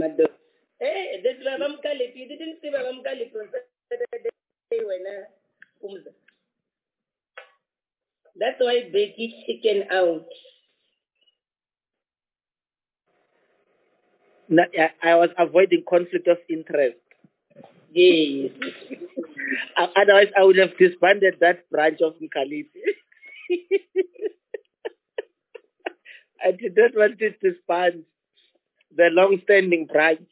Hey, that's Babam Kalip. You didn't see Babam Kalip on Saturday when Umza. That's why Becky chicken out. No, I was avoiding conflict of interest. Yes. Otherwise, I would have disbanded that branch of Mkaliti. I did not want to disband the long-standing branch.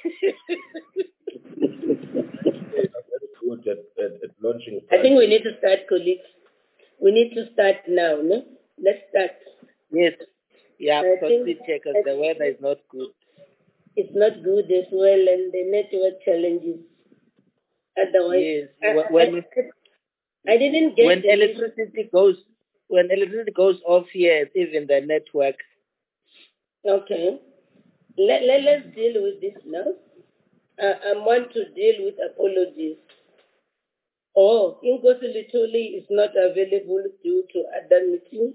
Good at launching. I think we need to start, colleagues. We need to start now, no? Let's start. Yes. Yeah, I proceed because the weather is not good. It's not good as well, and the network challenges. Otherwise, Yes. I didn't get when electricity goes off here, it's even the network. Okay. Let's deal with this now. I want to deal with apologies. Oh, Inkosi Lituli is not available due to other meetings.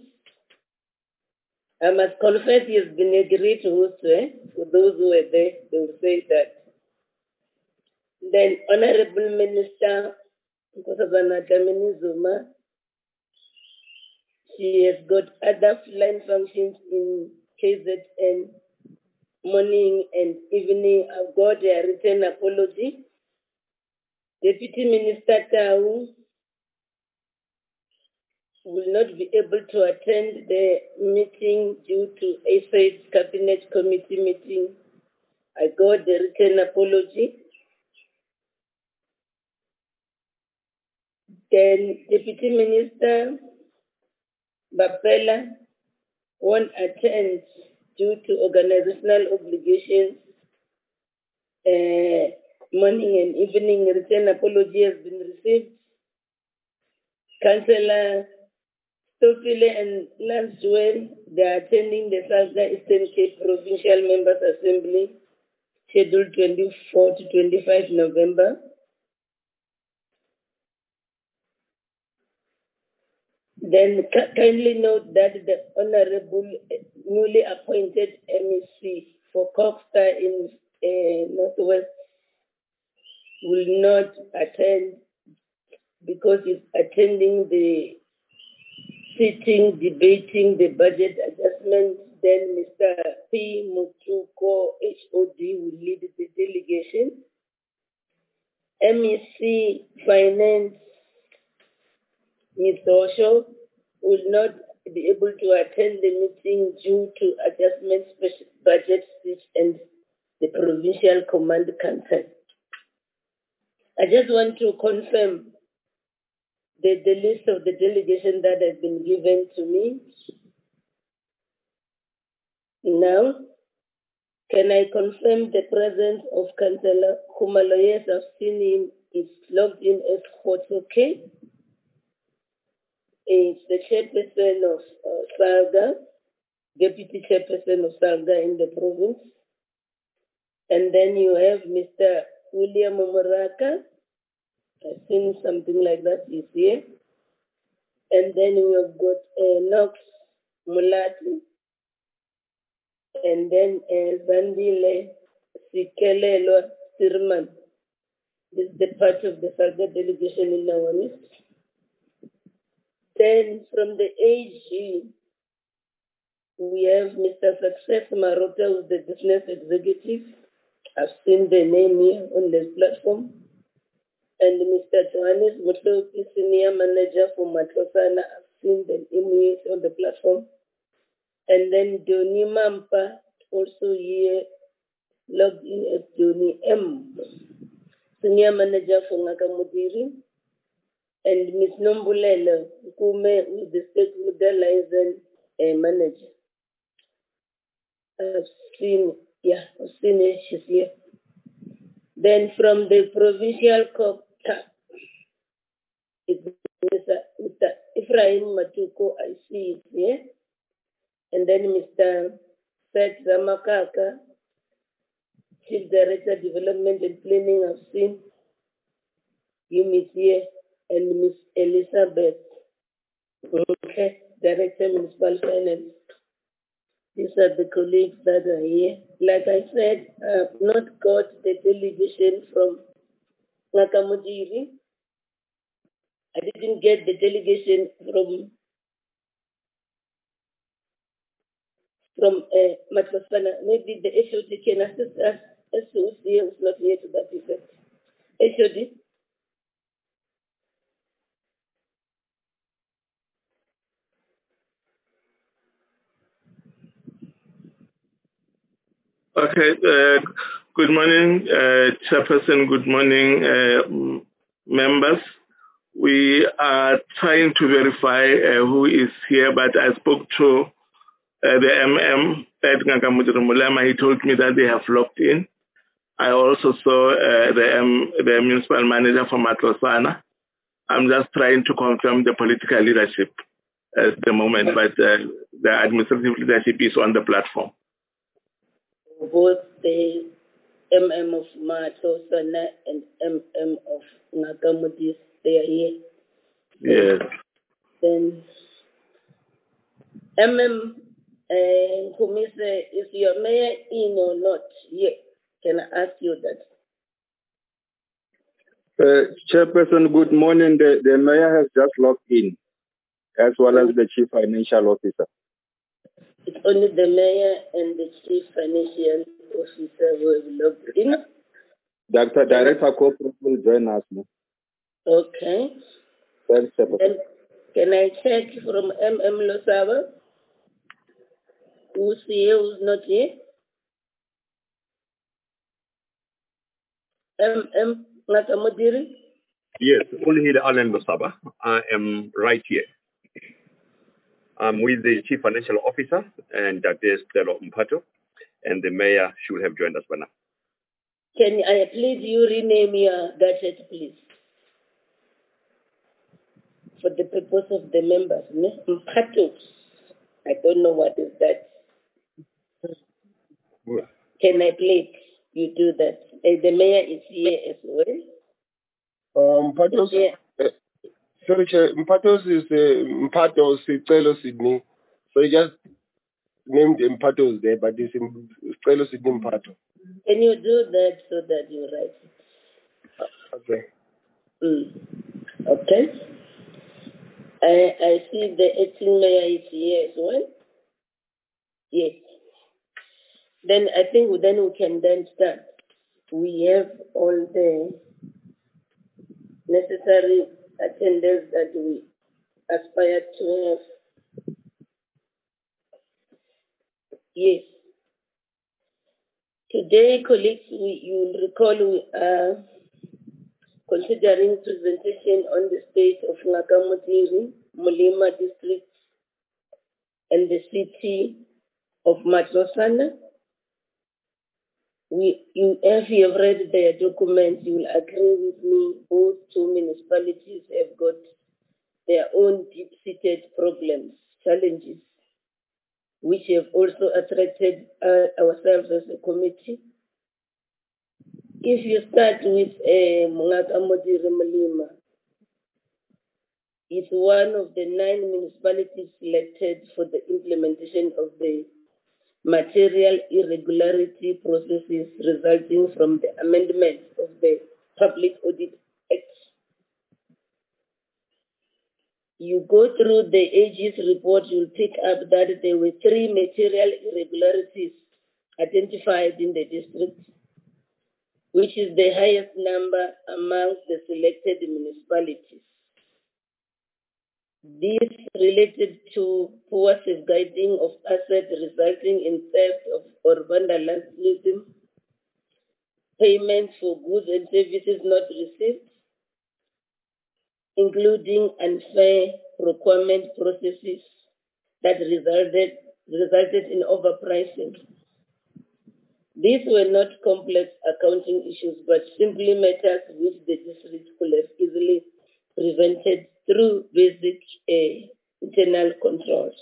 I must confess he has been a great host. For those who were there, they will say that. Then Honorable Minister Nkosazana Dlamini Zuma, she has got other flying functions in KZN morning and evening. I've got a written apology. Deputy Minister Tau will not be able to attend the meeting due to ASAID's Cabinet Committee meeting. I got the written apology. Then Deputy Minister Bapela won't attend due to organizational obligations. Morning and evening written apology has been received. Councillor Stofile and Lance Joel, they are attending the Salga Eastern Cape Provincial Members Assembly, scheduled 24 to 25 November. Then kindly note that the Honorable newly appointed MEC for Coxstar in Northwest will not attend because he's attending the sitting debating the budget adjustment. Then Mr. P. Mutuko HOD will lead the delegation. MEC Finance Ms. Osho will not be able to attend the meeting due to adjustment special budget speech and the provincial command council. I just want to confirm the list of the delegation that has been given to me. Now, can I confirm the presence of Councillor Khumalo? Yes, I've seen him. He's logged in as K. It's the chairperson of Salga, deputy chairperson of Salga in the province. And then you have Mr. William Omoraka. I've seen something like that this year. And then we have got Knox Mulati. And then Zandile Sikelelo Sirman. This is the part of the Salga delegation in our midst. Then from the AG, we have Mr. Success Marota, who's the business executive. I've seen the name here on the platform. And Mr. Johannes Mutlopi, senior manager for Matlosana, I've seen the name on the platform. And then Doni Mampa, also here, logged in as Doni M, senior manager for Nakamudiri. And Ms. Nombulelo Kume, who is the stakeholder liaison manager. I've seen it, she's here. Then from the provincial COP, it's Mr. Ephraim Matuko, I see it here. And then Mr. Seth Zamakaka, Chief Director Development and Planning, I've seen him is here. And Miss Elizabeth, okay, Director Municipal Finance. These are the colleagues that are here. Like I said, I have not got the delegation from Nakamudiri. I didn't get the delegation from Matlosana. Maybe the HOD can assist us as to who's here, who's not here to that effect. HOD? Okay. Good morning, Chairperson. Good morning, members. We are trying to verify who is here, but I spoke to the MM at Nakamudiri Mulema. He told me that they have logged in. I also saw the municipal manager from Matlosana. I'm just trying to confirm the political leadership at the moment, but the administrative leadership is on the platform. Both the MM of Matlosana and MM of Nakamudiri, they are here. Yes. Then MM Kumise, is your mayor in or not? Yeah. Can I ask you that? Chairperson, good morning. The mayor has just logged in, as well as the chief financial officer. It's only the mayor and the chief financial officer who have logged in. Director Corporate will join us now. Okay. Thanks, Chairperson. Then can I check from MM Losaba? Who's here, who's not here? MM Nakamudiri? Yes, only here, Alan Losaba. I am right here. I'm with the Chief Financial Officer and Dr. Stella Mpato, and the Mayor should have joined us by now. Can I please you rename your gadget, please? For the purpose of the members. Mpato. I don't know what is that. Can I please you do that? The mayor is here as well. Mpatos, Yeah. sorry, Chair, Mpatos is Mpatos Sicelo Sydney. So you just named Mpatos there, but it's Sicelo Sydney Mpato. Can you do that so that you write it? Okay. Okay. I see the acting mayor is here as well. Yes. Then I think we can start. We have all the necessary attendance that we aspire to have. Yes. Today, colleagues, you will recall we are considering presentation on the state of Nakamudiri, Mulima district, and the city of Matlosana. If you have read their documents, you will agree with me, both two municipalities have got their own deep-seated problems, challenges, which have also attracted ourselves as a committee. If you start with Nakamudiri Mulima, it's one of the 9 municipalities selected for the implementation of the material irregularity processes resulting from the amendment of the Public Audit Act. You go through the AG's report, you'll pick up that there were 3 material irregularities identified in the district, which is the highest number amongst the selected municipalities. This related to poor safeguarding of assets resulting in theft or vandalism, payments for goods and services not received, including unfair procurement processes that resulted in overpricing. These were not complex accounting issues, but simply matters which the district could have easily prevented through basic internal controls.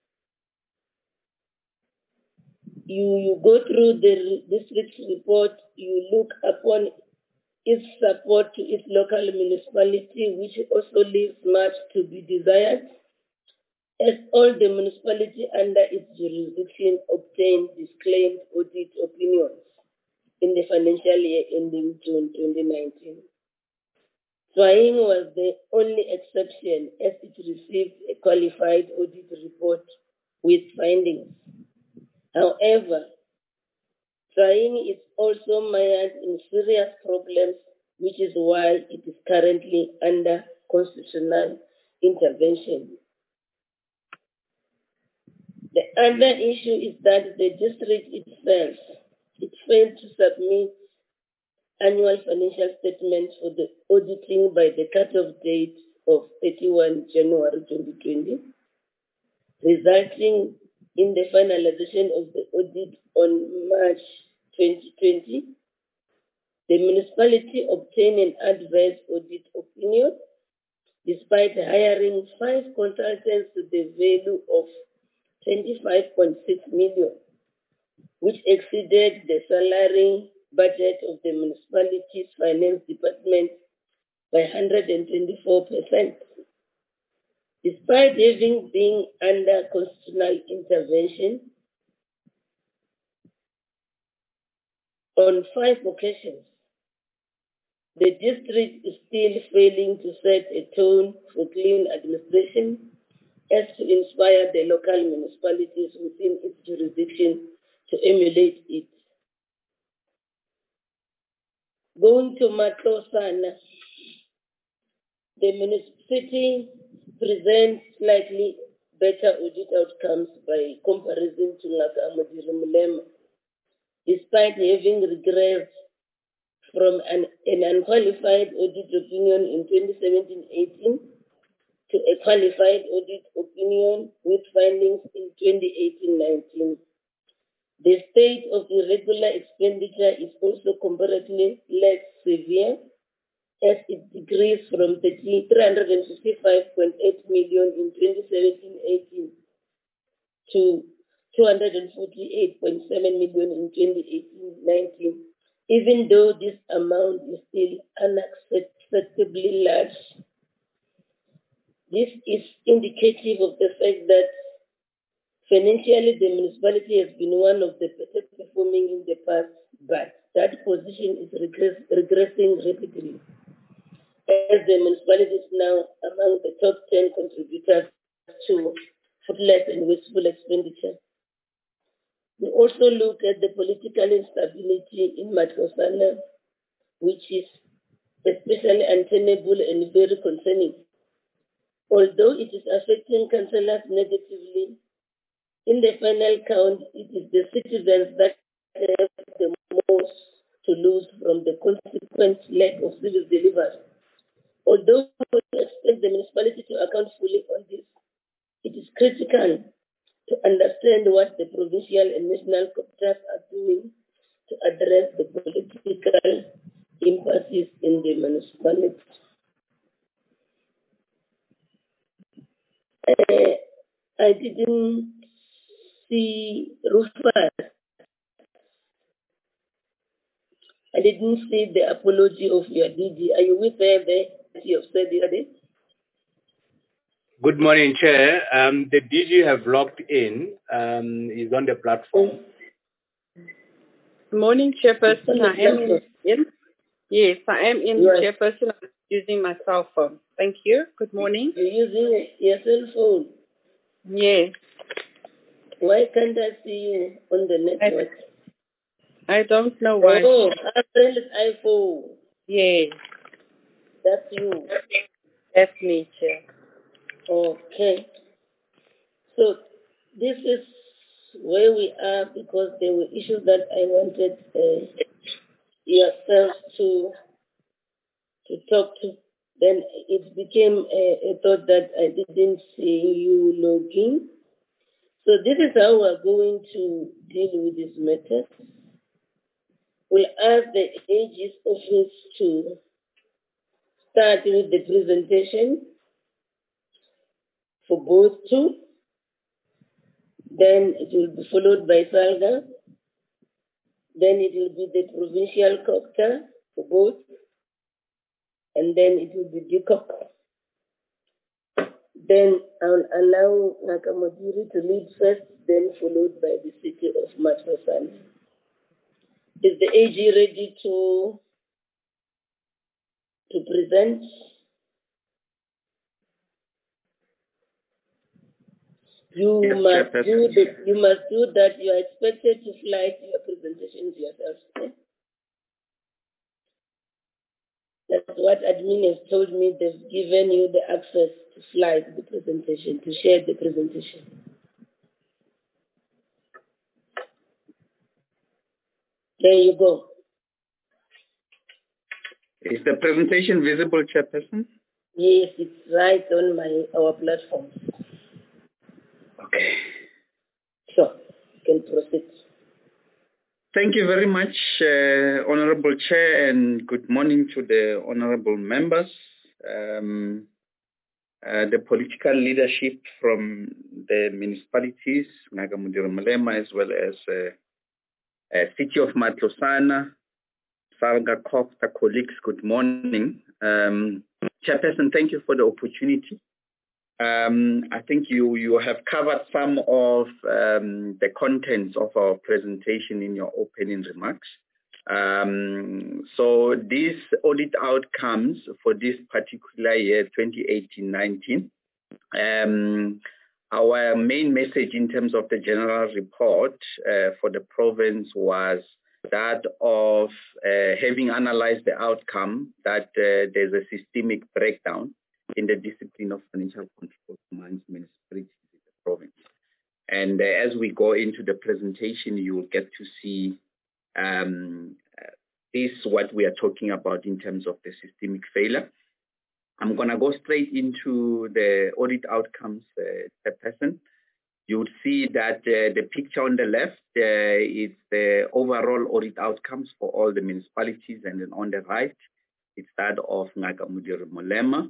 You go through the district report, you look upon its support to its local municipality, which also leaves much to be desired. as all the municipality under its jurisdiction obtained disclaimed audit opinions in the financial year ending June 2019. Trying was the only exception as it received a qualified audit report with findings. However, Trying is also mired in serious problems, which is why it is currently under constitutional intervention. The other issue is that the district itself, it failed to submit annual financial statements for the auditing by the cut-off date of 31 January 2020, resulting in the finalization of the audit on March 2020. The municipality obtained an adverse audit opinion despite hiring 5 consultants to the value of 25.6 million, which exceeded the salary budget of the municipality's finance department by 124%. Despite having been under constitutional intervention on 5 occasions, the district is still failing to set a tone for clean administration as to inspire the local municipalities within its jurisdiction to emulate it. Going to Matlosana, the municipality presents slightly better audit outcomes by comparison to Nakamodi Mulema, despite having regressed from an unqualified audit opinion in 2017-18 to a qualified audit opinion with findings in 2018-19. The state of irregular expenditure is also comparatively less severe, as it decreased from 355.8 million in 2017-18 to 248.7 million in 2018-19. Even though this amount is still unacceptably large, this is indicative of the fact that financially the municipality has been one of the better performing in the past, but that position is regressing rapidly, as the municipality is now among the top 10 contributors to fruitless and wasteful expenditure. We also look at the political instability in Matlosana, which is especially untenable and very concerning. Although it is affecting councillors negatively, in the final count, it is the citizens that have the most to lose from the consequent lack of service delivery. Although we expect the municipality to account fully on this, it is critical to understand what the provincial and national capitals are doing to address the political impasses in the municipality. I didn't see Rufus. I didn't see the apology of your DG. Are you with her there that you have said the other day? Good morning, Chair. The DG have logged in. Is on the platform. Good morning, Chairperson. I am in. Yes, I am in, Chairperson. I'm using my cell phone. Thank you. Good morning. You're using your cell phone? Yes. Why can't I see you on the network? I don't know why. Oh, April's iPhone. Yes. That's you. That's me, Chair. Okay. So this is where we are because there were issues that I wanted yourself to talk to. Then it became a thought that I didn't see you logging. So this is how we're going to deal with this matter. We'll ask the AG's office to start with the presentation for both two. Then it will be followed by Salga. Then it will be the provincial copter for both. And then it will be DCOC. Then I'll allow Nakamodiri to lead first, then followed by the city of Matlosana. Is the AG ready to present? You must do that. You are expected to fly to your presentations yourself. Eh? That's what admin has told me. They've given you the access to fly to the presentation, to share the presentation. There you go. Is the presentation visible, Chairperson? Yes, it's right on our platform. Okay. Sure, you can proceed. Thank you very much, Honorable Chair, and good morning to the honorable members. The political leadership from the municipalities, Nakamudiro Malema, as well as City of Matlosana, Salga Kopta colleagues, good morning. Chairperson, thank you for the opportunity. I think you have covered some of the contents of our presentation in your opening remarks. So these audit outcomes for this particular year, 2018-19, our main message in terms of the general report for the province was that of having analyzed the outcome, that there's a systemic breakdown in the discipline of financial control amongst municipalities in the province. And as we go into the presentation, you will get to see this, what we are talking about in terms of the systemic failure. I'm going to go straight into the audit outcomes per person. You would see that the picture on the left is the overall audit outcomes for all the municipalities, and then on the right, it's that of Nakamudiro Malema.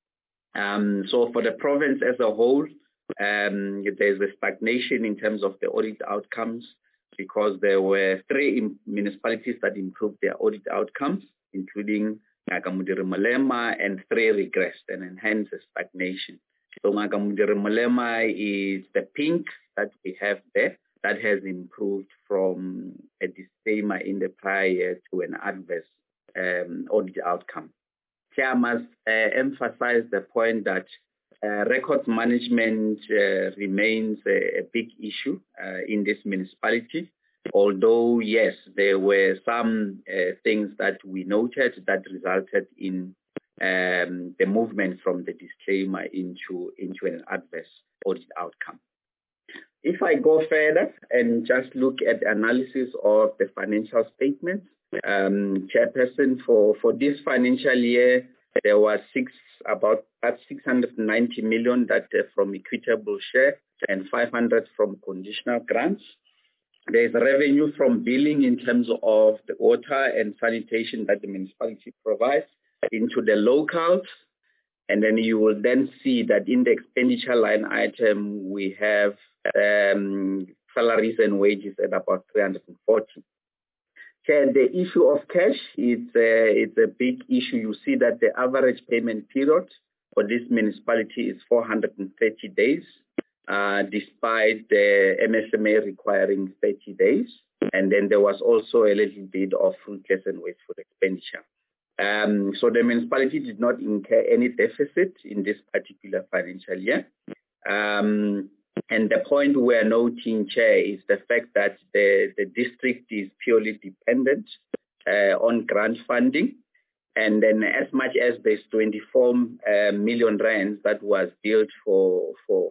So for the province as a whole, there's a stagnation in terms of the audit outcomes because there were 3 municipalities that improved their audit outcomes, including Nakamudiro Malema, and 3 regressed, and hence a stagnation. So Nakamudiro Malema is the pink that we have there that has improved from a disclaimer in the prior year to an adverse audit outcome. Here I must emphasize the point that records management remains a big issue in this municipality. Although, yes, there were some things that we noted that resulted in the movement from the disclaimer into an adverse audit outcome. If I go further and just look at the analysis of the financial statements, Chairperson, for this financial year, there was about 690 million that from equitable share and 500 from conditional grants. There's revenue from billing in terms of the water and sanitation that the municipality provides into the locals. And then you will then see that in the expenditure line item, we have salaries and wages at about 340. Okay, the issue of cash, it's a big issue. You see that the average payment period for this municipality is 430 days, despite the MSMA requiring 30 days. And then there was also a little bit of fruitless and wasteful expenditure. So the municipality did not incur any deficit in this particular financial year. And the point we're noting, Chair, is the fact that the district is purely dependent on grant funding. And then as much as there's 24 million rands that was billed for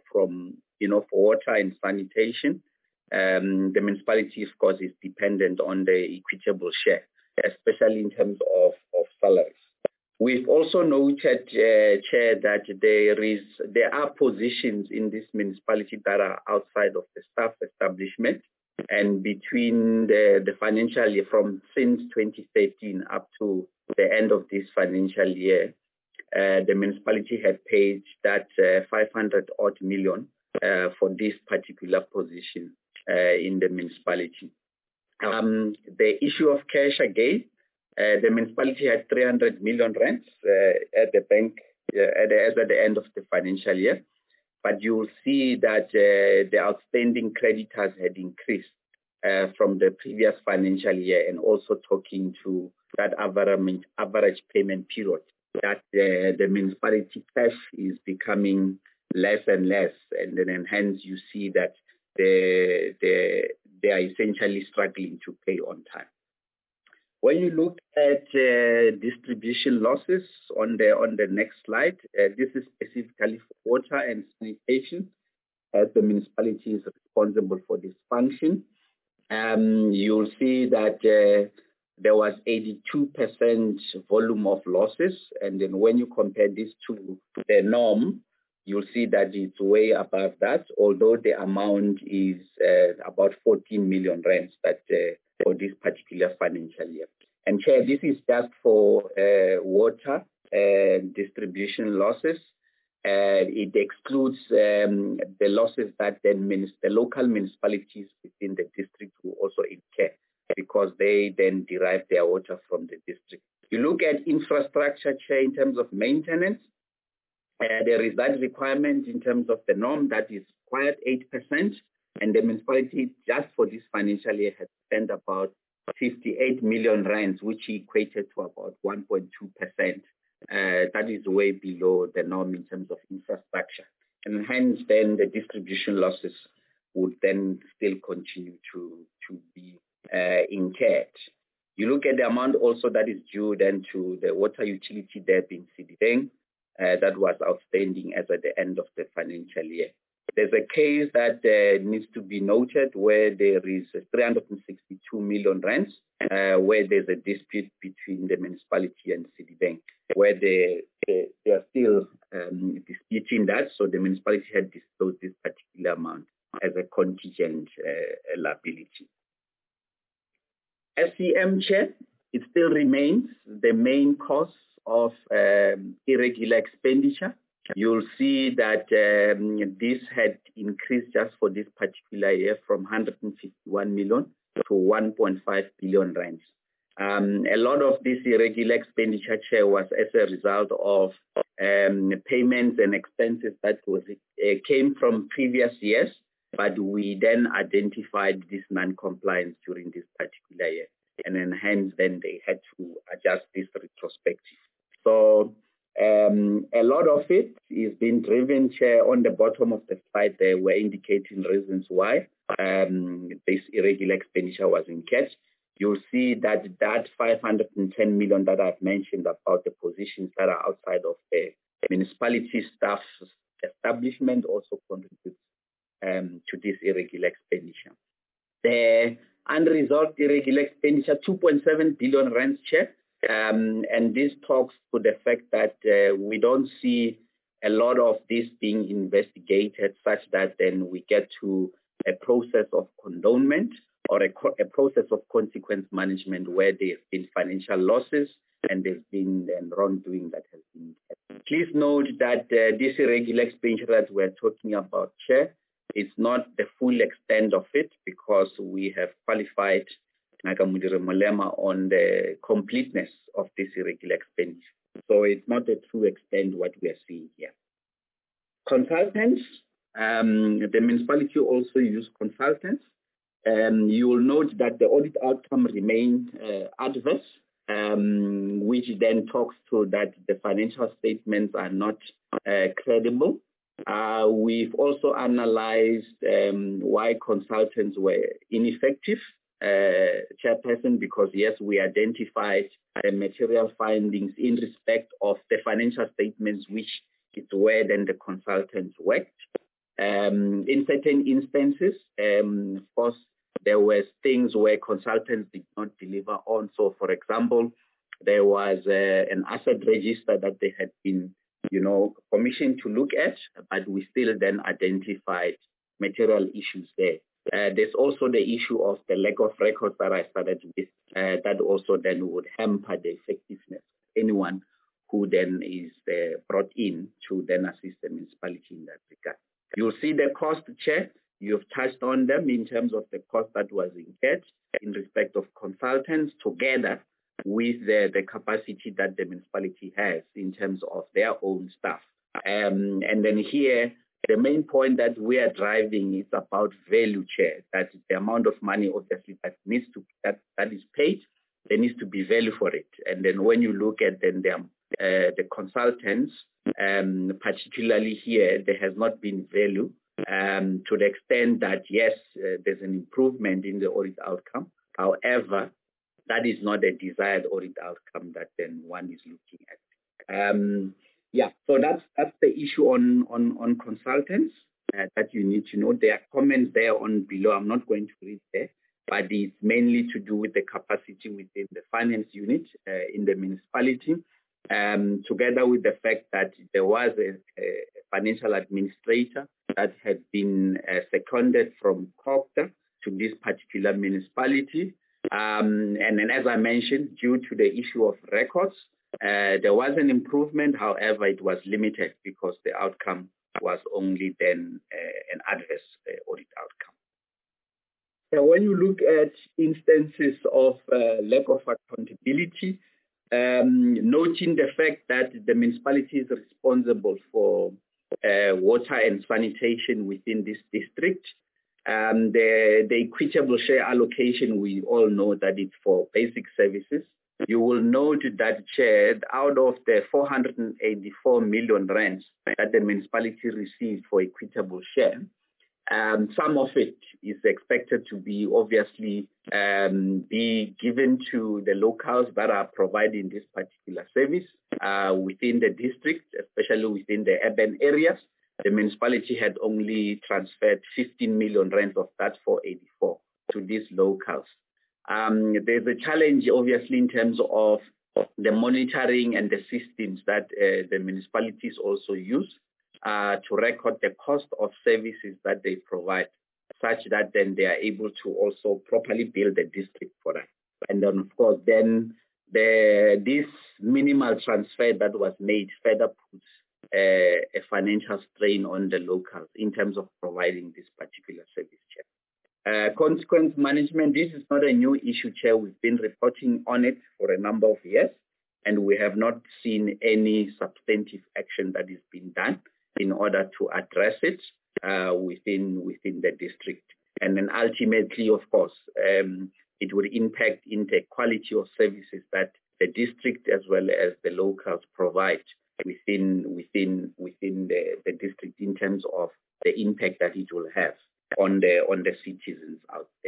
water and sanitation, the municipality, of course, is dependent on the equitable share, especially in terms of salaries. We've also noted, Chair, that there are positions in this municipality that are outside of the staff establishment, and between the financial year since 2013 up to the end of this financial year, the municipality had paid that 500 odd million for this particular position in the municipality. The issue of cash again. The municipality had 300 million rands at the bank as at the end of the financial year. but you'll see that the outstanding creditors had increased from the previous financial year, and also talking to that average payment period, that the municipality cash is becoming less and less, and then hence you see that they are essentially struggling to pay on time. When you look at distribution losses on the next slide, this is specifically for water and sanitation, as the municipality is responsible for this function. You'll see that there was 82% volume of losses, and then when you compare this to the norm, you'll see that it's way above that, although the amount is about 14 million rands that for this particular financial year. And Chair, this is just for water distribution losses. It excludes the losses that the local municipalities within the district will also incur, because they then derive their water from the district. You look at infrastructure, Chair, in terms of maintenance, there is that requirement in terms of the norm that is required 8%, and the municipality just for this financial year has spent about 58 million rands, which equated to about 1.2%. That is way below the norm in terms of infrastructure. And hence then the distribution losses would then still continue to be incurred. You look at the amount also that is due then to the water utility debt in Sidibeng, that was outstanding as at the end of the financial year. There's a case that needs to be noted where there is 362 million rands, where there's a dispute between the municipality and Sidibeng, where they are still disputing that. So the municipality had disclosed this particular amount as a contingent liability. SCM, Chair, it still remains the main cause of irregular expenditure. You'll see that this had increased just for this particular year from 151 million to 1.5 billion rands. A lot of this irregular expenditure, Chair, was as a result of payments and expenses that came from previous years, but we then identified this non-compliance during this particular year, and then hence then they had to adjust this retrospective. So a lot of it is being driven, Chair. On the bottom of the slide there, we're indicating reasons why this irregular expenditure was incurred. You'll see that 510 million that I've mentioned about the positions that are outside of the municipality staff establishment also contributes to this irregular expenditure. The unresolved irregular expenditure, 2.7 billion rands, Chair. And this talks to the fact that we don't see a lot of this being investigated such that then we get to a process of condonement or a process of consequence management where there's been financial losses and there's been wrongdoing that has been. Please note that this irregular expenditure that we're talking about, Chair, is not the full extent of it, because we have qualified Nakamudire Molema on the completeness of this irregular expenditure. So it's not a true extent what we are seeing here. Consultants, the municipality also use consultants. You will note that the audit outcome remained adverse, which then talks to that the financial statements are not credible. We've also analyzed why consultants were ineffective, Chairperson, because yes, we identified material findings in respect of the financial statements, which is where then the consultants worked. In certain instances, of course, there were things where consultants did not deliver on. So, for example, there was an asset register that they had been, commissioned to look at, but we still then identified material issues there. There's also the issue of the lack of records that I started with, that also then would hamper the effectiveness of anyone who then is brought in to then assist the municipality in that regard. You'll see the cost, Chair. You've touched on them in terms of the cost that was incurred in respect of consultants, together with the capacity that the municipality has in terms of their own staff. And then here, the main point that we are driving is about value, Chair, that the amount of money obviously that is paid, there needs to be value for it. And then when you look at then the consultants, particularly here, there has not been value to the extent that, yes, there's an improvement in the audit outcome. However, that is not a desired audit outcome that then one is looking at. So that's the issue on consultants that you need to know. There are comments there on below. I'm not going to read there, but it's mainly to do with the capacity within the finance unit in the municipality, together with the fact that there was a financial administrator that had been seconded from COGTA to this particular municipality. And then, as I mentioned, due to the issue of records, there was an improvement. However, it was limited because the outcome was only then an adverse audit outcome. So when you look at instances of lack of accountability, noting the fact that the municipality is responsible for water and sanitation within this district, the equitable share allocation, we all know that it's for basic services. You will note that, Chair, out of the 484 million rands that the municipality received for equitable share, some of it is expected to be obviously be given to the locals that are providing this particular service within the district, especially within the urban areas. The municipality had only transferred 15 million rands of that 484 to these locals. There's a challenge, obviously, in terms of the monitoring and the systems that the municipalities also use to record the cost of services that they provide, such that then they are able to also properly bill the district for that. And then, of course, then this minimal transfer that was made further puts a financial strain on the locals in terms of providing this particular service, Chair. Consequence management, this is not a new issue, Chair. We've been reporting on it for a number of years, and we have not seen any substantive action that is being done in order to address it within the district. And then ultimately, of course, it will impact in the quality of services that the district as well as the locals provide within the district in terms of the impact that it will have on the citizens out there.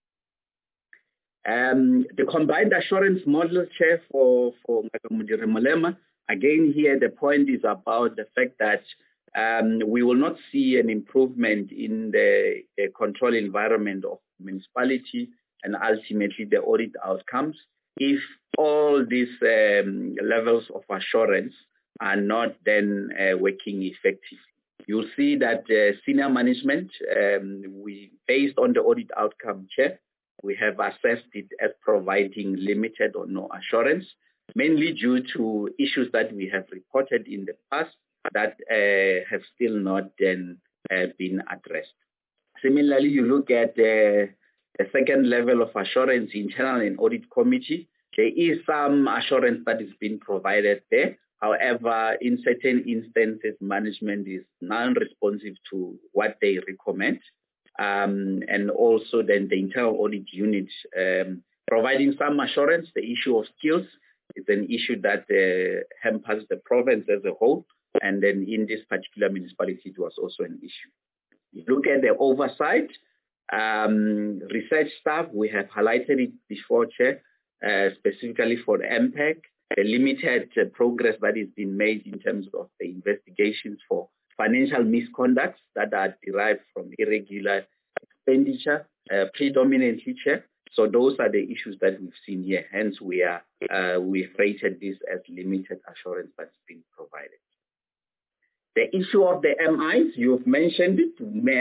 The combined assurance model, Chair, for Mudiri Molema, again here the point is about the fact that we will not see an improvement in the control environment of municipality and ultimately the audit outcomes if all these levels of assurance are not then working effectively. You'll see that senior management, based on the audit outcome, Chair, we have assessed it as providing limited or no assurance, mainly due to issues that we have reported in the past that have still not then been addressed. Similarly, you look at the second level of assurance, internal and audit committee, there is some assurance that is being provided there. However, in certain instances, management is non-responsive to what they recommend. And also then the internal audit unit providing some assurance. The issue of skills is an issue that hampers the province as a whole. And then in this particular municipality, it was also an issue. You look at the oversight, research staff, we have highlighted it before, Chair, specifically for the MPEC, the limited progress that is being made in terms of the investigations for financial misconducts that are derived from irregular expenditure, predominantly, Chair. So those are the issues that we've seen here. Hence, we've rated this as limited assurance that's been provided. The issue of the MIs, you've mentioned it.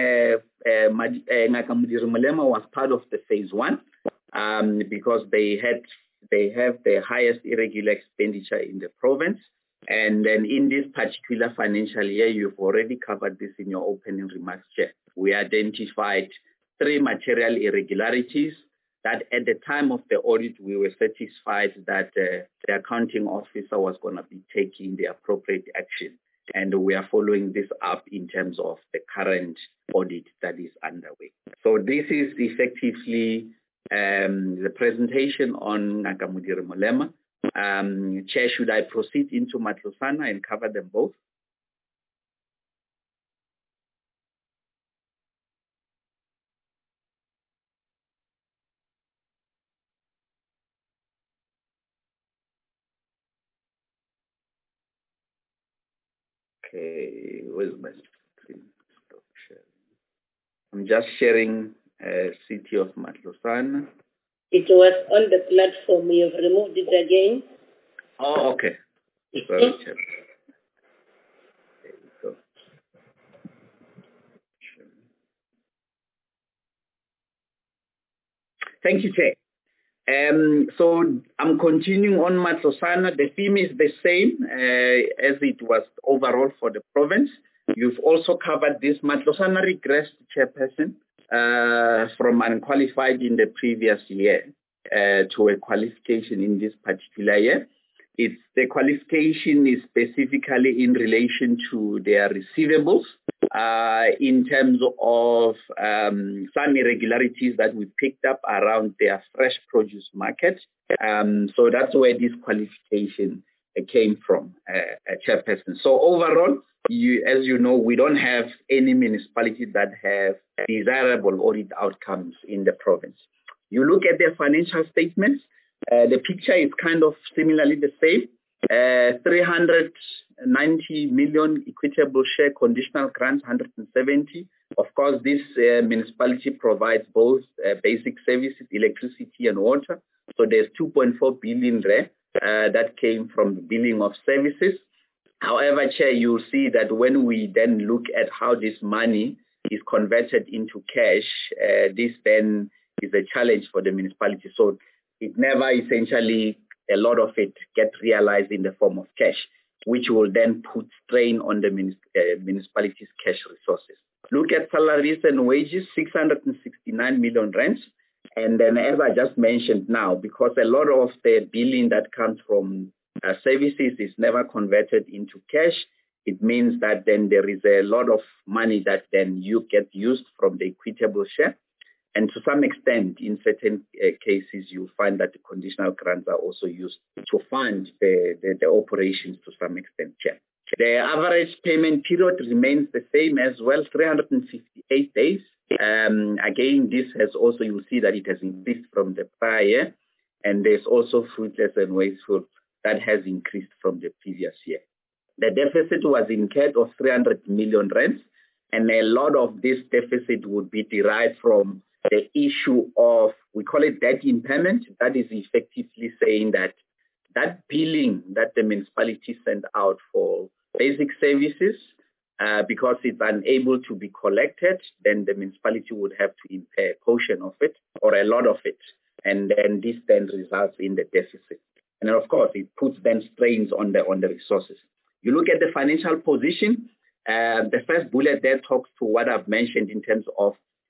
Ngaka Mudiri Molema was part of the phase 1 because they have the highest irregular expenditure in the province. And then in this particular financial year, you've already covered this in your opening remarks, Chair. We identified 3 material irregularities that at the time of the audit, we were satisfied that the accounting officer was going to be taking the appropriate action and we are following this up in terms of the current audit that is underway. So this is effectively the presentation on Nakamudiri Molema. Chair, should I proceed into Matlosana and cover them both? Okay, where's my screen? Stop sharing. I'm just sharing City of Matlosana. It was on the platform. You've removed it again. Oh, okay. Sorry, Chair. There we go. Thank you, Chair. So I'm continuing on Matlosana. The theme is the same as it was overall for the province. You've also covered this. Matlosana regressed, Chairperson, from unqualified in the previous year to a qualification in this particular year. The qualification is specifically in relation to their receivables in terms of some irregularities that we picked up around their fresh produce market. So that's where this qualification came from, Chairperson. So overall, as you know, we don't have any municipality that have desirable audit outcomes in the province. You look at their financial statements, the picture is kind of similarly the same. 390 million equitable share conditional grants, 170. Of course, this municipality provides both basic services, electricity and water. So there's 2.4 billion there that came from the billing of services. However, Chair, you'll see that when we then look at how this money is converted into cash, this then is a challenge for the municipality. So it never essentially, a lot of it gets realized in the form of cash, which will then put strain on the municipality's cash resources. Look at salaries and wages, 669 million rands. And then as I just mentioned now, because a lot of the billing that comes from services is never converted into cash, it means that then there is a lot of money that then you get used from the equitable share. And to some extent, in certain cases, you find that the conditional grants are also used to fund the operations to some extent. Chair. The average payment period remains the same as well, 358 days. Again, this has also, you'll see that it has increased from the prior year. And there's also fruitless and wasteful that has increased from the previous year. The deficit was incurred of 300 million rands. And a lot of this deficit would be derived from the issue of, we call it debt impairment. That is effectively saying that that billing that the municipality sent out for basic services, because it's unable to be collected, then the municipality would have to impair a portion of it or a lot of it. And then this then results in the deficit. And then of course, it puts then strains on the resources. You look at the financial position, the first bullet there talks to what I've mentioned in terms of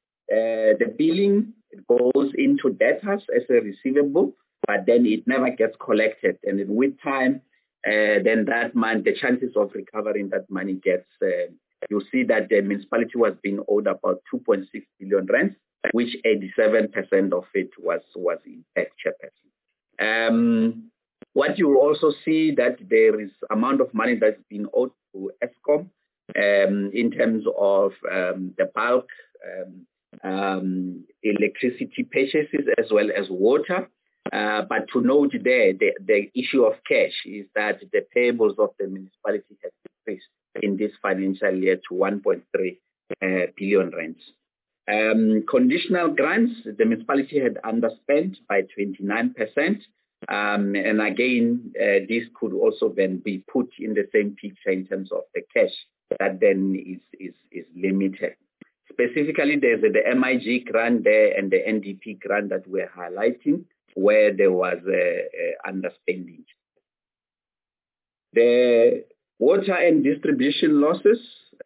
the billing. It goes into debtors as a receivable, but then it never gets collected. And then with time, then that money, the chances of recovering that money gets, you'll see that the municipality was being owed about 2.6 billion rands, which 87% of it was in tax, Chairperson. What you will also see that there is amount of money that's been owed to Eskom in terms of the bulk electricity purchases as well as water. But to note there, the issue of cash is that the payables of the municipality have increased in this financial year to 1.3 billion rands. Conditional grants, the municipality had underspent by 29%. And again, this could also then be put in the same picture in terms of the cash that then is limited. Specifically, there's the MIG grant there and the NDP grant that we're highlighting, where there was underspending. The water and distribution losses,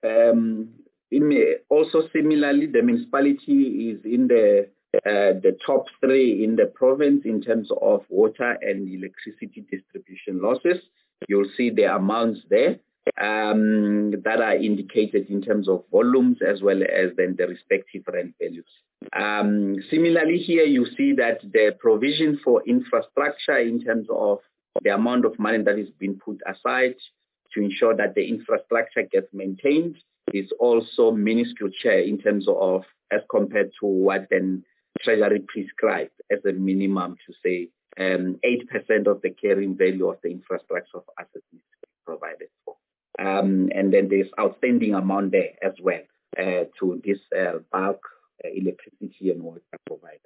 also similarly, the municipality is in the top 3 in the province in terms of water and electricity distribution losses. You'll see the amounts there. that are indicated in terms of volumes as well as then the respective rent values. Similarly, here you see that the provision for infrastructure in terms of the amount of money that is being put aside to ensure that the infrastructure gets maintained is also minuscule share in terms of as compared to what then Treasury prescribed as a minimum to say 8% of the carrying value of the infrastructure of assets needs to be provided for. And then there's outstanding amount there as well to this bulk electricity and water provider.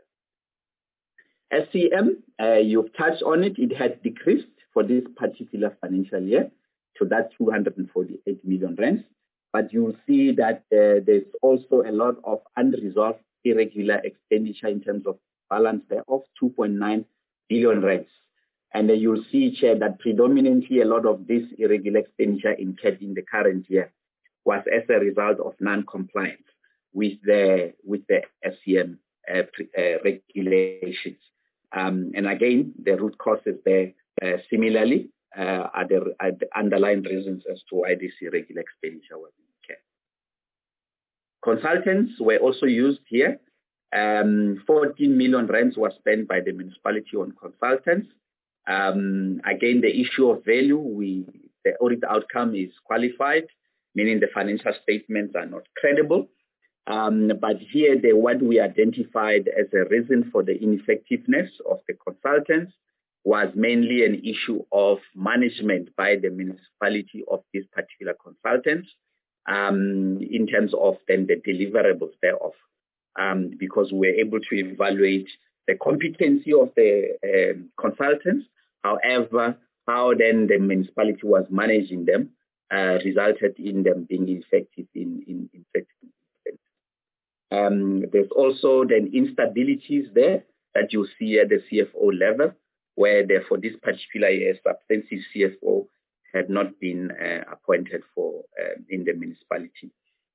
SCM, you've touched on it. It had decreased for this particular financial year to that 248 million rands. But you'll see that there's also a lot of unresolved irregular expenditure in terms of balance there of 2.9 billion rands. And then you'll see, Chair, that predominantly a lot of this irregular expenditure incurred in the current year was as a result of non-compliance with the SCM regulations. And again, the root causes there similarly are the underlying reasons as to why this irregular expenditure was incurred. Consultants were also used here. 14 million rands was spent by the municipality on consultants. Again, the issue of value, the audit outcome is qualified, meaning the financial statements are not credible. But here, what we identified as a reason for the ineffectiveness of the consultants was mainly an issue of management by the municipality of these particular consultants in terms of then the deliverables thereof. Because we were able to evaluate the competency of the consultants. However, how then the municipality was managing them resulted in them being effective in effective. There's also then instabilities there that you see at the CFO level, where for this particular year, substantive CFO had not been appointed for in the municipality.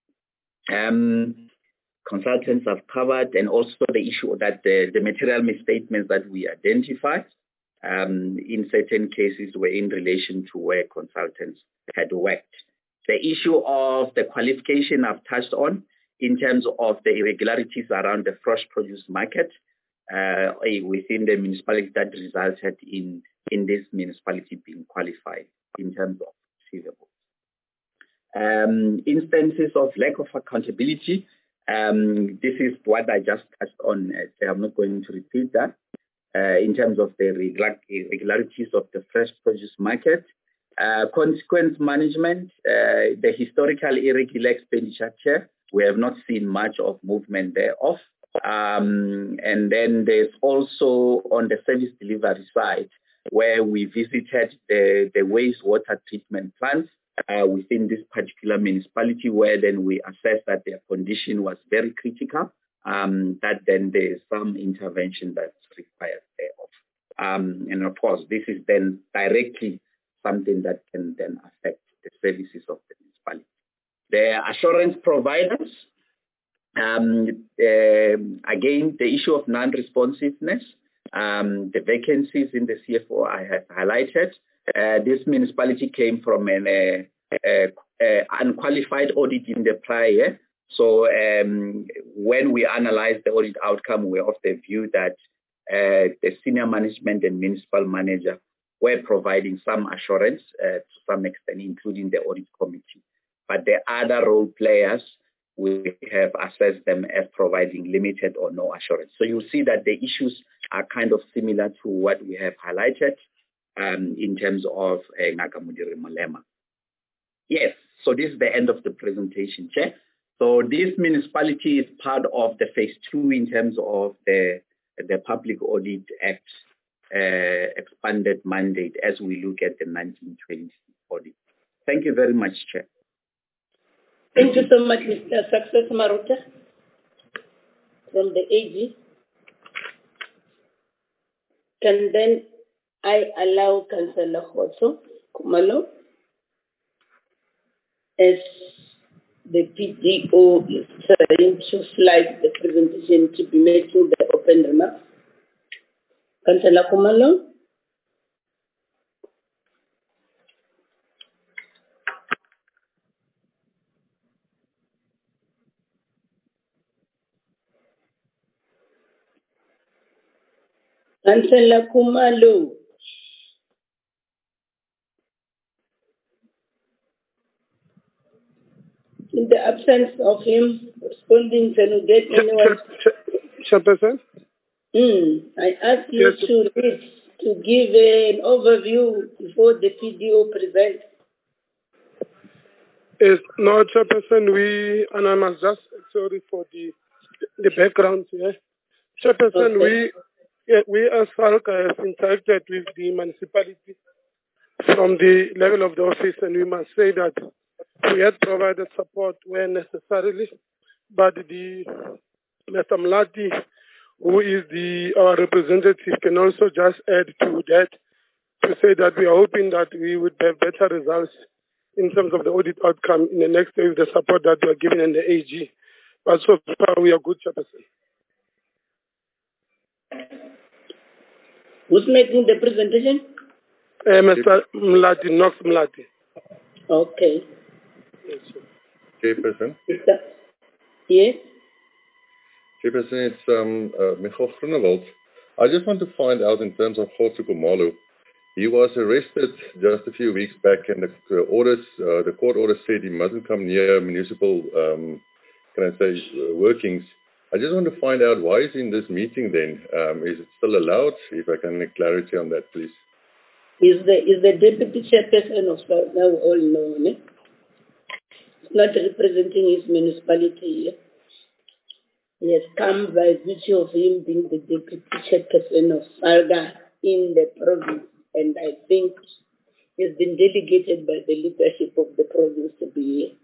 Consultants have covered, and also the issue that the material misstatements that we identified in certain cases were in relation to where consultants had worked. The issue of the qualification I've touched on in terms of the irregularities around the fresh produce market within the municipality that resulted in this municipality being qualified in terms of receivables. Instances of lack of accountability. This is what I just touched on. I'm not going to repeat that. In terms of the irregularities of the fresh produce market. Consequence management, the historical irregular expenditure, we have not seen much of movement thereof. And then there's also on the service delivery side, where we visited the wastewater treatment plants within this particular municipality, where then we assessed that their condition was very critical, that then there's some intervention that's required thereof. And of course, this is then directly something that can then affect the services of the municipality. The assurance providers, again, the issue of non-responsiveness, the vacancies in the CFO I have highlighted. This municipality came from an unqualified audit in the prior year. So when we analyzed the audit outcome, we were of the view that the senior management and municipal manager were providing some assurance to some extent, including the audit committee. But the other role players, we have assessed them as providing limited or no assurance. So you see that the issues are kind of similar to what we have highlighted in terms of Nakamudiri Malema. Yes, so this is the end of the presentation, Chair. So this municipality is part of the phase 2 in terms of the Public Audit Act expanded mandate as we look at the 1920 audit. Thank you very much, Chair. Thank you so much, Mr. Success Maruta from the AG. Can then I allow Councillor Khoso Khumalo as the PDO is trying to slide the presentation to be making the open remarks. Councillor Khumalo. Councillor Kumalo. In the absence of him responding, can you get anyone? Chairperson? I ask you to read, to give an overview before the PDO presents. Yes, no, Chairperson, and I must just, sorry for the background here. Chairperson, Okay. we as FALCA have interacted with the municipality from the level of the office, and we must say that we had provided support where necessarily, but Mr. Mlati, who is our representative, can also just add to that to say that we are hoping that we would have better results in terms of the audit outcome in the next day with the support that we are given in the AG. But so far, we are good, Chairperson. Who's making the presentation? Mr. Mlati, Knox Mlati. Okay. Yes, Chairperson. Yes? Chairperson, it's Michael Groenewald. I just want to find out in terms of Kgotso Khumalo. He was arrested just a few weeks back, and the court order said he mustn't come near municipal, workings. I just want to find out why is he in this meeting then? Is it still allowed? If I can get clarity on that, please. Is the deputy chairperson of South now all known? He's not representing his municipality. He has come by virtue of him being the deputy chairperson of SALGA in the province, and I think he's been delegated by the leadership of the province to be here.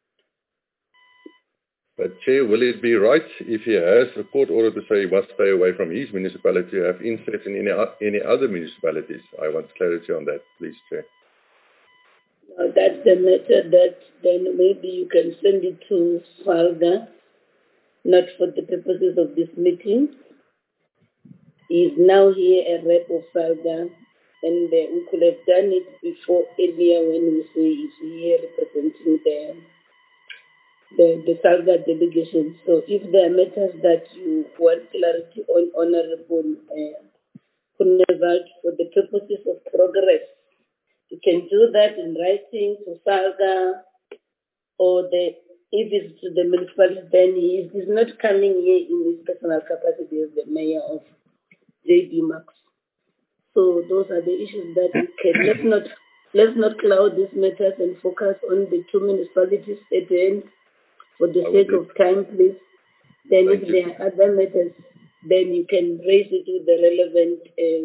But Chair, will it be right if he has a court order to say he must stay away from his municipality to have insects in any other municipalities? I want clarity on that, please, Chair. Now that's the matter that then maybe you can send it to SALGA, not for the purposes of this meeting. He is now here a rep of SALGA, and we could have done it before earlier when we say he's here representing the SALGA delegation. So if there are matters that you want clarity on, Honorable Groenewald, for the purposes of progress, you can do that in writing to SALGA, or if it's to the municipality, then he is not coming here in his personal capacity as the mayor of JB Max. So those are the issues that we can. Let's not cloud these matters and focus on the two municipalities at the end. For the sake of time, please. Then if there are other matters, then you can raise it with the relevant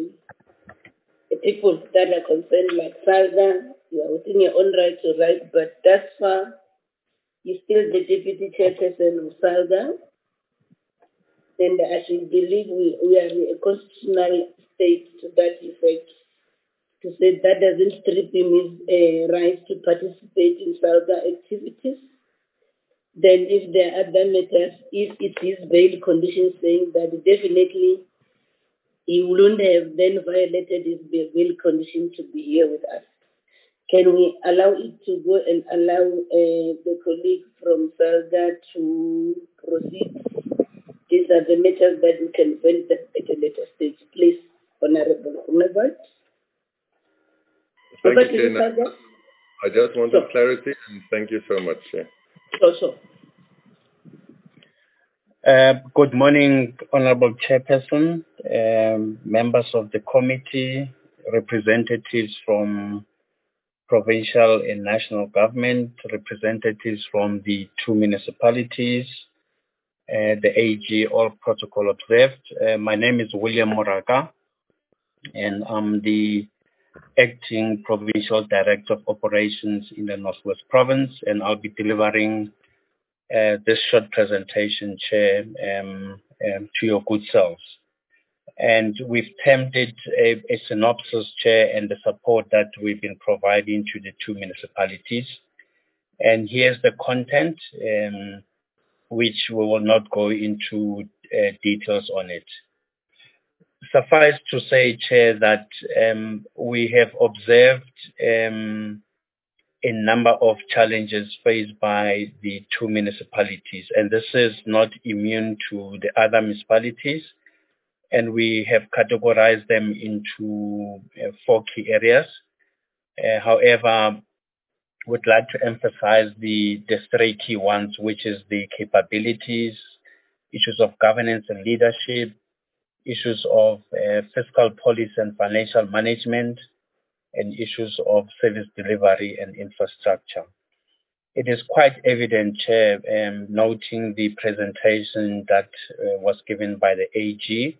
people that are concerned, like SALGA. You are within your own right to write, but thus far, you're still the deputy chairperson of SALGA. And I should believe we are in a constitutional state to that effect, to say that doesn't strip him his right to participate in SALGA activities. Then if there are other matters, if it is bail conditions saying that definitely he wouldn't have then violated his bail condition to be here with us. Can we allow it to go and allow the colleague from SALGA to proceed? These are the matters that we can vent at a later stage. Please, Honorable Groenewald. Thank you, Chair. I just wanted clarity, and thank you so much, Chair. Sure. Good morning, Honorable Chairperson, members of the committee, representatives from provincial and national government, representatives from the two municipalities, the AG, all protocol observed. My name is William Moraga, and I'm the Acting Provincial Director of Operations in the Northwest Province, and I'll be delivering this short presentation, Chair, to your good selves. And we've termed it a synopsis, Chair, and the support that we've been providing to the two municipalities. And here's the content, which we will not go into details on it. Suffice to say, Chair, that we have observed a number of challenges faced by the two municipalities, and this is not immune to the other municipalities. and we have categorized them into 4 key areas. However, would like to emphasize the 3 key ones, which is the capabilities, issues of governance and leadership, issues of fiscal policy and financial management, and issues of service delivery and infrastructure. It is quite evident, Chair, noting the presentation that was given by the AG,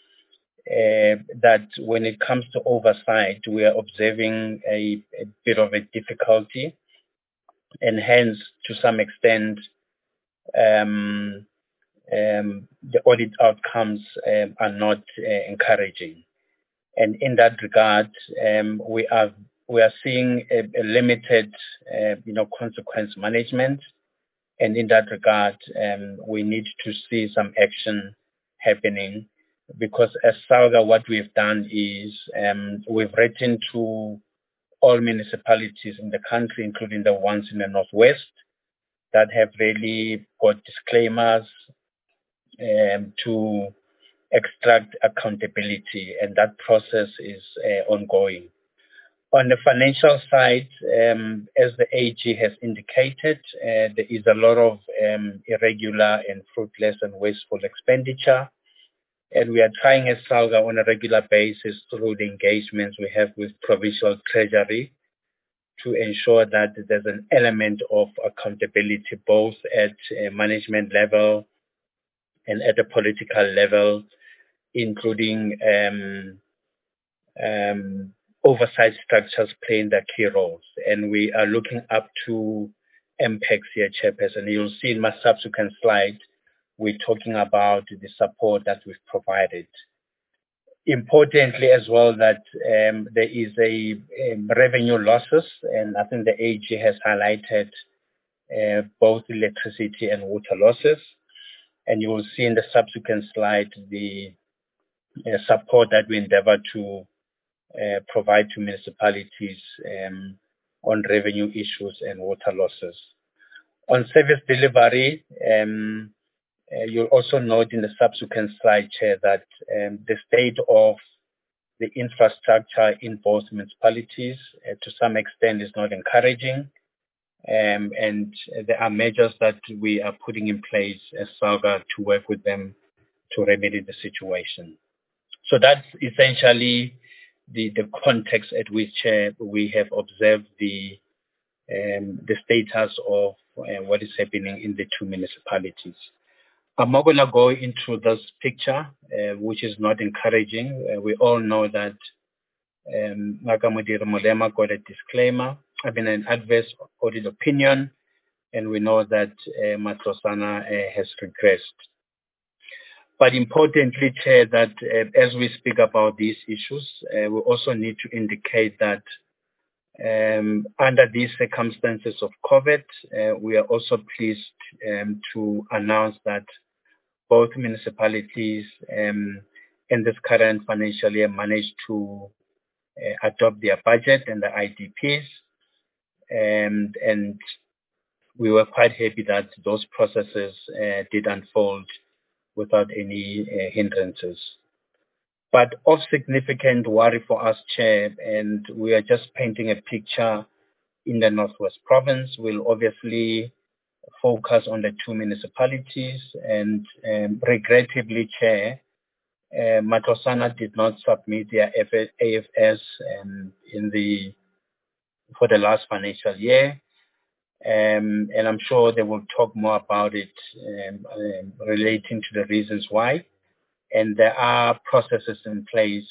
that when it comes to oversight, we are observing a bit of a difficulty, and hence, to some extent, the audit outcomes are not encouraging. And in that regard, we are seeing a limited, consequence management. And in that regard, we need to see some action happening, because as SALGA, what we've done is we've written to all municipalities in the country, including the ones in the Northwest, that have really got disclaimers to extract accountability, and that process is ongoing. On the financial side, as the AG has indicated, there is a lot of irregular and fruitless and wasteful expenditure, and we are trying as SALGA on a regular basis through the engagements we have with Provincial Treasury to ensure that there's an element of accountability both at a management level and at a political level, including oversight structures playing their key roles. And we are looking up to MPEX here, Chairperson. You'll see in my subsequent slide, we're talking about the support that we've provided. Importantly as well, that there is a revenue losses, and I think the AG has highlighted both electricity and water losses. And you will see in the subsequent slide the support that we endeavor to provide to municipalities on revenue issues and water losses. On service delivery, you'll also note in the subsequent slide, Chair, that the state of the infrastructure in both municipalities to some extent is not encouraging. And there are measures that we are putting in place as SALGA to work with them to remedy the situation. So that's essentially the context at which we have observed the status of what is happening in the 2 municipalities. I'm not going to go into this picture, which is not encouraging. We all know that Nakamudiri Mulema got a disclaimer, an adverse audit opinion, and we know that Matlosana has regressed. But importantly, Chair, that as we speak about these issues, we also need to indicate that under these circumstances of COVID, we are also pleased to announce that both municipalities in this current financial year managed to adopt their budget and the IDPs, and we were quite happy that those processes did unfold without any hindrances. But of significant worry for us, Chair, and we are just painting a picture in the Northwest Province. We'll obviously focus on the 2 municipalities, and regrettably, Chair, Matlosana did not submit their AFS for the last financial year. And I'm sure they will talk more about it relating to the reasons why. And there are processes in place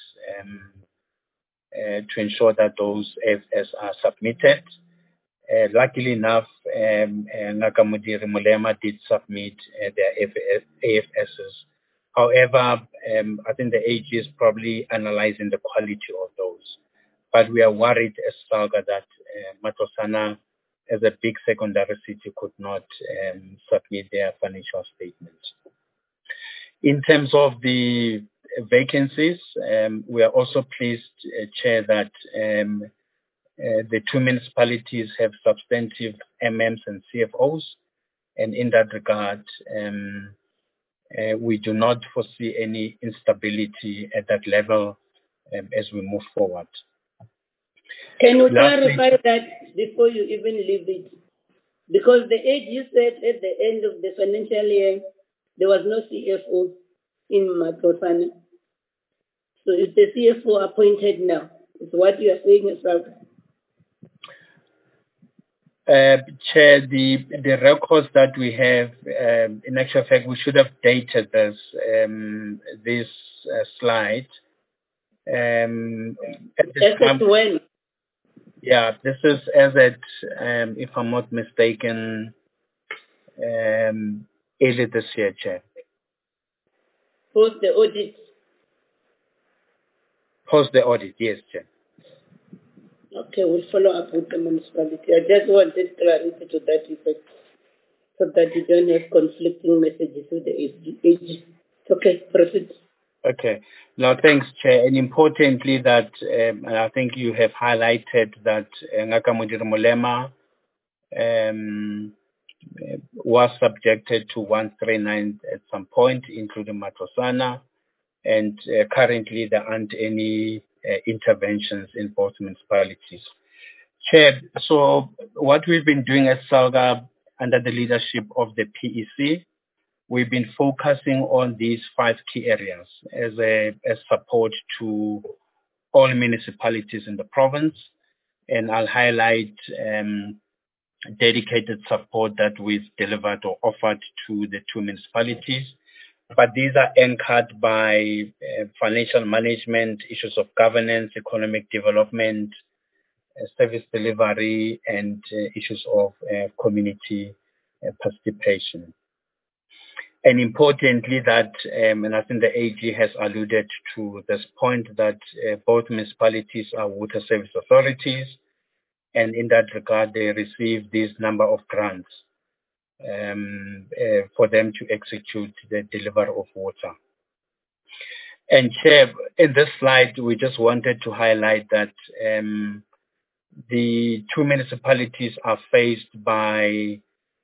to ensure that those AFS are submitted. Luckily enough, Nakamudiri Mulema did submit their AFSs. However, I think the AG is probably analyzing the quality of those. But we are worried as SALGA that Matlosana, as a big secondary city, could not submit their financial statements. In terms of the vacancies, we are also pleased, Chair, that the 2 municipalities have substantive MMs and CFOs, and in that regard, we do not foresee any instability at that level as we move forward. Can you clarify that before you even leave it? Because the AG said at the end of the financial year, there was no CFO in Matlosana. So is the CFO appointed now? Is what you are saying yourself? Chair, the records that we have, in actual fact, we should have dated this slide. At this time, when? Yeah, this is as at, if I'm not mistaken, early this year, Chair. Post the audit? Post the audit, yes, Chair. Okay, we'll follow up with the municipality. I just wanted clarity to that effect so that you don't have conflicting messages with the AG. Okay, proceed. Okay. Now, thanks, Chair. And importantly, that and I think you have highlighted that Ngaka Mudiri Molema was subjected to 139 at some point, including Matlosana, and currently there aren't any interventions in both municipalities. Chair, so what we've been doing at SALGA under the leadership of the PEC, we've been focusing on these 5 key areas as support to all municipalities in the province. And I'll highlight dedicated support that we've delivered or offered to the 2 municipalities. But these are anchored by financial management, issues of governance, economic development, service delivery, and issues of community participation. And importantly that, and I think the AG has alluded to this point, that both municipalities are water service authorities, and in that regard they receive this number of grants for them to execute the delivery of water. And Chair, in this slide, we just wanted to highlight that the 2 municipalities are faced by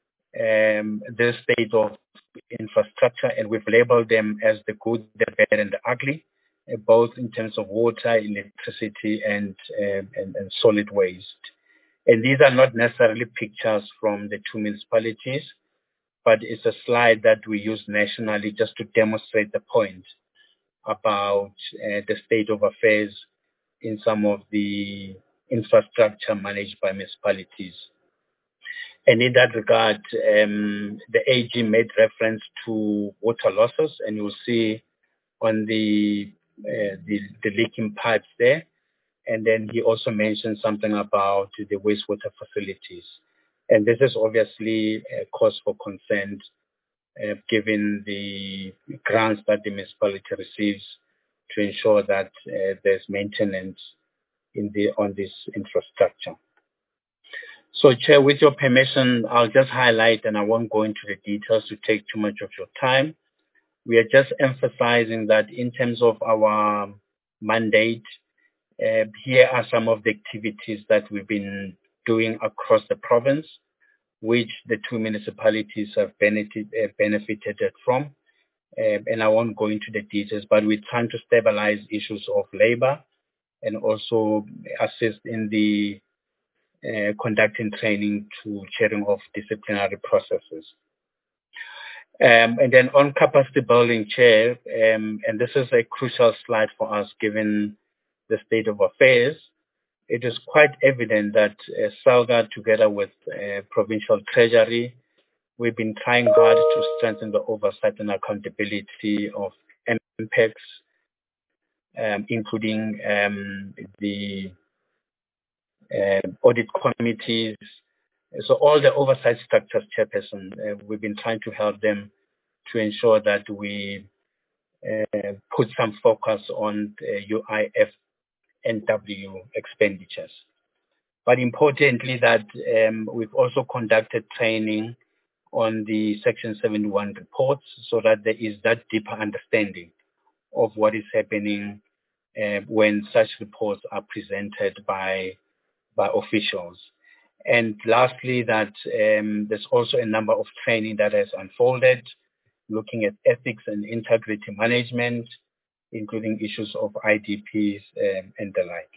this state of infrastructure, and we've labeled them as the good, the bad, and the ugly, both in terms of water, electricity, and solid waste. And these are not necessarily pictures from the 2 municipalities, but it's a slide that we use nationally just to demonstrate the point about the state of affairs in some of the infrastructure managed by municipalities. And in that regard, the AG made reference to water losses, and you'll see on the leaking pipes there. And then he also mentioned something about the wastewater facilities. And this is obviously a cause for concern, given the grants that the municipality receives to ensure that there's maintenance on this infrastructure. So, Chair, with your permission, I'll just highlight, and I won't go into the details to take too much of your time. We are just emphasizing that in terms of our mandate, here are some of the activities that we've been doing across the province, which the 2 municipalities have benefited from. And I won't go into the details, but we're trying to stabilize issues of labor and also assist in the conducting training to chairing of disciplinary processes. And then on capacity building, Chair, and this is a crucial slide for us given the state of affairs, it is quite evident that SALGA, together with Provincial Treasury, we've been trying hard to strengthen the oversight and accountability of MPEX, including the audit committees. So all the oversight structures, Chairperson, we've been trying to help them to ensure that we put some focus on UIF NW expenditures. But importantly that we've also conducted training on the Section 71 reports so that there is that deeper understanding of what is happening when such reports are presented by officials. And lastly, that there's also a number of training that has unfolded, looking at ethics and integrity management, including issues of IDPs and the like.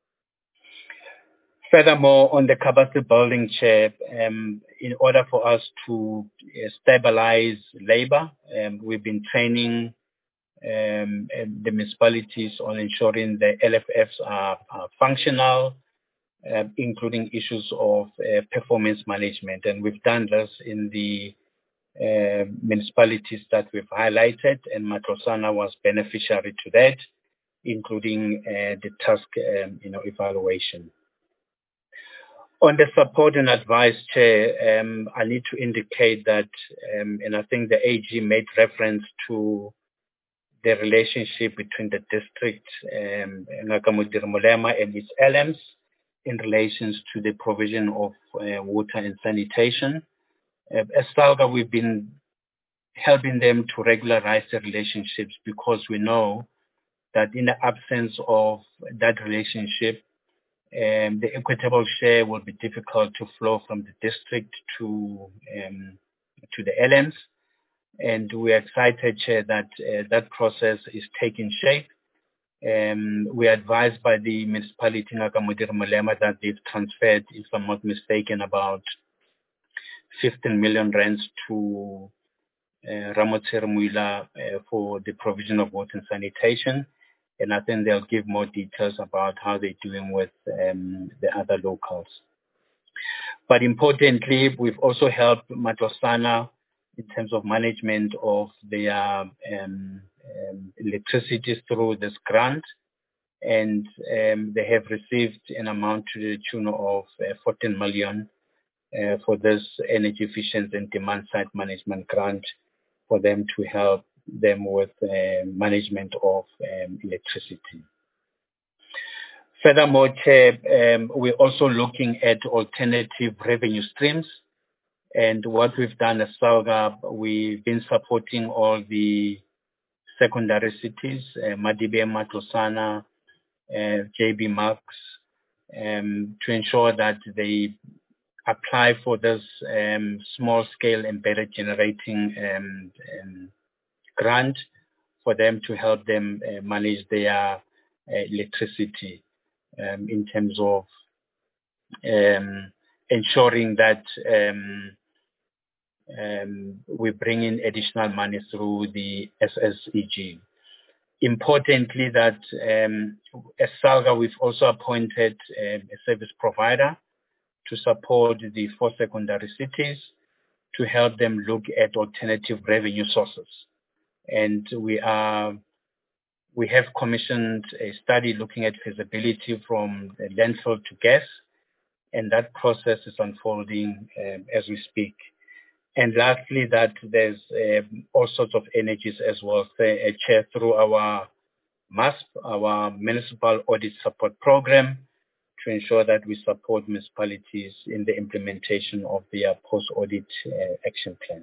Furthermore, on the capacity building, Chair, in order for us to stabilize labor, we've been training the municipalities on ensuring the LFFs are functional, including issues of performance management. And we've done this in the municipalities that we've highlighted, and Matlosana was beneficiary to that, including the task evaluation. On the support and advice, Chair, I need to indicate that, and I think the AG made reference to the relationship between the district, Ngaka and its LMs in relation to the provision of water and sanitation. As SALGA, we've been helping them to regularize the relationships because we know that in the absence of that relationship, the equitable share will be difficult to flow from the district to the LMs. And we're excited, Chair, that that process is taking shape. We're advised by the municipality Ngaka that they've transferred, if I'm not mistaken, about 15 million rands to Ramotsher Muila for the provision of water and sanitation. And I think they'll give more details about how they're doing with the other locals. But importantly, we've also helped Matlosana in terms of management of their electricity through this grant. And they have received an amount to the tune of 14 million for this energy efficiency and demand side management grant for them to help them with management of electricity. Furthermore, Chair, we're also looking at alternative revenue streams. And what we've done as SALGA, we've been supporting all the secondary cities, Madibe, Matlosana, JB Max, to ensure that they apply for this small-scale embedded generating grant for them to help them manage their electricity in terms of ensuring that we bring in additional money through the SSEG. Importantly, that as SALGA, we've also appointed a service provider to support the 4 secondary cities to help them look at alternative revenue sources. And we have commissioned a study looking at feasibility from landfill to gas, and that process is unfolding as we speak. And lastly, that there's all sorts of energies as well, Chair, through our MASP, our Municipal Audit Support Program, to ensure that we support municipalities in the implementation of their post-audit action plans.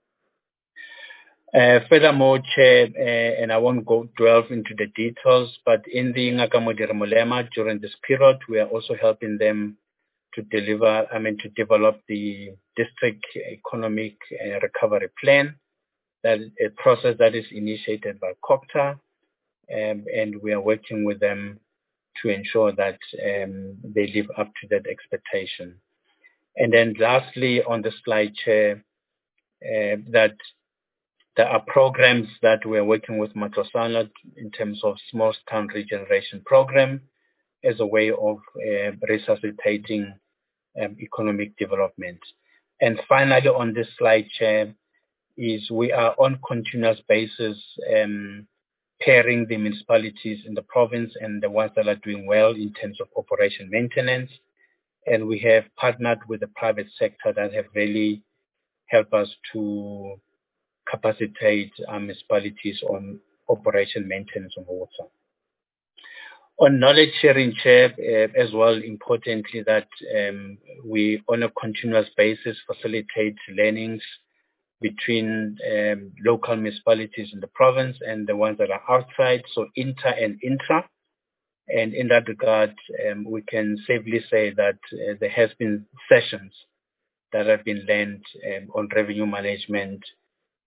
Furthermore, Chair, and I won't delve into the details, but in the Ngaka during this period, we are also helping them to develop the district economic recovery plan. That is a process that is initiated by COGTA, and we are working with them to ensure that they live up to that expectation. And then lastly, on the slide, Chair, that there are programs that we are working with Matlosana in terms of small town regeneration program as a way of resuscitating economic development. And finally, on this slide, Chair, is we are on continuous basis pairing the municipalities in the province and the ones that are doing well in terms of operation maintenance. And we have partnered with the private sector that have really helped us to capacitate our municipalities on operation maintenance of water. On knowledge sharing, Chair, as well, importantly, that we on a continuous basis facilitate learnings between local municipalities in the province and the ones that are outside, so inter and intra. And in that regard, we can safely say that there has been sessions that have been learned on revenue management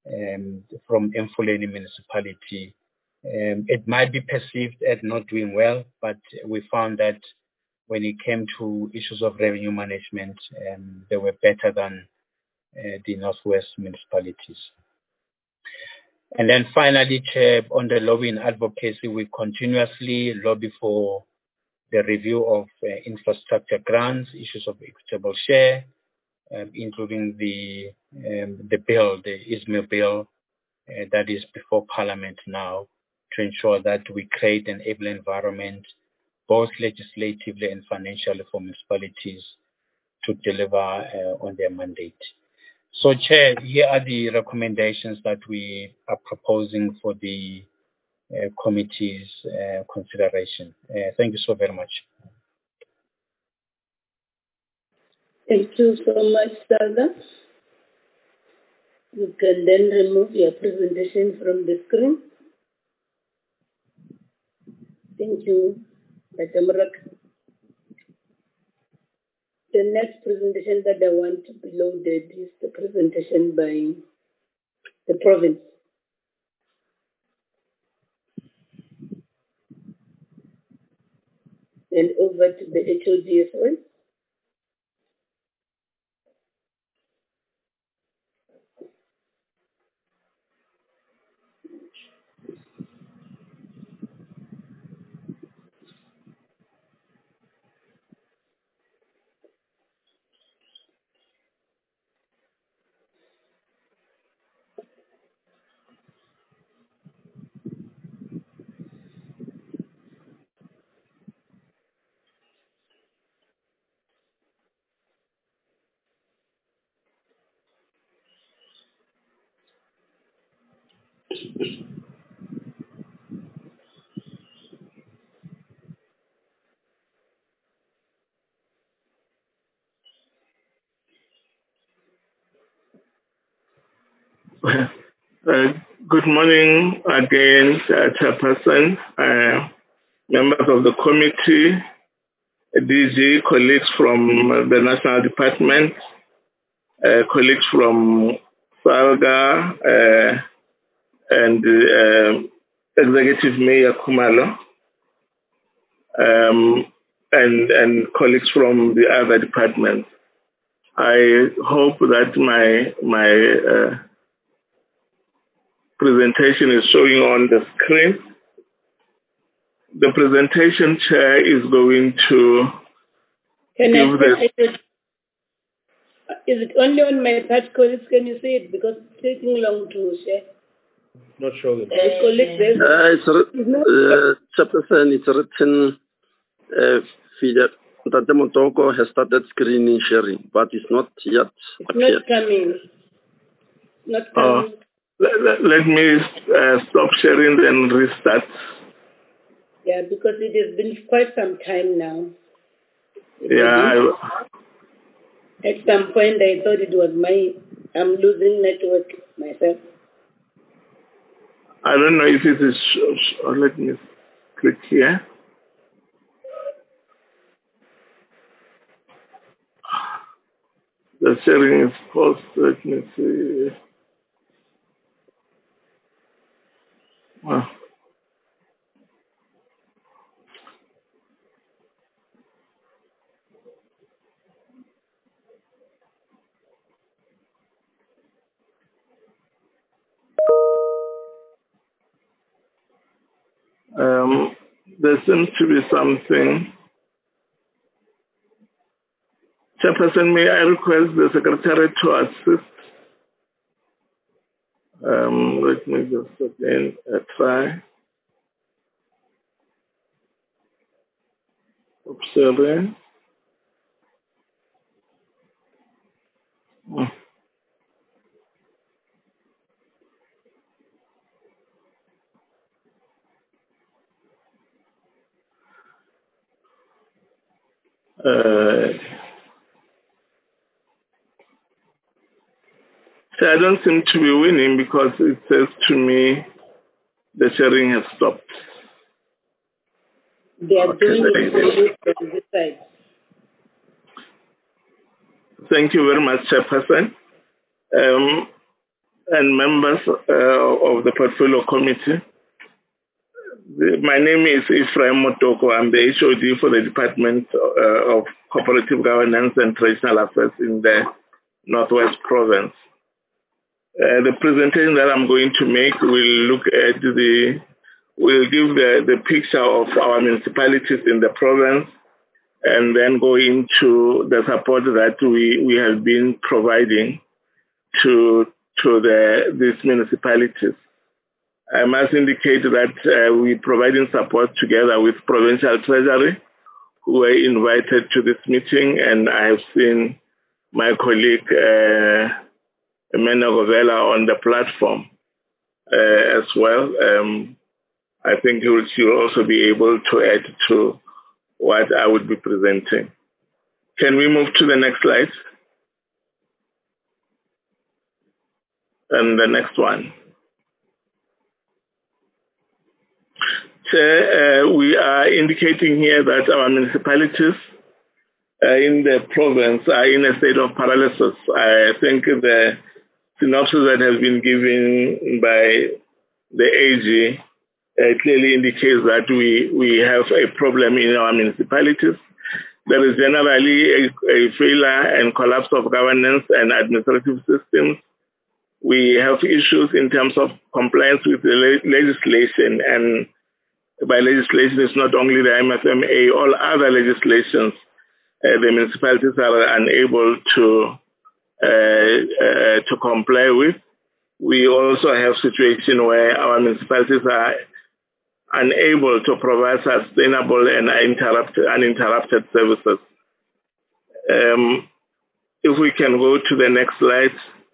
from Mfuleni municipality. It might be perceived as not doing well, but we found that when it came to issues of revenue management, they were better than the Northwest municipalities. And then finally, Chair, on the lobbying advocacy, we continuously lobby for the review of infrastructure grants, issues of equitable share, including the bill, the ISME bill, that is before Parliament now, to ensure that we create an able environment, both legislatively and financially, for municipalities to deliver on their mandate. So, Chair, here are the recommendations that we are proposing for the committee's consideration. Thank you so very much. Thank you so much, Sada. You can then remove your presentation from the screen. Thank you, Dr. Murak. The next presentation that I want to be loaded is the presentation by the province. And over to the HOD as well. Good morning again, Chairperson, members of the committee, DG, colleagues from the National Department, colleagues from SALGA, and Executive Mayor Khumalo, and colleagues from the other departments. I hope that my presentation is showing on the screen. The presentation, Chair, is going to Is it only on my part, colleagues? Can you see it? Because it's taking long to share. Not showing. Chairperson, it's written, Tate Motoko has started screening sharing, but it's not yet appeared. Not coming. Not coming. Let me stop sharing and restart. Yeah, because it has been quite some time now. At some point, I thought it was I'm losing network myself. I don't know if it is. Let me click here. The sharing is paused. Let me see. Wow. There seems to be something. Chairperson, may I request the Secretary to assist? Let me just again try. Observing. So I don't seem to be winning because it says to me the sharing has stopped. They are doing it from this side. Thank you very much, Chairperson. and members of the Portfolio Committee. My name is Ephraim Motoko. I'm the HOD for the Department of Cooperative Governance and Traditional Affairs in the Northwest Province. The presentation that I'm going to make will give the picture of our municipalities in the province, and then go into the support that we have been providing to these municipalities. I must indicate that we're providing support together with Provincial Treasury, who were invited to this meeting, and I have seen my colleague Emena Govela on the platform as well. I think she will also be able to add to what I would be presenting. Can we move to the next slide? And the next one. We are indicating here that our municipalities in the province are in a state of paralysis. I think the synopsis that has been given by the AG clearly indicates that we have a problem in our municipalities. There is generally a failure and collapse of governance and administrative systems. We have issues in terms of compliance with the legislation, and by legislation it's not only the MFMA, all other legislations the municipalities are unable to comply with. We also have situations where our municipalities are unable to provide sustainable and uninterrupted services. If we can go to the next slide.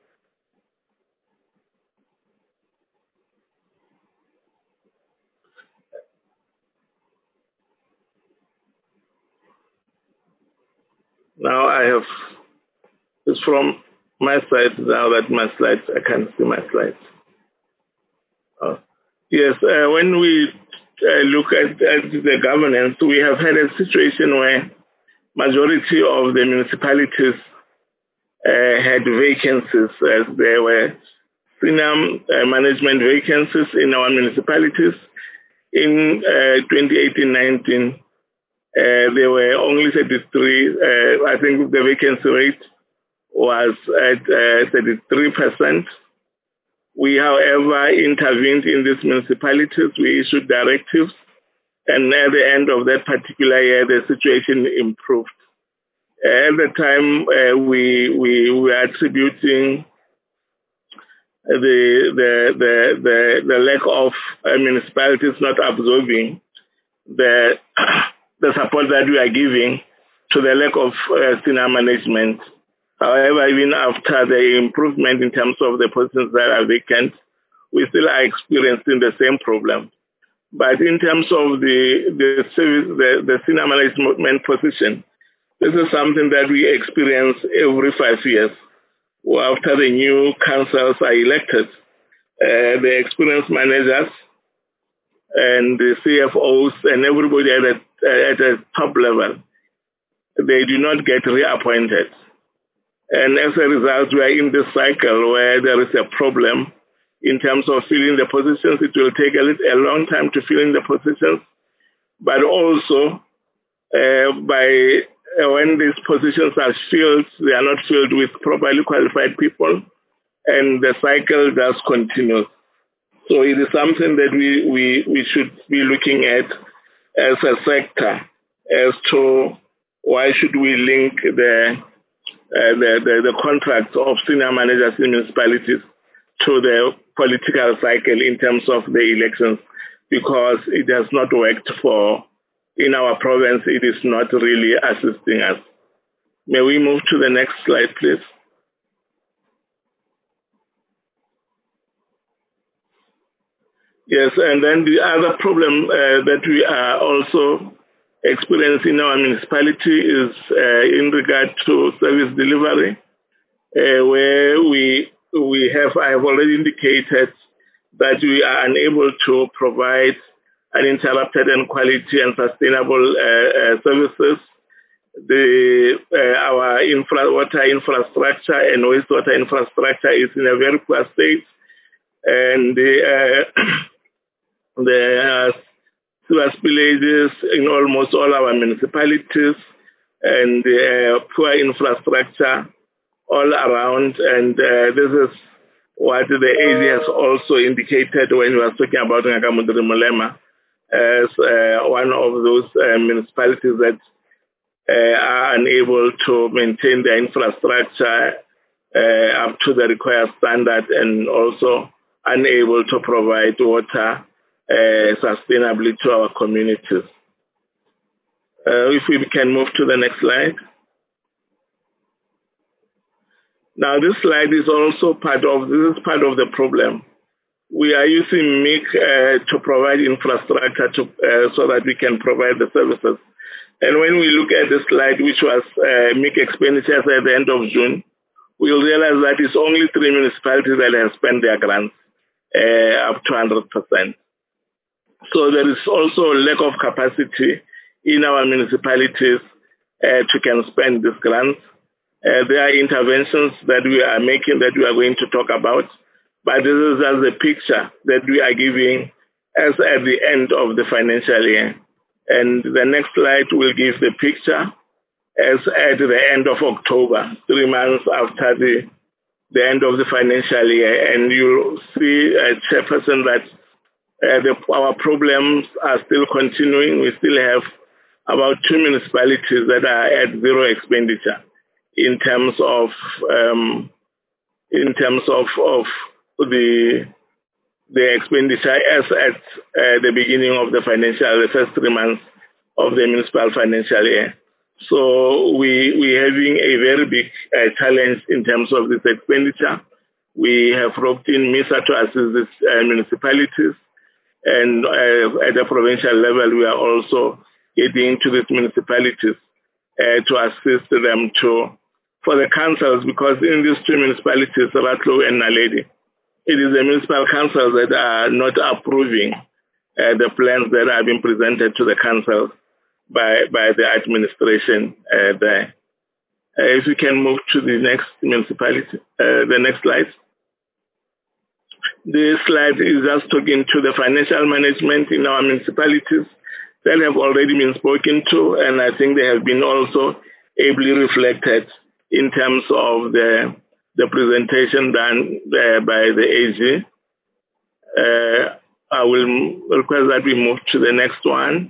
Now it's from my side now that my slides, I can't see my slides. Yes, when we look at the governance, we have had a situation where majority of the municipalities had vacancies. There were senior management vacancies in our municipalities. In 2018-19, there were only 33. I think the vacancy rate was at 33%. We, however, intervened in these municipalities. We issued directives, and at the end of that particular year, the situation improved. At the time, we were attributing the lack of municipalities not absorbing the support that we are giving to the lack of senior management. However, even after the improvement in terms of the positions that are vacant, we still are experiencing the same problem. But in terms of the senior management position, this is something that we experience every 5 years. After the new councils are elected, the experienced managers and the CFOs and everybody at a top level, they do not get reappointed. And as a result, we are in this cycle where there is a problem in terms of filling the positions. It will take a long time to fill in the positions, but also when these positions are filled, they are not filled with properly qualified people, and the cycle does continue. So it is something that we should be looking at as a sector as to why should we link the contracts of senior managers in municipalities to the political cycle in terms of the elections, because it has not worked in our province. It is not really assisting us. May we move to the next slide, please? Yes, and then the other problem that we are also experiencing in our municipality is in regard to service delivery, where I have already indicated that we are unable to provide uninterrupted and quality and sustainable services. our water infrastructure and wastewater infrastructure is in a very poor state, and there are sewer spillages in almost all our municipalities, and poor infrastructure all around. And this is what the AG has also indicated when we were talking about Ngakamudri Mulema as one of those municipalities that are unable to maintain their infrastructure up to the required standard, and also unable to provide water sustainably to our communities. If we can move to the next slide. Now, this slide is also part of the problem. We are using MIC to provide infrastructure so that we can provide the services. And when we look at the slide, which was MIC expenditures at the end of June, we'll realize that it's only 3 municipalities that have spent their grants up to 100%. So there is also a lack of capacity in our municipalities to can spend these grants. There are interventions that we are making that we are going to talk about, but this is just the picture that we are giving as at the end of the financial year. And the next slide will give the picture as at the end of October, 3 months after the end of the financial year. And you'll see, Chairperson, that our problems are still continuing. We still have about 2 municipalities that are at zero expenditure in terms of the expenditure as at the beginning of the first 3 months of the municipal financial year. So we're having a very big challenge in terms of this expenditure. We have roped in MISA to assist these municipalities, and at the provincial level, we are also getting into these municipalities to assist them for the councils, because in these 2 municipalities, Ratlo and Naledi, it is the municipal councils that are not approving the plans that have been presented to the council by the administration there. If we can move to the next municipality, the next slide. This slide is just talking to the financial management in our municipalities that have already been spoken to, and I think they have been also ably reflected in terms of the presentation done by the AG. I will request that we move to the next one.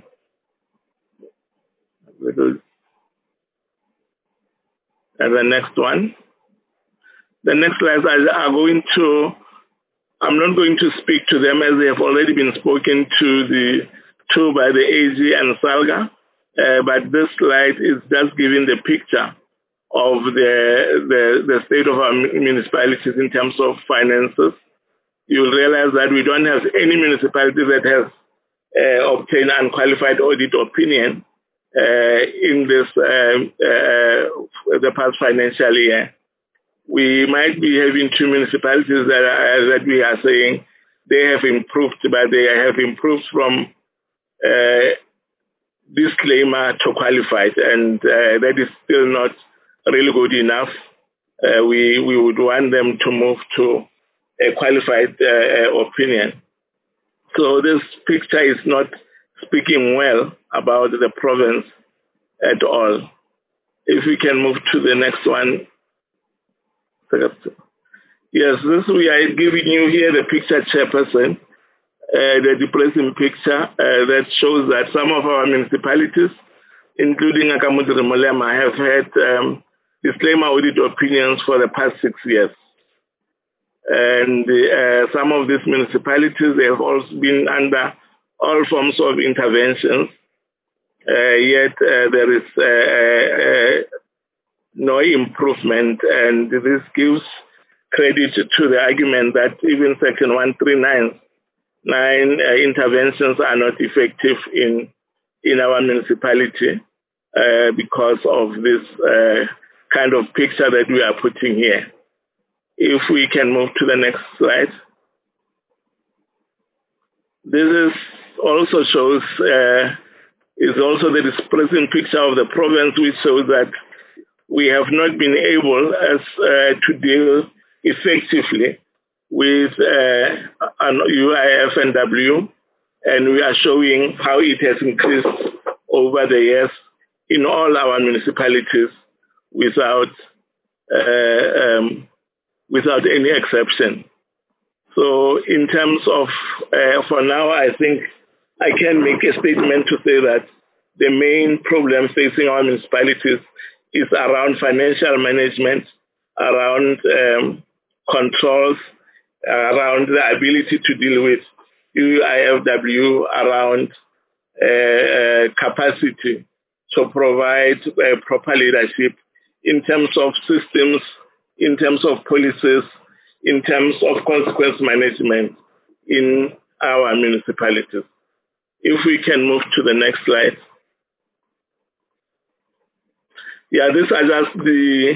And the next one. The next slides are going to, I'm not going to speak to them as they have already been spoken to by the AG and SALGA, but this slide is just giving the picture of the state of our municipalities in terms of finances. You'll realize that we don't have any municipality that has obtained unqualified audit opinion in this the past financial year. We might be having 2 municipalities that we are saying they have improved, but they have improved from disclaimer to qualified, and that is still not really good enough. We would want them to move to a qualified opinion. So this picture is not speaking well about the province at all. If we can move to the next one. Yes, we are giving you here the picture, Chairperson, the depressing picture that shows that some of our municipalities, including Ngakamudri Mulema, have had disclaimer audit opinions for the past 6 years. And some of these municipalities, they have also been under all forms of interventions, yet there is no improvement, and this gives credit to the argument that even Section 139 interventions are not effective in our municipality because of this kind of picture that we are putting here. If we can move to the next slide. This also shows is also the depressing picture of the province, which shows that we have not been able to deal effectively with an UIF&W, and we are showing how it has increased over the years in all our municipalities without any exception. So in terms of, for now, I think I can make a statement to say that the main problem facing our municipalities is around financial management, around controls, around the ability to deal with UIFW, around capacity to provide proper leadership in terms of systems, in terms of policies, in terms of consequence management in our municipalities. If we can move to the next slide. Yeah, these are just the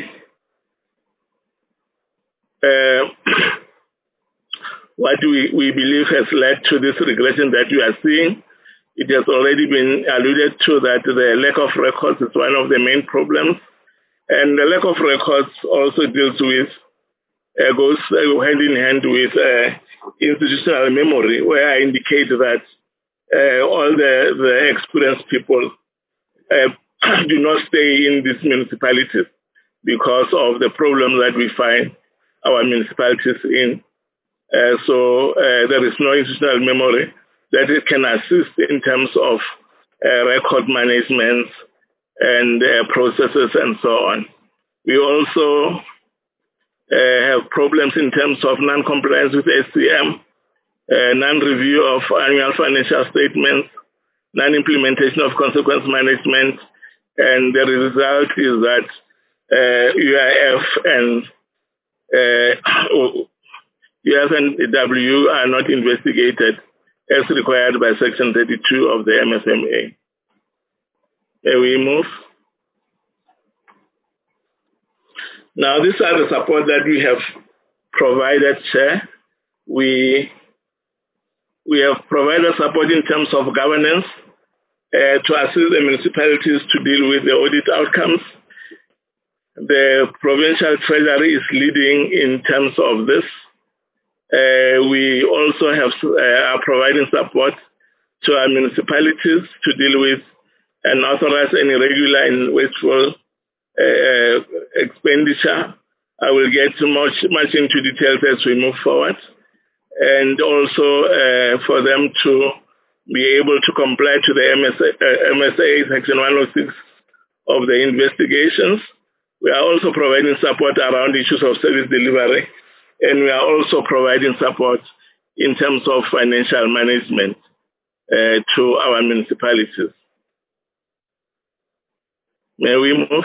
what we believe has led to this regression that we are seeing. It has already been alluded to that the lack of records is one of the main problems. And the lack of records also deals with, goes hand in hand with institutional memory, where I indicate that all the experienced people do not stay in these municipalities because of the problems that we find our municipalities in. So there is no institutional memory that it can assist in terms of record management and processes and so on. We also have problems in terms of non-compliance with SCM, non-review of annual financial statements, non-implementation of consequence management, and the result is that UIF and W are not investigated as required by Section 32 of the MSMA. May we move? Now, these are the support that we have provided, Chair. We have provided support in terms of governance to assist the municipalities to deal with the audit outcomes. The provincial treasury is leading in terms of this. We also are providing support to our municipalities to deal with and authorize any irregular and wasteful expenditure. I will get much into details as we move forward. And also for them to be able to comply to the MSA Section 106 of the investigations. We are also providing support around issues of service delivery, and we are also providing support in terms of financial management to our municipalities. May we move?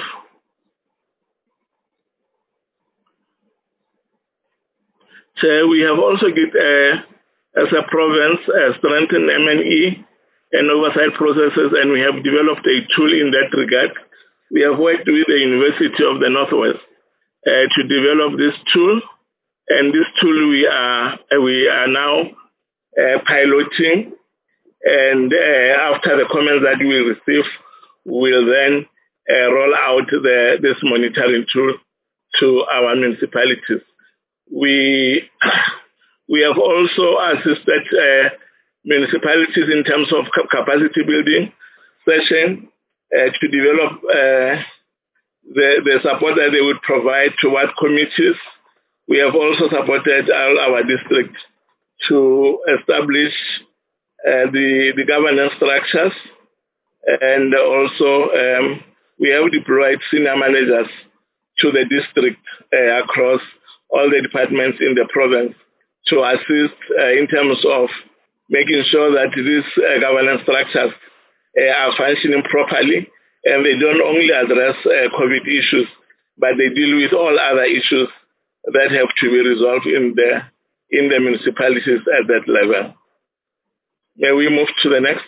So we have also as a province, strengthened M&E and oversight processes, and we have developed a tool in that regard. We have worked with the University of the Northwest to develop this tool, and this tool we are now piloting, and after the comments that we receive, we'll then roll out this monitoring tool to our municipalities. We have also assisted municipalities in terms of capacity building session to develop the support that they would provide to what committees. We have also supported all our districts to establish the governance structures, and also we have deployed senior managers to the district across all the departments in the province to assist in terms of making sure that these governance structures are functioning properly, and they don't only address COVID issues, but they deal with all other issues that have to be resolved in the municipalities at that level. May we move to the next?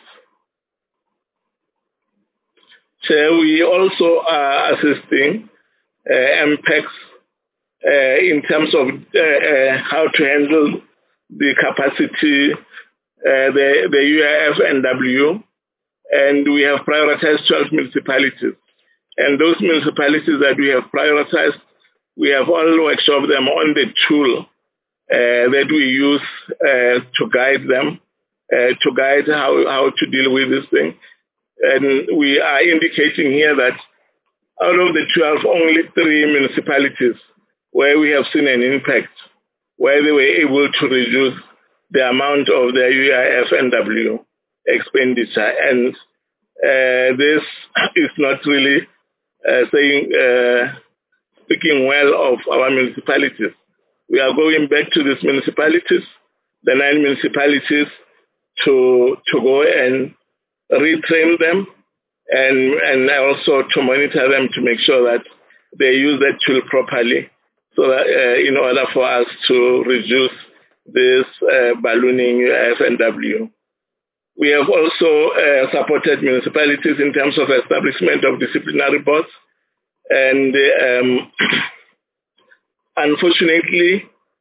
So we also are assisting MPECs in terms of how to handle the capacity, the UIF&W and we have prioritized 12 municipalities. And those municipalities that we have prioritized, we have all workshopped them on the tool that we use to guide them, to guide how to deal with this thing. And we are indicating here that out of the 12, only 3 municipalities where we have seen an impact, where they were able to reduce the amount of their UIF-NW expenditure. And this is not really speaking well of our municipalities. We are going back to these municipalities, the 9 municipalities, to go and retrain them and also to monitor them to make sure that they use that tool properly, so that in order for us to reduce this ballooning UIF-NW. We have also supported municipalities in terms of establishment of disciplinary boards. And unfortunately,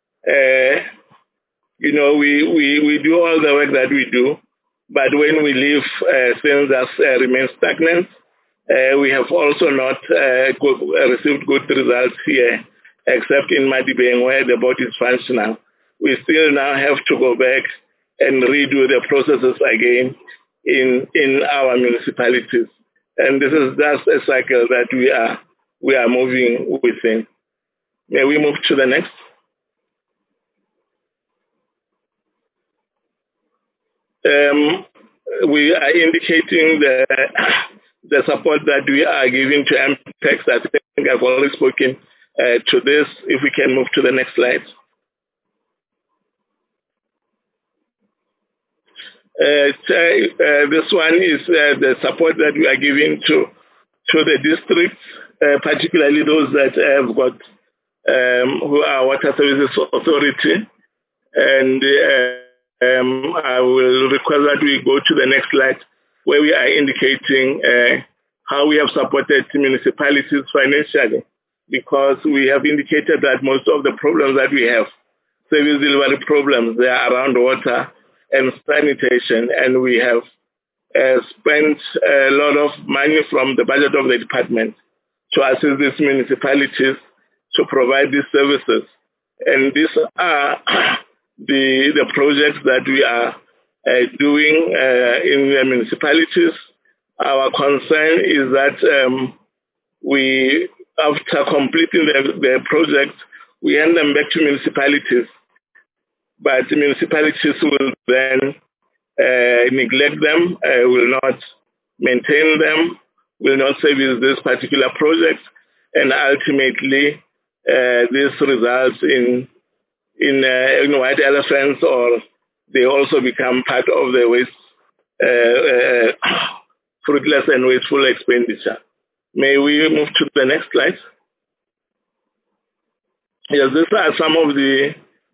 we do all the work that we do, but when we leave census remain stagnant, we have also not received good results here, except in Madibeng, where the board is functional. We still now have to go back and redo the processes again in our municipalities. And this is just a cycle that we are moving within. May we move to the next? We are indicating the support that we are giving to MPEX. I think I've already spoken to this. If we can move to the next slide. This one is the support that we are giving to the districts, particularly those that have got who are Water Services Authority. And I will request that we go to the next slide, where we are indicating how we have supported municipalities financially, because we have indicated that most of the problems that we have, service delivery problems, they are around water and sanitation, and we have spent a lot of money from the budget of the department to assist these municipalities to provide these services. And these are the projects that we are doing in the municipalities. Our concern is that we, after completing the project, we hand them back to municipalities, but the municipalities will then neglect them, will not maintain them, will not service this particular project, and ultimately this results in white elephants, or they also become part of the waste, fruitless and wasteful expenditure. May we move to the next slide? Yes, these are some of the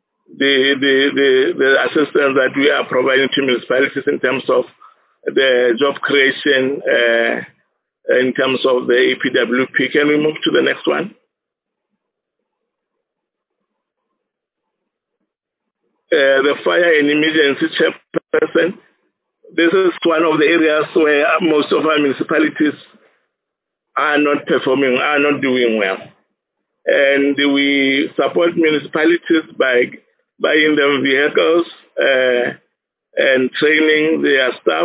assistance that we are providing to municipalities in terms of the job creation, in terms of the APWP. Can we move to the next one? The fire and emergency chairperson. This is one of the areas where most of our municipalities are not performing, are not doing well. And we support municipalities by buying them vehicles and training their staff.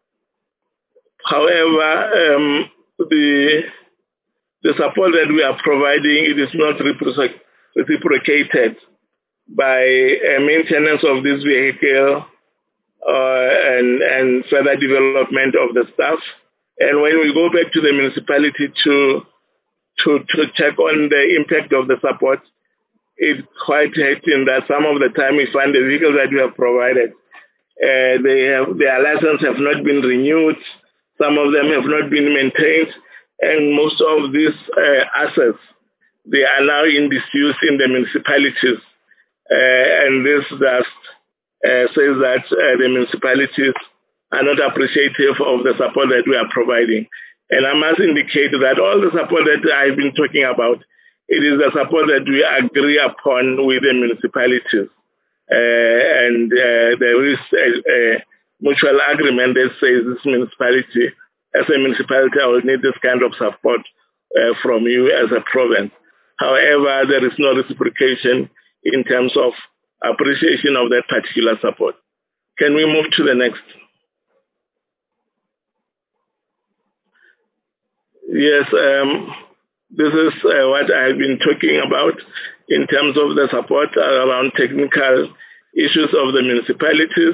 However, the support that we are providing, it is not reciprocated by maintenance of this vehicle and further development of the staff. And when we go back to the municipality to check on the impact of the support, it's quite hurting that some of the time we find the vehicles that we have provided, their license have not been renewed, some of them have not been maintained, and most of these assets, they are now in disuse in the municipalities. And this just says that the municipalities are not appreciative of the support that we are providing. And I must indicate that all the support that I've been talking about, it is the support that we agree upon with the municipalities. And there is mutual agreement that says this municipality, as a municipality, I will need this kind of support from you as a province. However, there is no reciprocation in terms of appreciation of that particular support. Can we move to the next? Yes, this is what I've been talking about in terms of the support around technical issues of the municipalities.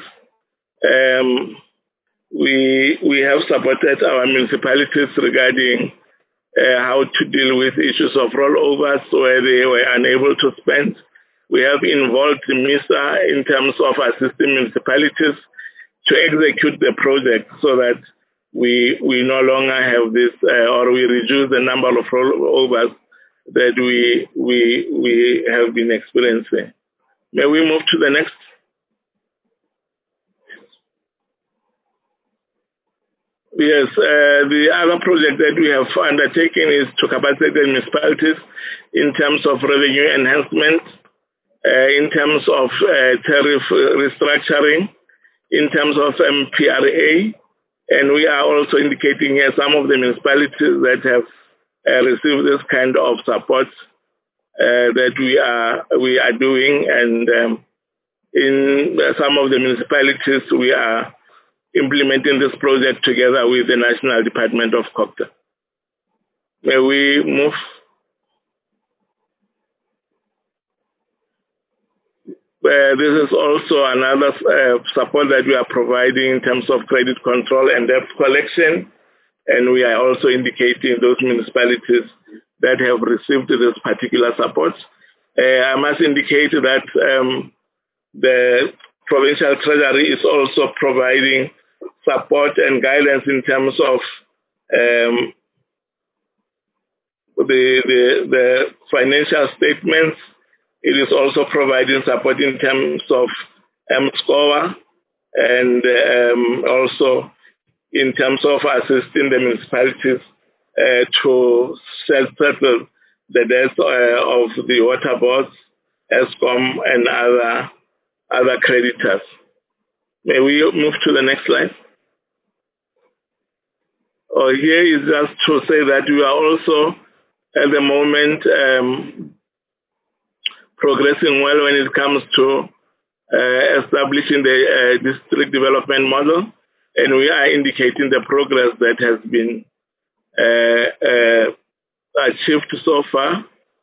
We have supported our municipalities regarding how to deal with issues of rollovers where they were unable to spend. We have involved MISA in terms of assisting municipalities to execute the project so that we no longer have this or we reduce the number of rollovers that we have been experiencing. May we move to the next? Yes, the other project that we have undertaken is to capacitate the municipalities in terms of revenue enhancement, in terms of tariff restructuring, in terms of PRA, and we are also indicating here some of the municipalities that have received this kind of support that we are doing, and in some of the municipalities we are implementing this project together with the National Department of COGTA. May we move? This is also another support that we are providing in terms of credit control and debt collection, and we are also indicating those municipalities that have received this particular support. I must indicate that the Provincial Treasury is also providing support and guidance in terms of the financial statements. It is also providing support in terms of MSCOA and also in terms of assisting the municipalities to settle the debts of the water boards, ESCOM, and other creditors. May we move to the next slide? Here is just to say that we are also at the moment progressing well when it comes to establishing the district development model, and we are indicating the progress that has been achieved so far.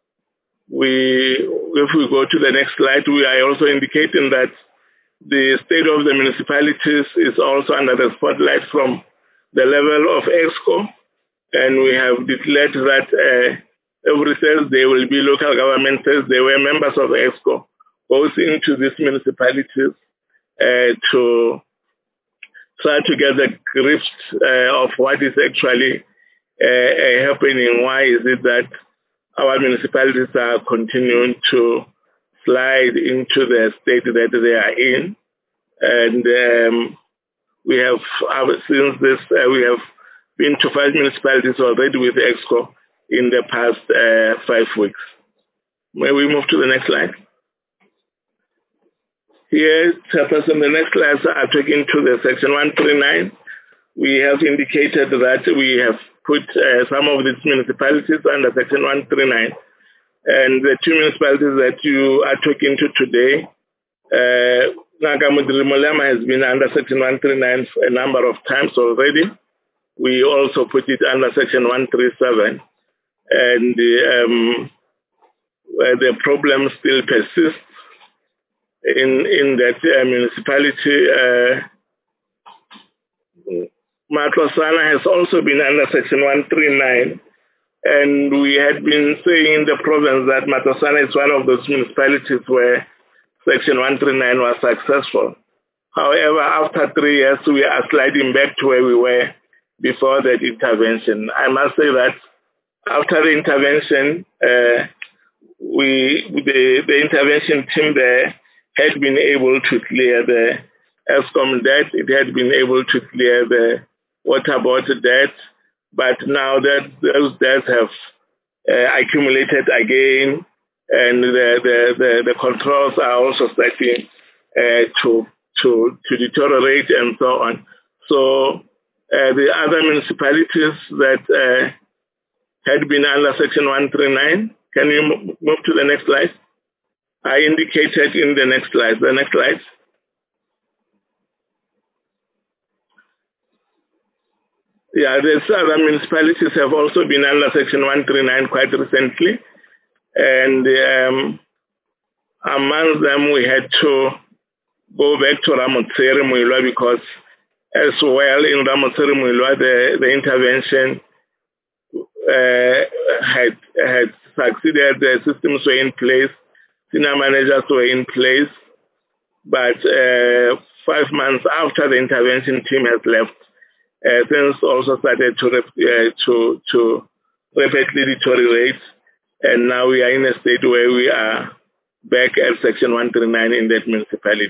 If we go to the next slide, we are also indicating that the state of the municipalities is also under the spotlight from the level of EXCO, and we have declared that every Thursday will be local government Thursday where members of EXCO goes into these municipalities to try to get the grips of what is actually happening. Why is it that our municipalities are continuing to slide into the state that they are in? And we have, since this, we have been to 5 municipalities already with EXCO in the past 5 weeks. May we move to the next slide? Here, Chairperson, the next slides are taken to the section 139. We have indicated that we have put some of these municipalities under section 139. And the 2 municipalities that you are talking to today, Nagamudrimolema has been under section 139 a number of times already. We also put it under section 137. And the problem still persists in that municipality. Matlosana has also been under section 139, and we had been saying in the province that Matlosana is one of those municipalities where section 139 was successful. However, after 3 years, we are sliding back to where we were before that intervention. I must say that after the intervention, the intervention team there had been able to clear the ESCOM debt. It had been able to clear the water board debt, but now that those debts have accumulated again, and the controls are also starting to to deteriorate and so on. So the other municipalities that had been under Section 139, can you move to the next slide? I indicated in the next slide. The next slide. Yeah, these other municipalities have also been under Section 139 quite recently. And among them, we had to go back to Ramotsiri Muilwa because as well in Ramotsiri Muilwa, the intervention had succeeded. The systems were in place, senior managers were in place, but 5 months after the intervention team has left, things also started to rapidly deteriorate, and now we are in a state where we are back at Section 139 in that municipality.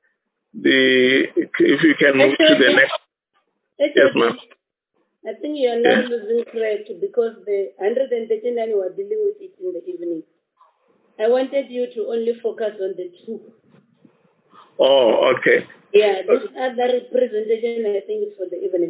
If you can move to the next. Yes, ma'am. I think you are now losing track because the 139 were dealing with it in the evening. I wanted you to only focus on the 2. Oh, okay. Yeah, this other representation, I think, is for the evening.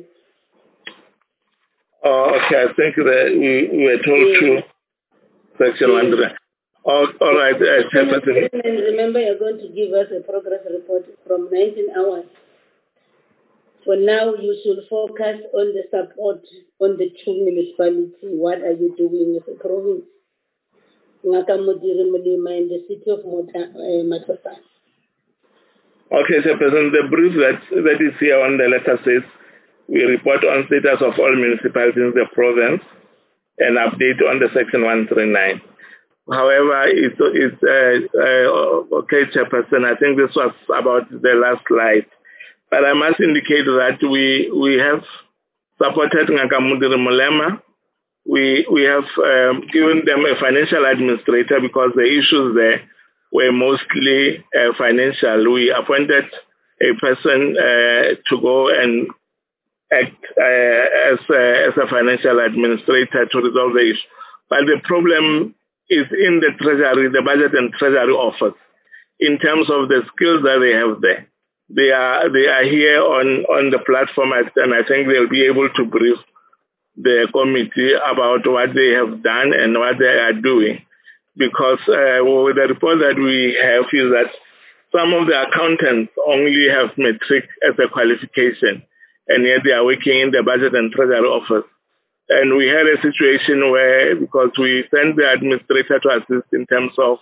Oh, okay. I think that we were told to Section 139. Oh, all right. And remember, you're going to give us a progress report from 19 hours. For now, you should focus on the support on the 2 municipalities. What are you doing as a province? Ngakamudiri Mulima in the city of Matosana. Okay, so President, the brief that is here on the letter says, we report on status of all municipalities in the province and update on the Section 139. However, it's okay, Chairperson, I think this was about the last slide. But I must indicate that we have supported Ngakamudiri Mulema. We have given them a financial administrator because the issues there were mostly financial. We appointed a person to go and act as a financial administrator to resolve the issue. But the problem is in the Treasury, the Budget and Treasury Office, in terms of the skills that they have there. They are here on the platform, and I think they'll be able to brief the committee about what they have done and what they are doing. Because the report that we have is that some of the accountants only have matric as a qualification, and yet they are working in the Budget and Treasury Office. And we had a situation where, because we sent the administrator to assist in terms of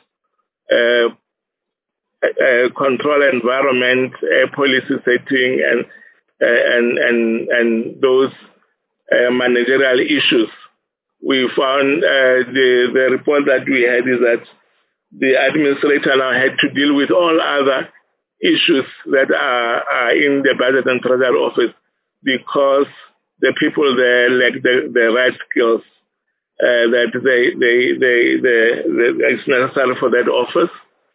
control environment, policy setting, and those managerial issues, we found the report that we had is that the administrator now had to deal with all other issues that are in the Budget and Treasury Office because the people there lack the right skills that it's necessary for that office.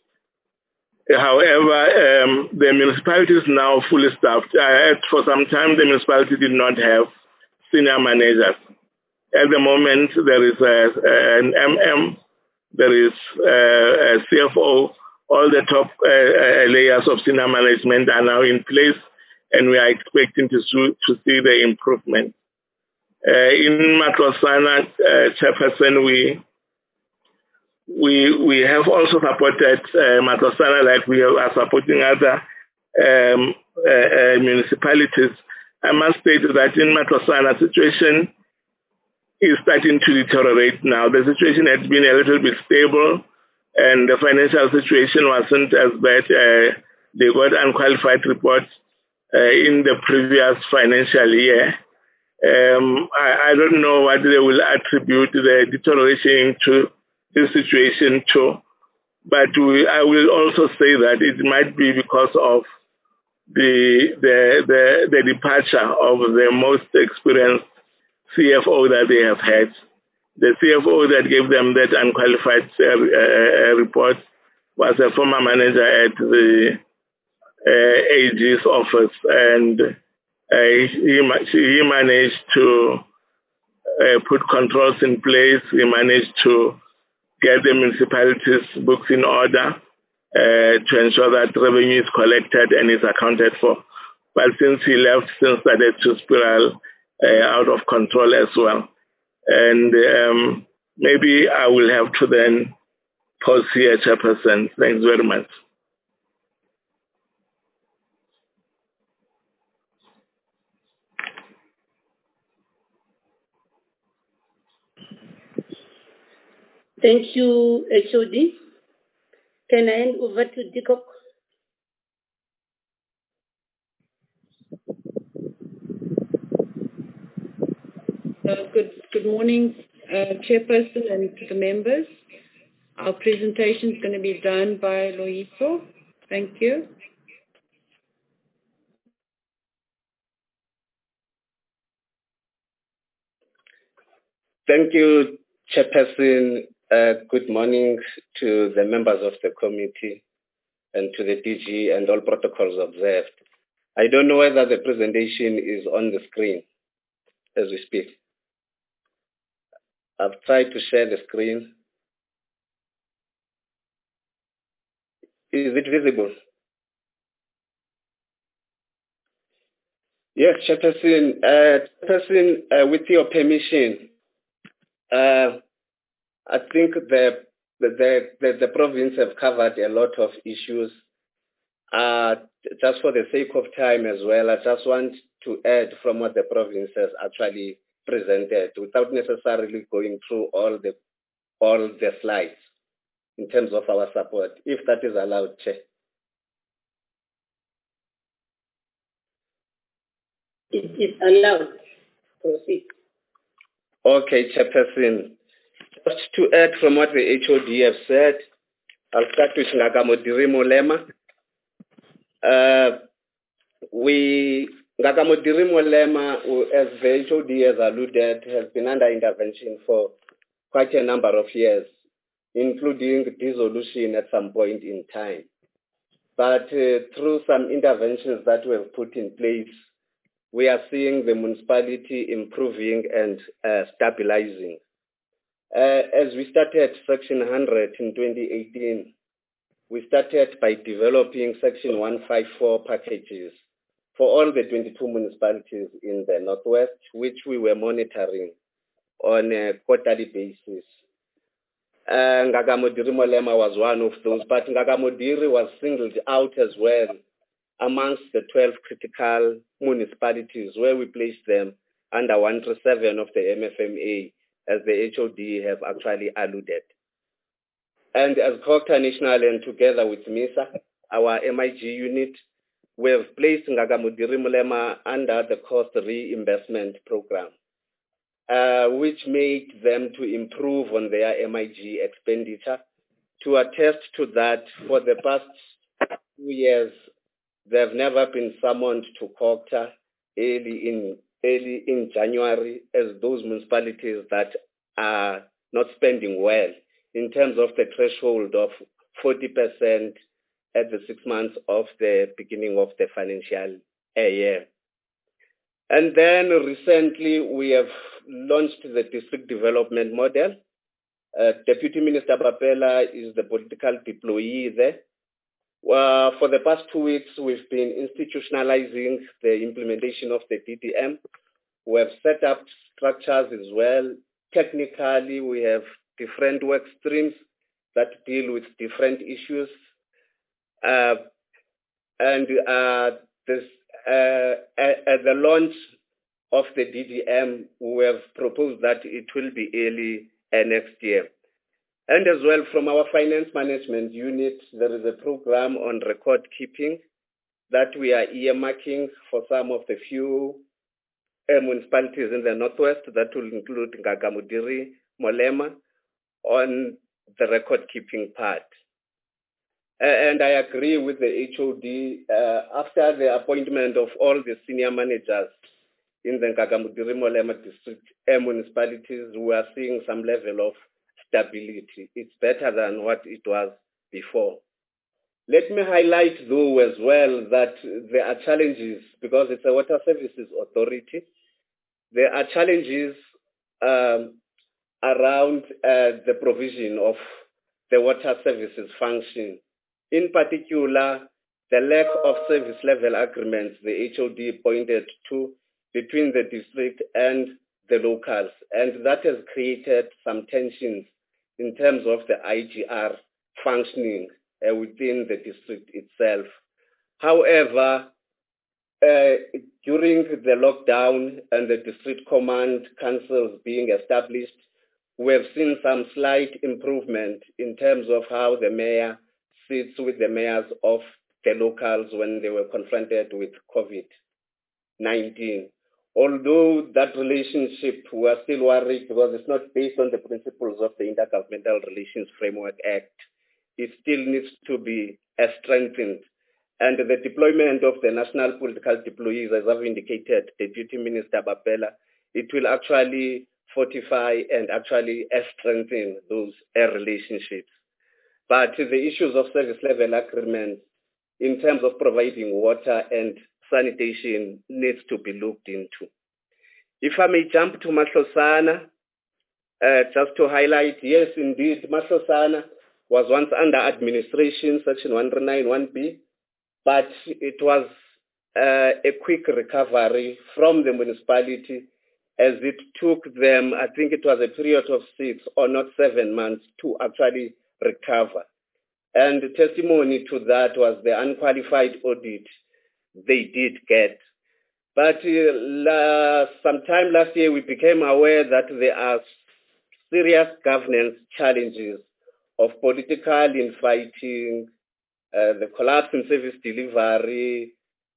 However, the municipality is now fully staffed. For some time, the municipality did not have senior managers. At the moment, there is an MM, there is a CFO. All the top layers of senior management are now in place, and we are expecting to see the improvement. In Matosana, Chairperson, we have also supported Matosana like we are supporting other municipalities. I must state that in Matosana, situation is starting to deteriorate now. The situation had been a little bit stable, and the financial situation wasn't as bad. They got unqualified reports in the previous financial year. I don't know what they will attribute the deterioration to this situation to, but I will also say that it might be because of the departure of the most experienced CFO that they have had. The CFO that gave them that unqualified report was a former manager at the AG's office, and he managed to put controls in place. He managed to get the municipalities' books in order, to ensure that revenue is collected and is accounted for. But since he left, things started to spiral out of control as well. And maybe I will have to then pause here, Chairperson. Thanks very much. Thank you, HOD. Can I hand over to Dikok? Good morning, Chairperson and the members. Our presentation is going to be done by Loyiso. Thank you. Thank you, Chairperson. Good morning to the members of the committee and to the DG and all protocols observed. I don't know whether the presentation is on the screen as we speak. I've tried to share the screen. Is it visible? Yes, Chairperson. With your permission, I think the province have covered a lot of issues. Just for the sake of time as well, I just want to add from what the province has actually presented without necessarily going through all the slides in terms of our support, if that is allowed, Chair. It is allowed. Proceed. Okay, Chairperson. Just to add from what the HOD have said, I'll start with Ngagamodiri Molema. Ngagamodiri Molema, as the HOD has alluded, has been under intervention for quite a number of years, including dissolution at some point in time. But through some interventions that we have put in place, we are seeing the municipality improving and stabilizing. As we started Section 100 in 2018, we started by developing Section 154 packages for all the 22 municipalities in the Northwest, which we were monitoring on a quarterly basis. Ngagamodiri Molema was one of those, but Ngagamodiri was singled out as well amongst the 12 critical municipalities where we placed them under 137 of the MFMA, as the HOD have actually alluded. And as Cocta National and together with MISA, our MIG unit, we have placed Ngagamodiri Molema under the cost reimbursement program, which made them to improve on their MIG expenditure. To attest to that, for the past 2 years, they have never been summoned to Cocta early in January as those municipalities that are not spending well in terms of the threshold of 40% at the 6 months of the beginning of the financial year. And then recently we have launched the district development model. Deputy Minister Bapela is the political deployee there. For the past 2 weeks, we've been institutionalizing the implementation of the DDM. We have set up structures as well. Technically, we have different work streams that deal with different issues. At the launch of the DDM, we have proposed that it will be early next year. And as well, from our finance management unit, there is a program on record keeping that we are earmarking for some of the few municipalities in the Northwest. That will include Ngagamodiri Molema on the record keeping part. And I agree with the HOD. After the appointment of all the senior managers in the Ngagamodiri Molema district municipalities, we are seeing some level of stability. It's better than what it was before. Let me highlight, though, as well, that there are challenges because it's a water services authority. There are challenges around the provision of the water services function In particular, the lack of service level agreements the HOD pointed to between the district and the locals, and that has created some tensions in terms of the IGR functioning within the district itself. However, during the lockdown and the district command councils being established, we have seen some slight improvement in terms of how the mayor sits with the mayors of the locals when they were confronted with COVID-19. Although that relationship, we are still worried because it's not based on the principles of the Intergovernmental Relations Framework Act. It still needs to be strengthened. And the deployment of the national political deployees, as I've indicated, Deputy Minister Bapela, it will actually fortify and actually strengthen those relationships. But the issues of service level agreements in terms of providing water and sanitation needs to be looked into. If I may jump to Matlosana, just to highlight, yes, indeed, Matlosana was once under administration, Section 191B, but it was a quick recovery from the municipality as it took them, I think it was a period of 6 or not 7 months to actually recover. And the testimony to that was the unqualified audit they did get. But sometime last year, we became aware that there are serious governance challenges of political infighting, the collapse in service delivery.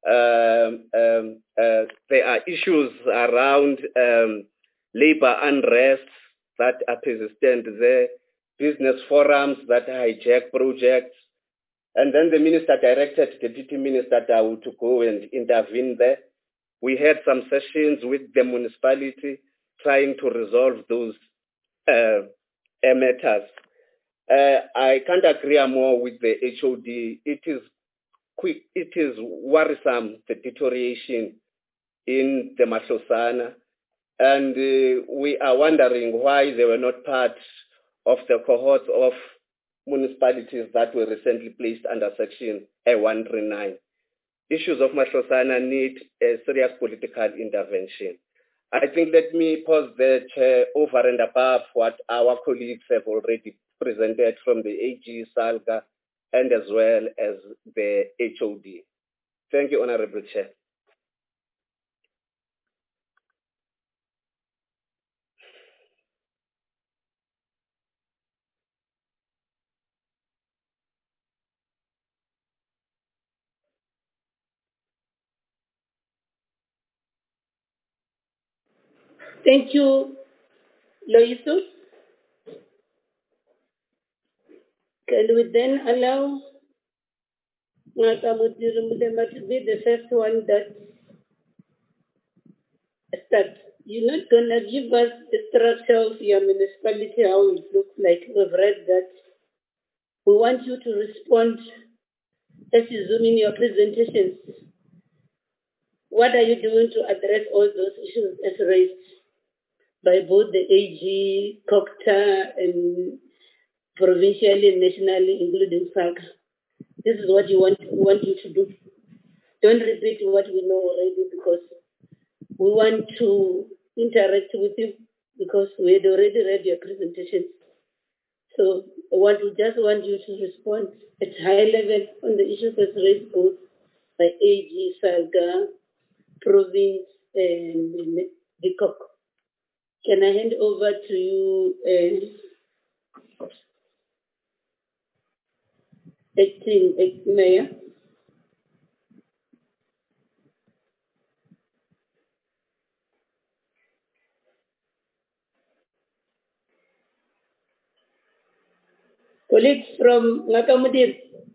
There are issues around labor unrest that are persistent there, business forums that hijack projects. And then the minister directed Deputy Minister Tau to go and intervene there. We had some sessions with the municipality trying to resolve those matters. I can't agree more with the HOD. It is worrisome, the deterioration in the Matlosana, and we are wondering why they were not part of the cohort of municipalities that were recently placed under Section 139. Issues of Matlosana need a serious political intervention. I think let me pause there, Chair, over and above what our colleagues have already presented from the AG, SALGA, and as well as the HOD. Thank you, Honorable Chair. Thank you, Loiso. Can we then allow Ngakamudiri Mulema to be the first one that starts? You're not going to give us the structure of your municipality, how it looks like. We've read that. We want you to respond as you zoom in your presentations. What are you doing to address all those issues as raised by both the AG, COCTA, and provincially and nationally, including SALGA? This is what we want you to do. Don't repeat what we know already, because we want to interact with you, because we had already read your presentation. So we just want you to respond at high level on the issues as raised both by AG, SALGA, province, and the COC. Can I hand over to you, Acting Mayor? Colleagues from Ngakamudiri.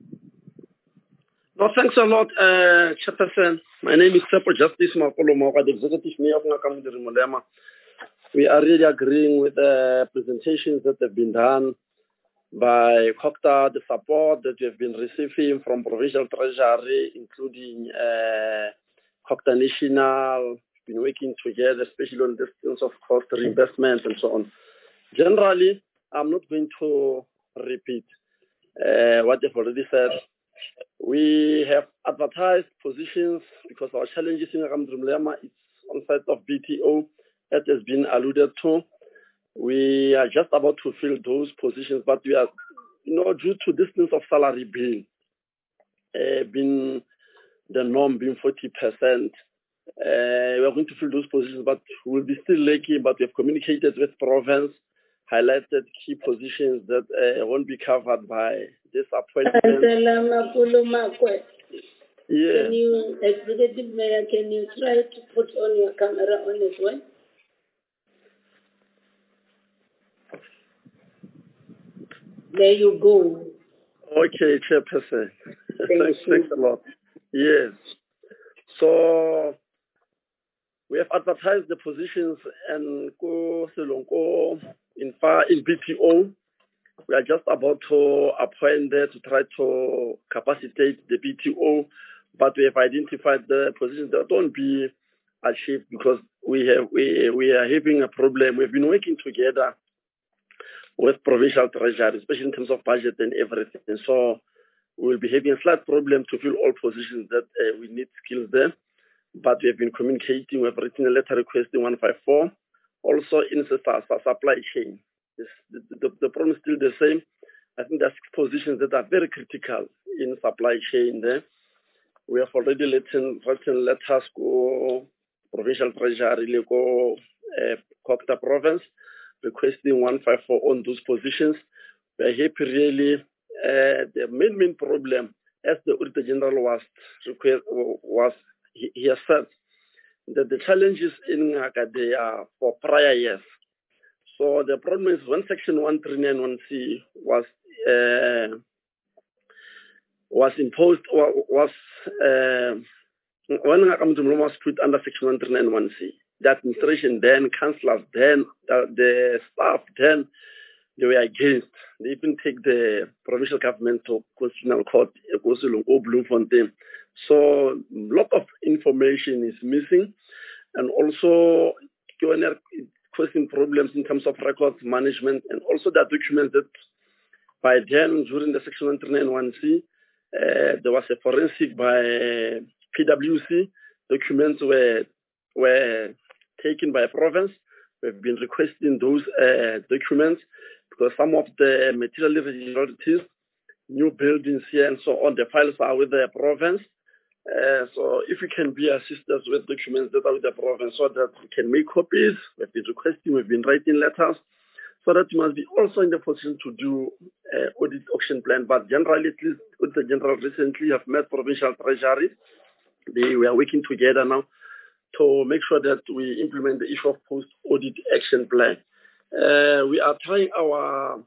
No, thanks a lot, Chairperson. My name is Tsepo Justice Makolomoka, the Executive Mayor of Ngakamudiri Mulema. We are really agreeing with the presentations that have been done by COCTA, the support that we have been receiving from Provincial Treasury, including COCTA National, been working together, especially on the things of cost reimbursement and so on. Generally, I'm not going to repeat. what they've already said. We have advertised positions because our challenges in Ramdrumlema is on side of BTO, that has been alluded to. We are just about to fill those positions, but we are, due to distance of salary being the norm being 40%, we are going to fill those positions, but we'll be still lacking. But we have communicated with province, highlighted key positions that won't be covered by this appointment. Yeah. Can you, Executive Mayor, can you try to put on your camera on as well? There you go. Okay, Chairperson. Thanks a lot. Yes. So we have advertised the positions and in BTO. We are just about to appoint there to try to capacitate the BTO, but we have identified the positions that don't be achieved because we are having a problem. We've been working together with provincial treasury, especially in terms of budget and everything. And so we'll be having a slight problem to fill all positions that we need skills there. But we have been communicating. We have written a letter requesting 154. Also in the supply chain. The problem is still the same. I think there's positions that are very critical in supply chain there. We have already written letters to provincial treasury, Kokta province, requesting 154 on those positions. We are happy really. The main problem, as the Auditor General he has said, that the challenges in Ngaka, they are for prior years. So the problem is when Section 1391C was imposed, when Ngaka was put under Section 1391C, the administration then, councillors then, the staff then, they were against. They even take the provincial government to Constitutional Court, Bloemfontein. So a lot of information is missing, and also causing problems in terms of records management, and also the documents that by then, during the Section 1391C, there was a forensic by PwC. Documents were taken by a province. We've been requesting those documents because some of the material irregularities, new buildings here and so on, the files are with the province. So if you can be assistance with documents that are with the province so that we can make copies, we've been requesting, we've been writing letters, so that you must be also in the position to do audit auction plan. But generally, at least the general recently have met provincial treasury. We are working together now to make sure that we implement the issue of post-audit action plan. We are trying our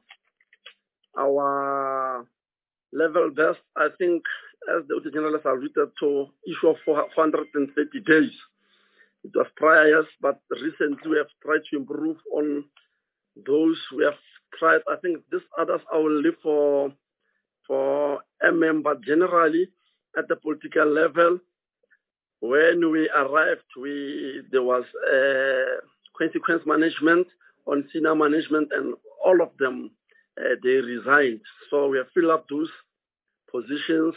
level best. I think, as the Auditor General has alluded to, issue of 430 days. It was prior years, but recently we have tried to improve on those. We have tried, I think this others I will leave for MM, but generally at the political level, when we arrived, there was consequence management on senior management, and all of them, they resigned. So we have filled up those positions.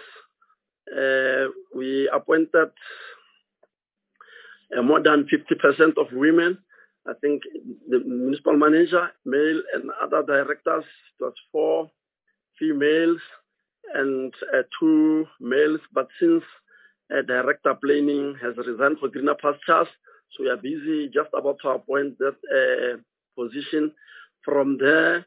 We appointed more than 50% of women. I think the municipal manager, male, and other directors, it was 4 females and 2 males. But since Director Planning has resigned for greener pastures, so we are busy just about to appoint that position. From there,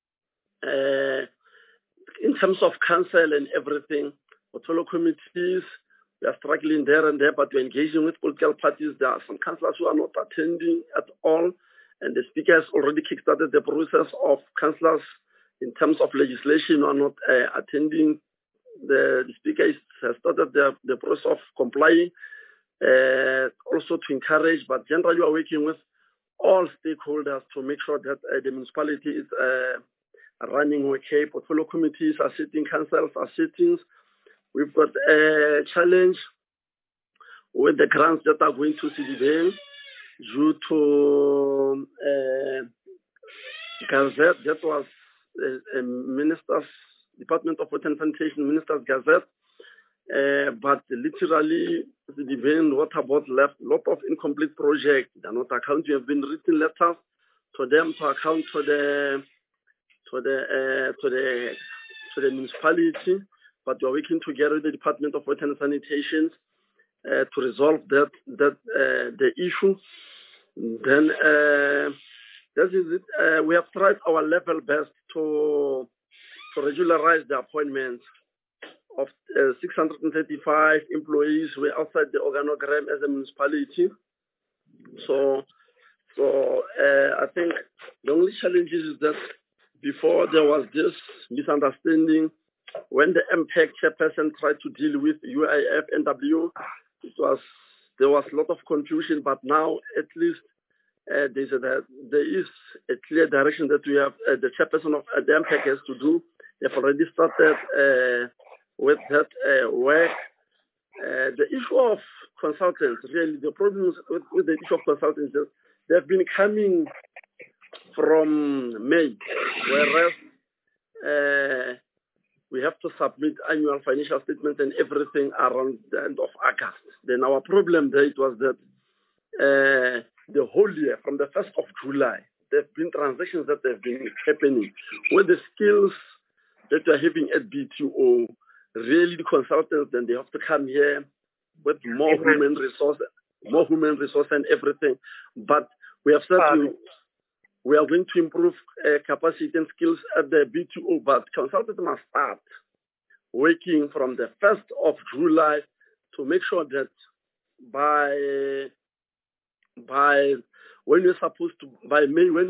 in terms of council and everything, portfolio committees, we are struggling there and there, but we're engaging with political parties. There are some councillors who are not attending at all, and the Speaker has already kickstarted the process of councillors in terms of legislation who are not attending. The Speaker has started the process of complying, also to encourage, but generally we are working with all stakeholders to make sure that the municipality is running okay. Portfolio committees are sitting, councils are sitting. We've got a challenge with the grants that are going to CDBN due to Gazette. That was a minister's Department of Water and Sanitation, Minister's Gazette. But literally, the Devon Water Board left a lot of incomplete projects. They're not accounting. Have been written letters to them to account to the municipality. But we're working together with the Department of Water and Sanitation to resolve the issue. Then that is it. We have tried our level best to regularize the appointments of 635 employees who are outside the organogram as a municipality. So I think the only challenge is that before there was this misunderstanding when the MPEC chairperson tried to deal with UIF NW. There was a lot of confusion, but now at least there is a clear direction that we have. The chairperson of the MPEC has to do. They've already started with that work. The issue of consultants, really, the problems with the issue of consultants, they've been coming from May, whereas we have to submit annual financial statements and everything around the end of August. Then our problem there was that the whole year, from the 1st of July, there have been transactions that have been happening with the skills that we're having at BTO. Really, the consultants, then they have to come here with more human resource and everything. But we have said we are going to improve capacity and skills at the BTO, but consultants must start working from the 1st of July to make sure that by May, when you're supposed to, by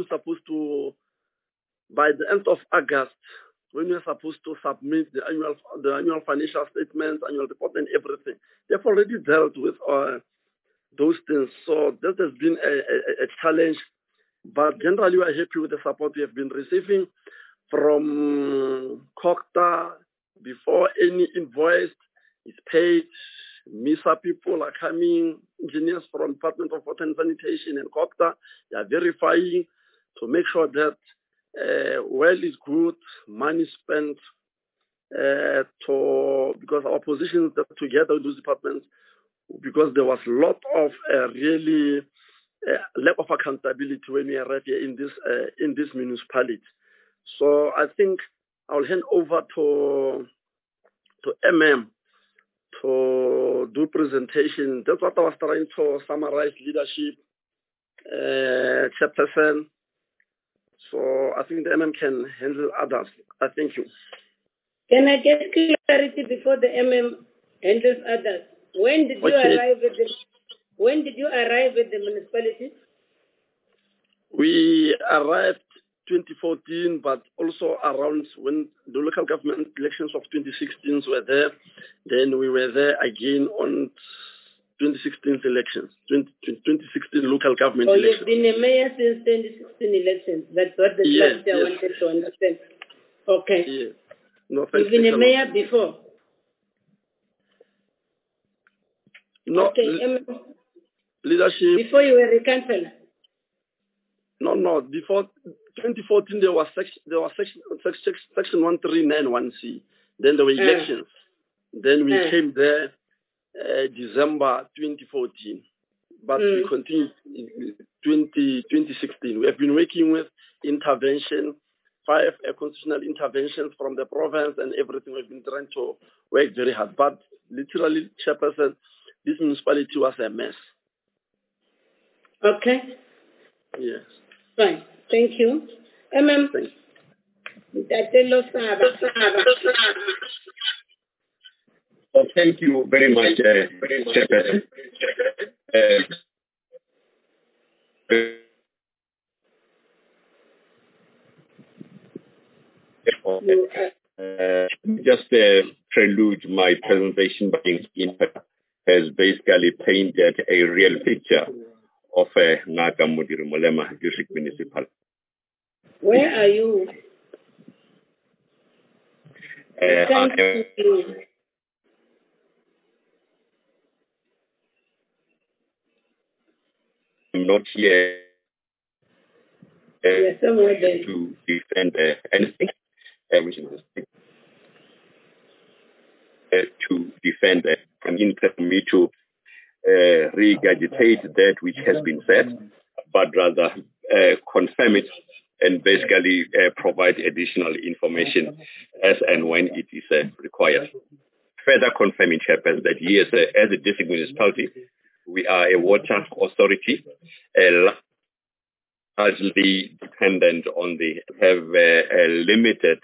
the end of August, when you're supposed to submit the annual financial statements, annual report, and everything, they've already dealt with those things. So that has been a challenge. But generally, we are happy with the support we have been receiving from COGTA. Before any invoice is paid, MISA people are coming, engineers from Department of Water and Sanitation and COGTA, they are verifying to make sure that well is good, money spent, because our position is that together with those departments, because there was a lot of really lack of accountability when we arrived here in this municipality. So I think I'll hand over to MM to do presentation. That's what I was trying to summarize: leadership, chairperson. So I think the MM can handle others. I thank you. Can I get clarity before the MM handles others? When did you arrive at the municipality? We arrived 2014, but also around when the local government elections of 2016 were there. Then we were there again on 2016 elections, 2016 local government elections. You've been a mayor since 2016 elections. That's what the cluster wanted to understand. Okay. Yes. No, you've been a mayor before? No. Okay. Leadership. Before you were a councillor? No. Before 2014, there was section 1391C. Then there were elections. Then we came there December 2014. But we continued in 2016. We have been working with intervention, 5 constitutional interventions from the province and everything. We've been trying to work very hard. But literally, chairperson, this municipality was a mess. Okay. Yes. Fine. Thank you. Thank you. Thank you very much, Chairperson. Just prelude my presentation by has basically painted a real picture of Ngaka Modiri Molema District Municipal. Where are you? I'm not here somewhere there to defend anything. spend an interest for me to regurgitate that which has been said, but rather confirm it and basically provide additional information as and when it is required. Further confirming, Chairperson, that yes, as a district municipality, we are a water authority, largely dependent on a limited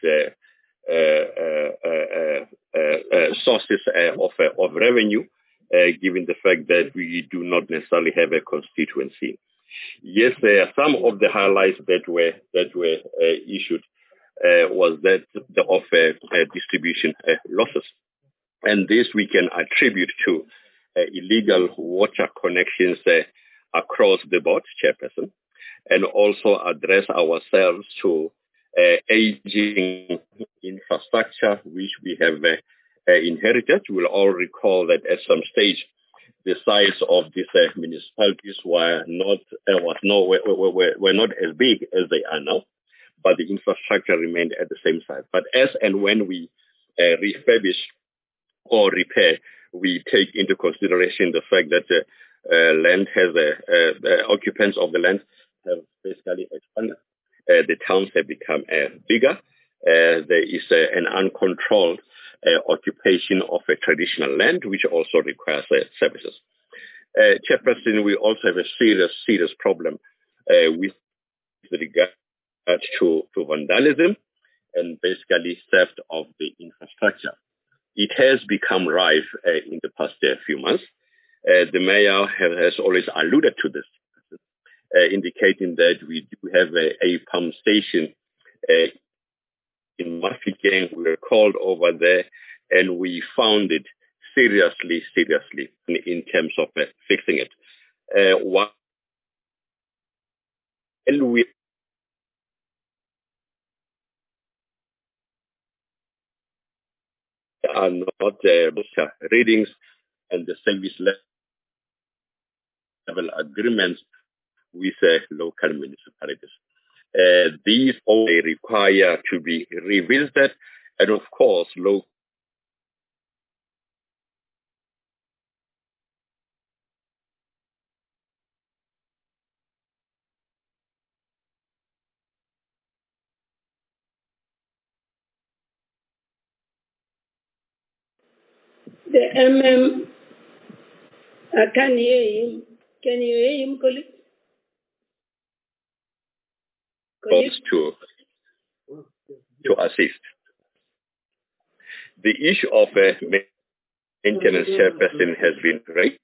sources of revenue, given the fact that we do not necessarily have a constituency. Yes, some of the highlights that were issued was that of distribution losses, and this we can attribute to illegal water connections across the board, Chairperson, and also address ourselves to aging infrastructure which we have inherited. You will all recall that at some stage the size of these municipalities were not as big as they are now, but the infrastructure remained at the same size. But as and when we refurbish or repair, we take into consideration the fact that land has occupants of the land have basically expanded. The towns have become bigger. There is an uncontrolled occupation of a traditional land, which also requires services. Chairperson, we also have a serious problem with regard to vandalism and basically theft of the infrastructure. It has become rife in the past few months. The mayor has always alluded to this, indicating that we do have a pump station in Mafikeng. We were called over there and we found it seriously in terms of fixing it. While we are not readings and the service level agreements with local municipalities. These all require to be revisited, and of course, the I can't hear him. Can you hear him, colleague? To assist. The issue of maintenance, Chairperson, has been raised.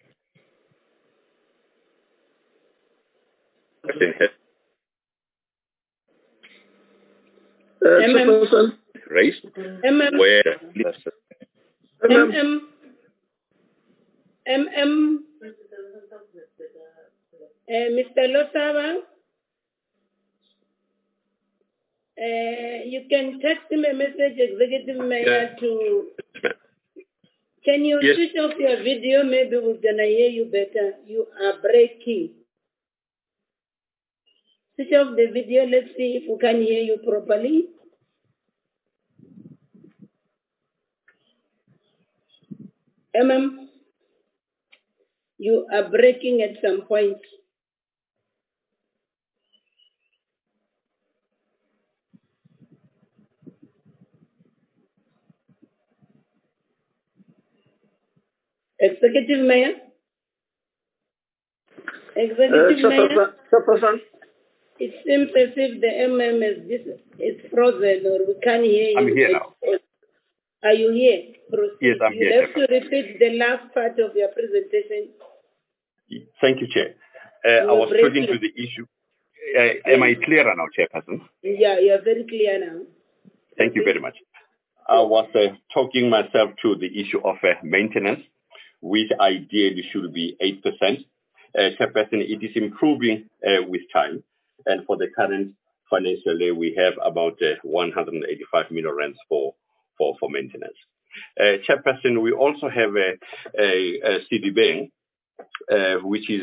Raised where Mr. Losaba, you can text him a message, Executive Mayor, to... Can you switch off your video? Maybe we're going to hear you better. You are breaking. Switch off the video. Let's see if we can hear you properly. You are breaking at some point. Executive Mayor? Executive Mayor? It seems as if the is frozen or we can't hear you. I'm here now. Are you here? Proceed. Yes, I'm here. You have to repeat the last part of your presentation. Thank you, Chair. I was talking to the issue. Am I clearer now, Chairperson? Yeah, you are very clear now. Thank you very much. I was talking myself to the issue of maintenance, which ideally should be 8%. Chairperson, it is improving with time. And for the current financial year, we have about 185 million rands for maintenance. Chairperson, we also have a CD Bank, which is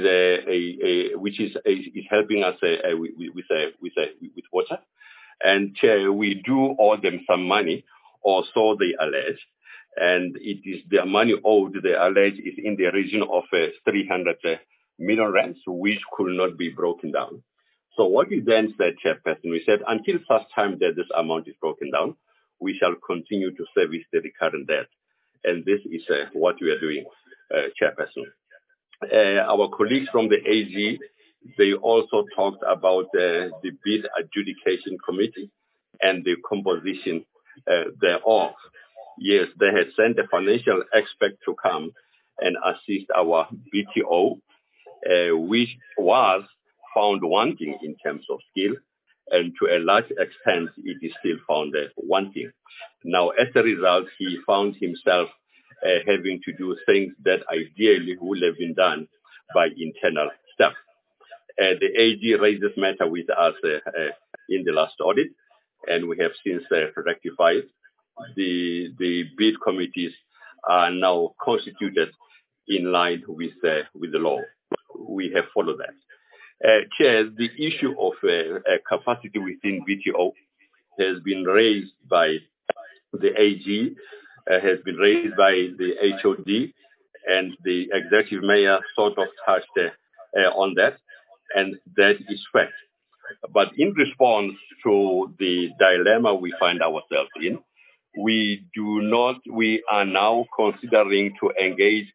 helping us with water, and we do owe them some money, or so they allege. and it is the money owed, they allege, is in the region of 300 million rands, which could not be broken down. So what we then said, Chairperson, we said until such time that this amount is broken down, we shall continue to service the recurrent debt. And this is what we are doing, Chairperson. Our colleagues from the AG, they also talked about the bid adjudication committee and the composition thereof. Yes, they had sent a financial expert to come and assist our BTO, which was found wanting in terms of skill, and to a large extent, it is still found wanting. Now, as a result, he found himself having to do things that ideally would have been done by internal staff. The AG raised this matter with us in the last audit, and we have since rectified. The bid committees are now constituted in line with the law. We have followed that. Chair, the issue of capacity within BTO has been raised by the AG, has been raised by the HOD, and the executive mayor sort of touched on that, and that is fact. But in response to the dilemma we find ourselves in, we are now considering to engage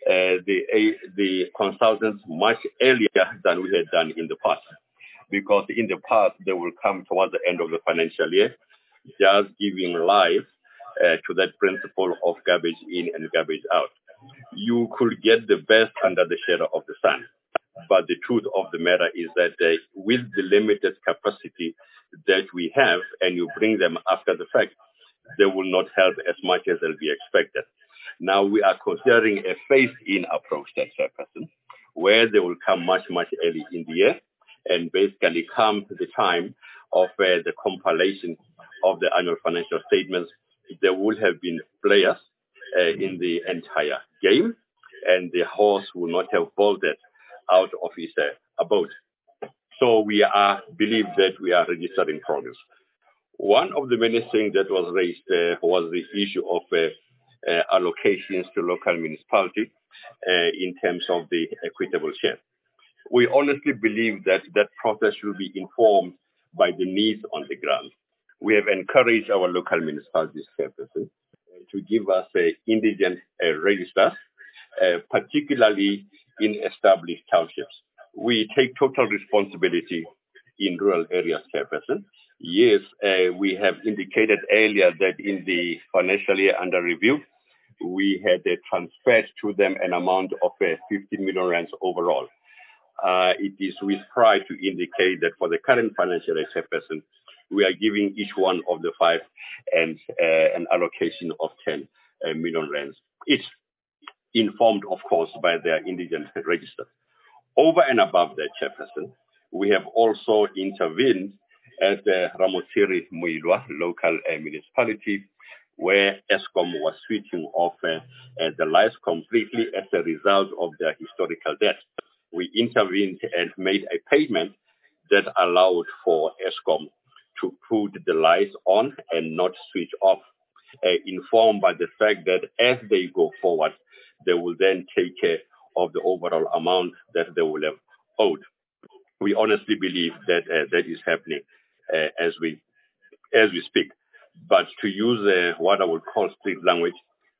the consultants much earlier than we had done in the past. Because in the past, they will come towards the end of the financial year, just giving life to that principle of garbage in and garbage out. You could get the best under the shadow of the sun. But the truth of the matter is that with the limited capacity that we have, and you bring them after the fact, they will not help as much as they'll be expected. Now we are considering a phased-in approach, that Chairperson, where they will come much, much early in the year, and basically come the time of the compilation of the annual financial statements, there will have been players in the entire game, and the horse will not have bolted out of his abode. So we believe that we are registering progress. One of the many things that was raised was the issue of allocations to local municipality in terms of the equitable share. We honestly believe that that process should be informed by the needs on the ground. We have encouraged our local municipalities, Chairperson, to give us indigent registers, particularly in established townships. We take total responsibility in rural areas, Chairperson. Yes, we have indicated earlier that in the financial year under review, we had transferred to them an amount of 50 million rands overall. It is with pride to indicate that for the current financial year, Chairperson, we are giving each one of the five and an allocation of 10 million rands, each informed, of course, by their indigent register. Over and above that, Chairperson, we have also intervened at the Ramotsiri Muilwa local municipality, where ESCOM was switching off the lights completely as a result of their historical debt. We intervened and made a payment that allowed for ESCOM to put the lights on and not switch off, informed by the fact that as they go forward, they will then take care of the overall amount that they will have owed. We honestly believe that that is happening as we speak. But to use what I would call street language,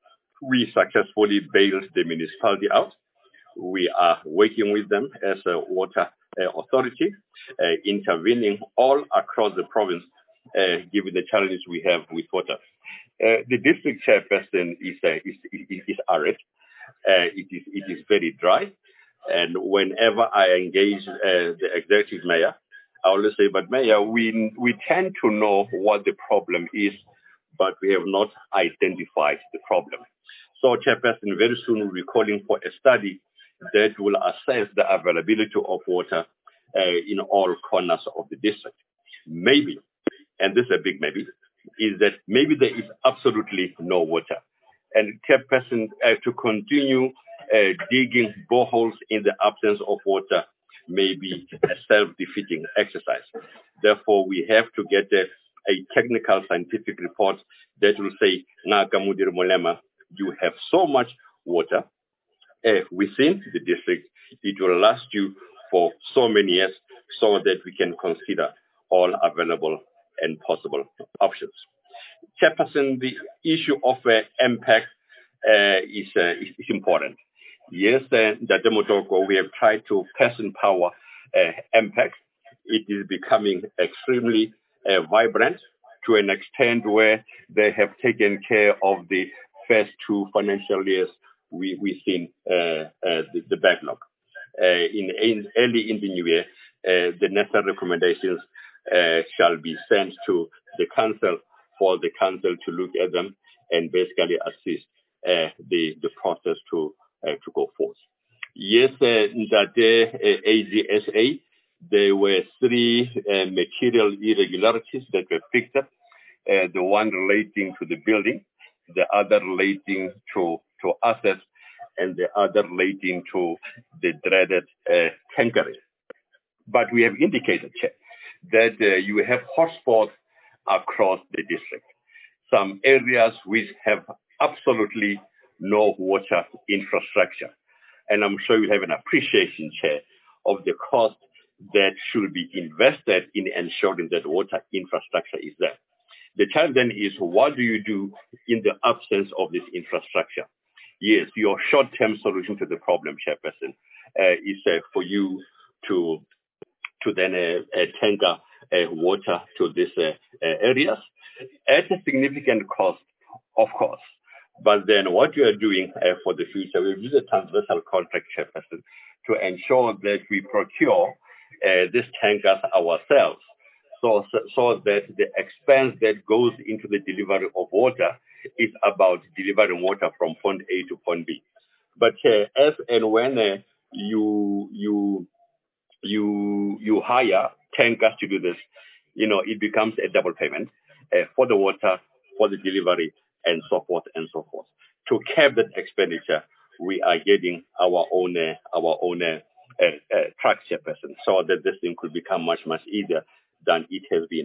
we successfully bailed the municipality out. We are working with them as a water authority, intervening all across the province, given the challenges we have with water. The district chairperson is arid. It is very dry. And whenever I engage the executive mayor, I always say, but Mayor, we tend to know what the problem is, but we have not identified the problem. So, Chairperson, very soon we'll be calling for a study that will assess the availability of water in all corners of the district. Maybe, and this is a big maybe, is that maybe there is absolutely no water. And Chairperson, to continue digging boreholes in the absence of water may be a self-defeating exercise. Therefore, we have to get a technical scientific report that will say, Ngaka Mudiri Molema, you have so much water within the district, it will last you for so many years so that we can consider all available and possible options. Chairperson, the issue of impact is important. Yes, the Demotoko, we have tried to person power impact. It is becoming extremely vibrant to an extent where they have taken care of the first 2 financial years within the backlog. Early in the new year, the necessary recommendations shall be sent to the council for the council to look at them and basically assist the process to go forth. Yes, that AGSA, there were 3 material irregularities that were picked up. The one relating to the building, the other relating to assets, and the other relating to the dreaded tankering. But we have indicated, Chair, that you have hotspots across the district. Some areas which have absolutely no water infrastructure. And I'm sure you have an appreciation, Chair, of the cost that should be invested in ensuring that water infrastructure is there. The challenge then is, what do you do in the absence of this infrastructure? Yes, your short-term solution to the problem, Chairperson, is for you to then tanker water to these areas at a significant cost, of course. But then what you are doing for the future, we'll use a transversal contract, Chairperson, to ensure that we procure these tankers ourselves, so that the expense that goes into the delivery of water is about delivering water from point A to point B. But as and when you hire tankers to do this, it becomes a double payment for the water, for the delivery, and so forth and so forth. To cap that expenditure, we are getting our own track, Chairperson, so that this thing could become much easier than it has been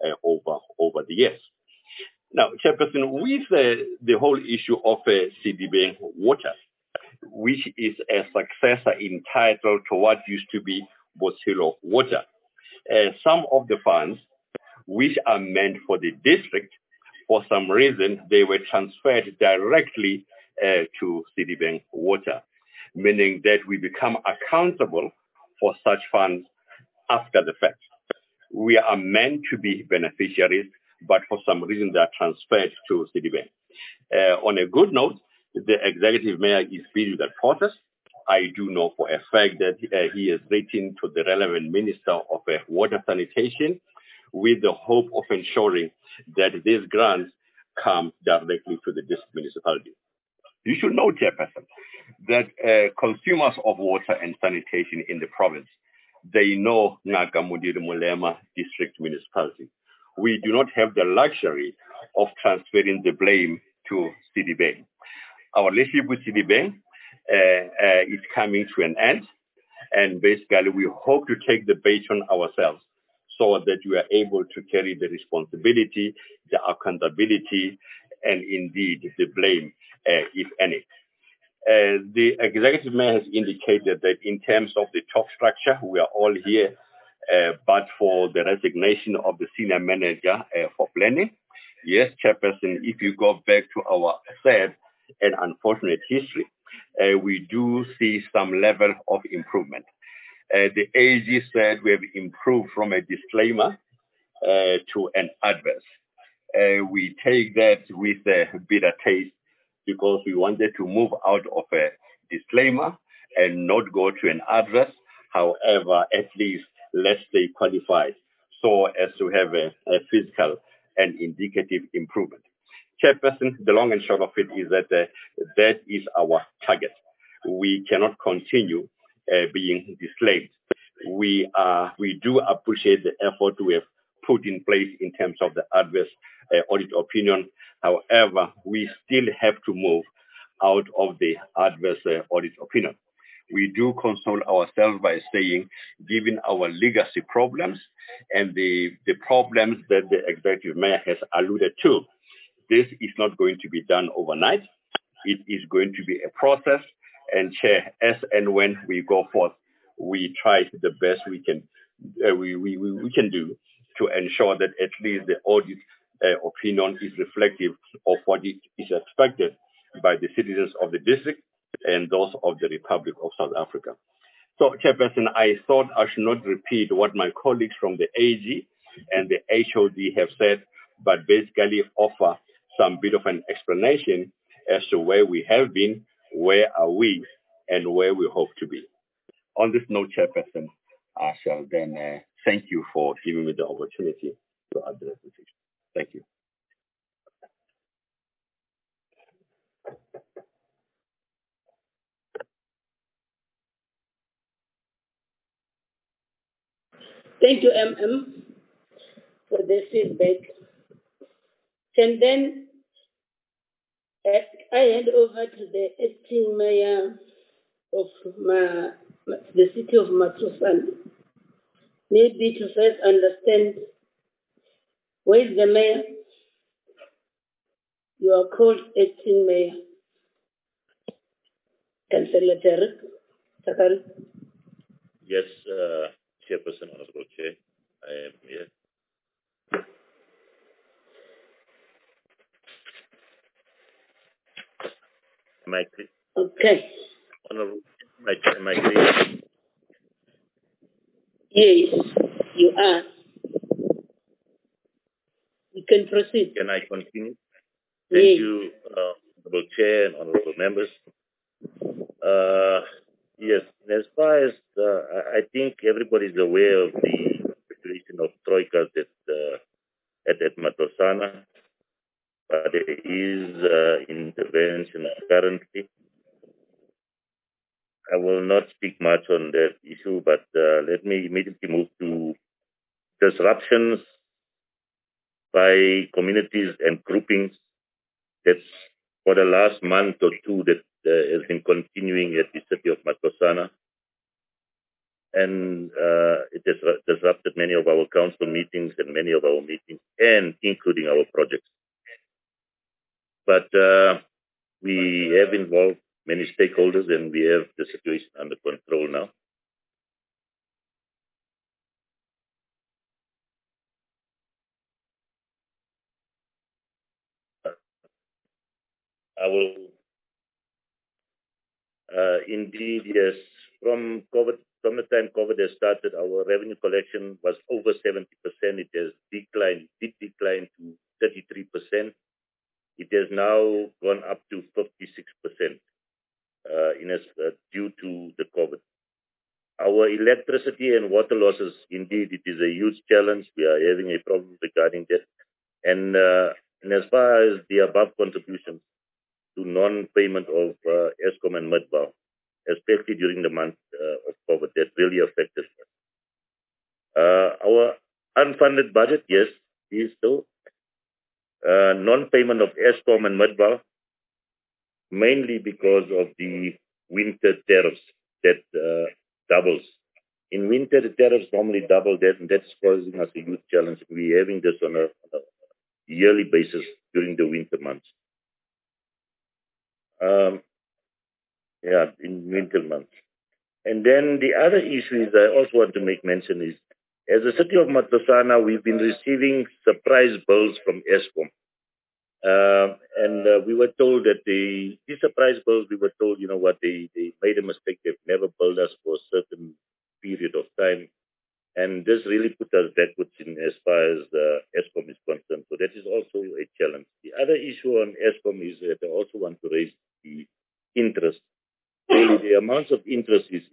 over the years. Now, Chairperson, with the whole issue of CDB water, which is a successor in title to what used to be Bosilo water, some of the funds which are meant for the district, for some reason, they were transferred directly to Citibank water, meaning that we become accountable for such funds after the fact. We are meant to be beneficiaries, but for some reason they are transferred to Citibank. On a good note, the executive mayor is busy with that process. I do know for a fact that he has written to the relevant minister of water sanitation with the hope of ensuring that these grants come directly to the district municipality. You should know, Chairperson, that consumers of water and sanitation in the province, they know Ngaka Mudiri Mulema district municipality. We do not have the luxury of transferring the blame to Citibank. Our relationship with Citibank is coming to an end, and basically we hope to take the baton ourselves so that we are able to carry the responsibility, the accountability, and indeed the blame, if any. The executive mayor has indicated that in terms of the top structure, we are all here, but for the resignation of the senior manager for planning. Yes, Chairperson, if you go back to our sad and unfortunate history, we do see some level of improvement. The AG said we have improved from a disclaimer to an adverse. We take that with a bitter taste because we wanted to move out of a disclaimer and not go to an adverse. However, at least let's stay qualified so as to have a physical and indicative improvement. Chairperson, the long and short of it is that that is our target. We cannot continue being disclaimed. We do appreciate the effort we have put in place in terms of the adverse audit opinion. However, we still have to move out of the adverse audit opinion. We do console ourselves by saying, given our legacy problems and the problems that the executive mayor has alluded to, this is not going to be done overnight. it is going to be a process. And Chair, as and when we go forth, we try the best we can we can do to ensure that at least the audit opinion is reflective of what is expected by the citizens of the district and those of the Republic of South Africa. So, Chairperson, I thought I should not repeat what my colleagues from the AG and the HOD have said, but basically offer some bit of an explanation as to where we have been, where are we, and where we hope to be. On this note, Chairperson, I shall then thank you for giving me the opportunity to address this issue. Thank you. Thank you, MM, for the feedback. And then I hand over to the acting mayor of the city of Matlosana. Maybe to first understand, where is the mayor? You are called acting mayor. Councillor Derek Takari. Yes, Chairperson, Honorable Chair, I am here. Okay. Honorable, my clear? Yes, you are. You can proceed. Can I continue? Thank you, Honorable Chair and Honorable Members. Yes, as far as I think everybody is aware of the situation of troikas at Matlosana, but there is intervention currently. I will not speak much on that issue, but let me immediately move to disruptions by communities and groupings. That's for the last month or two that has been continuing at the city of Matlosana. And it has disrupted many of our council meetings and many of our meetings, and including our projects. But we have involved many stakeholders, and we have the situation under control now. I will indeed, yes. From the time COVID has started, our revenue collection was over 70%. It has declined, did decline to 33%. It has now gone up to 56% due to the COVID. Our electricity and water losses, indeed, it is a huge challenge. We are having a problem regarding that. And as far as the above contributions to non-payment of Eskom and Midbow, especially during the month of COVID, that really affected us. Our unfunded budget, yes, is still non-payment of Eskom and Midbow, mainly because of the winter tariffs that doubles. In winter, the tariffs normally double that, and that's causing us a huge challenge. We're having this on a yearly basis during the winter months. In winter months. And then the other issue is I also want to make mention is, as a city of Matlosana, we've been receiving surprise bills from Eskom. And we were told that these surprise bills, we were told, you know what, they made a mistake. They've never billed us for a certain period of time. And this really put us backwards in as far as Eskom is concerned. So that is also a challenge. The other issue on Eskom is that I also want to raise the interest. Really, the amounts of interest is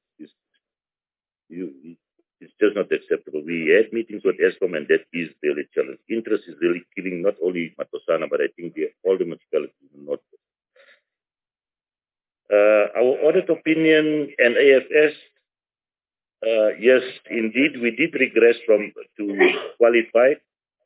just not acceptable. We had meetings with Eskom, and that is really a challenge. Interest is really killing not only Matlosana, but I think all the municipalities in the north. Our audit opinion and AFS, yes, indeed, we did regress to qualified.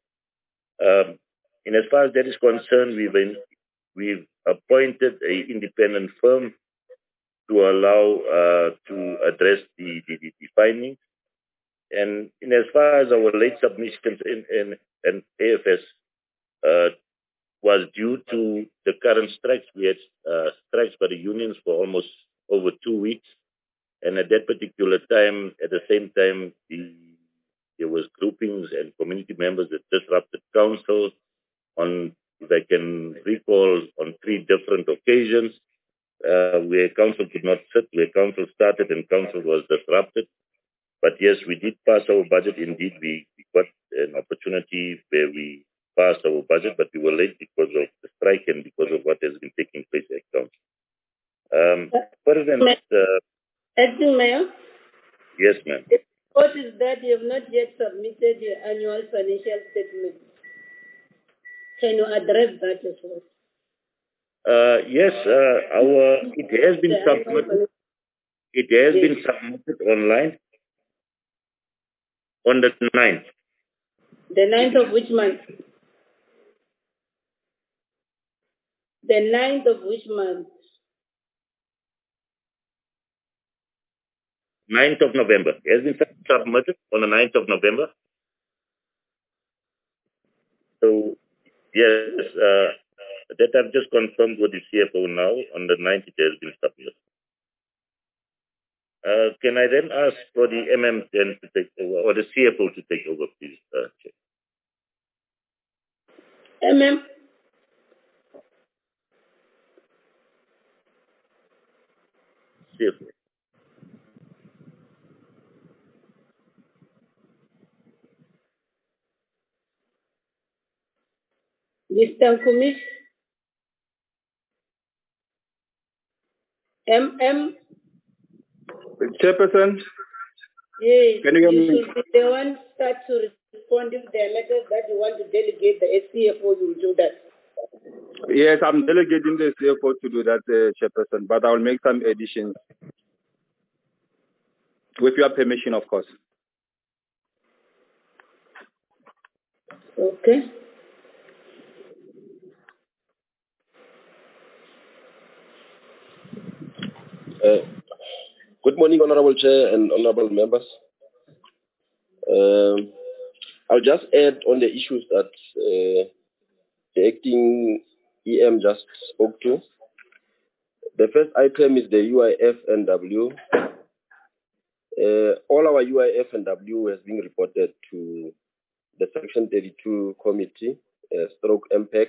And as far as that is concerned, we've appointed an independent firm to allow to address the findings. And as far as our late submissions in AFS, was due to the current strikes. We had strikes by the unions for almost over 2 weeks. And at that particular time, at the same time, there was groupings and community members that disrupted council on, if I can recall, on 3 different occasions, where council could not sit, where council started and council was disrupted. But yes, we did pass our budget. Indeed, we got an opportunity where we passed our budget, but we were late because of the strike and because of what has been taking place at council. President, Acting Mayor? Yes, ma'am. What is that you have not yet submitted your annual financial statement? Can you address that as well? Yes, it has been submitted. It has been submitted online on the 9th. The 9th of which month? The 9th of which month? 9th of November. It has been submitted on the 9th of November. So, yes, that I've just confirmed with the CFO now. On the 9th, it has been submitted. Can I then ask for the MM then to take over, or the CFO to take over, please, Chair? MM? CFO. Mr. Kumish? MM? Chairperson? Yes, Can you hear me? you should be the one start to respond if there are matters that you want to delegate the CFO, you will do that. Yes, I'm delegating the CFO to do that, Chairperson, but I will make some additions. With your permission, of course. Okay. Good morning, Honorable Chair and Honorable Members. I'll just add on the issues that the acting EM just spoke to. The first item is the UIF-NW. All our UIF-NW has been reported to the Section 32 Committee, stroke MPEC,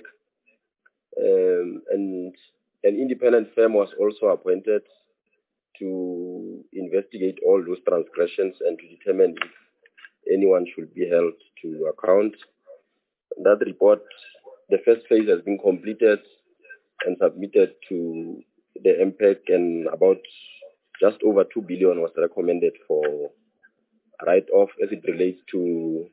and an independent firm was also appointed to investigate all those transgressions and to determine if anyone should be held to account. That report, the first phase has been completed and submitted to the MPEC, and about just over 2 billion was recommended for write-off as it relates to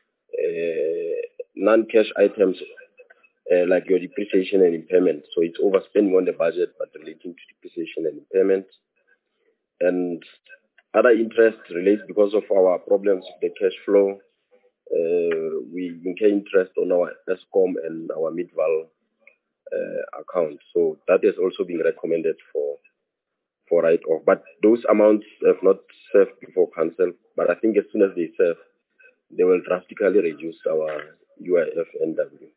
non-cash items like your depreciation and impairment. So it's overspending on the budget, but relating to depreciation and impairment. And other interest relates because of our problems with the cash flow. We incur interest on our ESCOM and our Midval account. So that has also been recommended for write-off. But those amounts have not served before council. But I think as soon as they serve, they will drastically reduce our UIF-NW.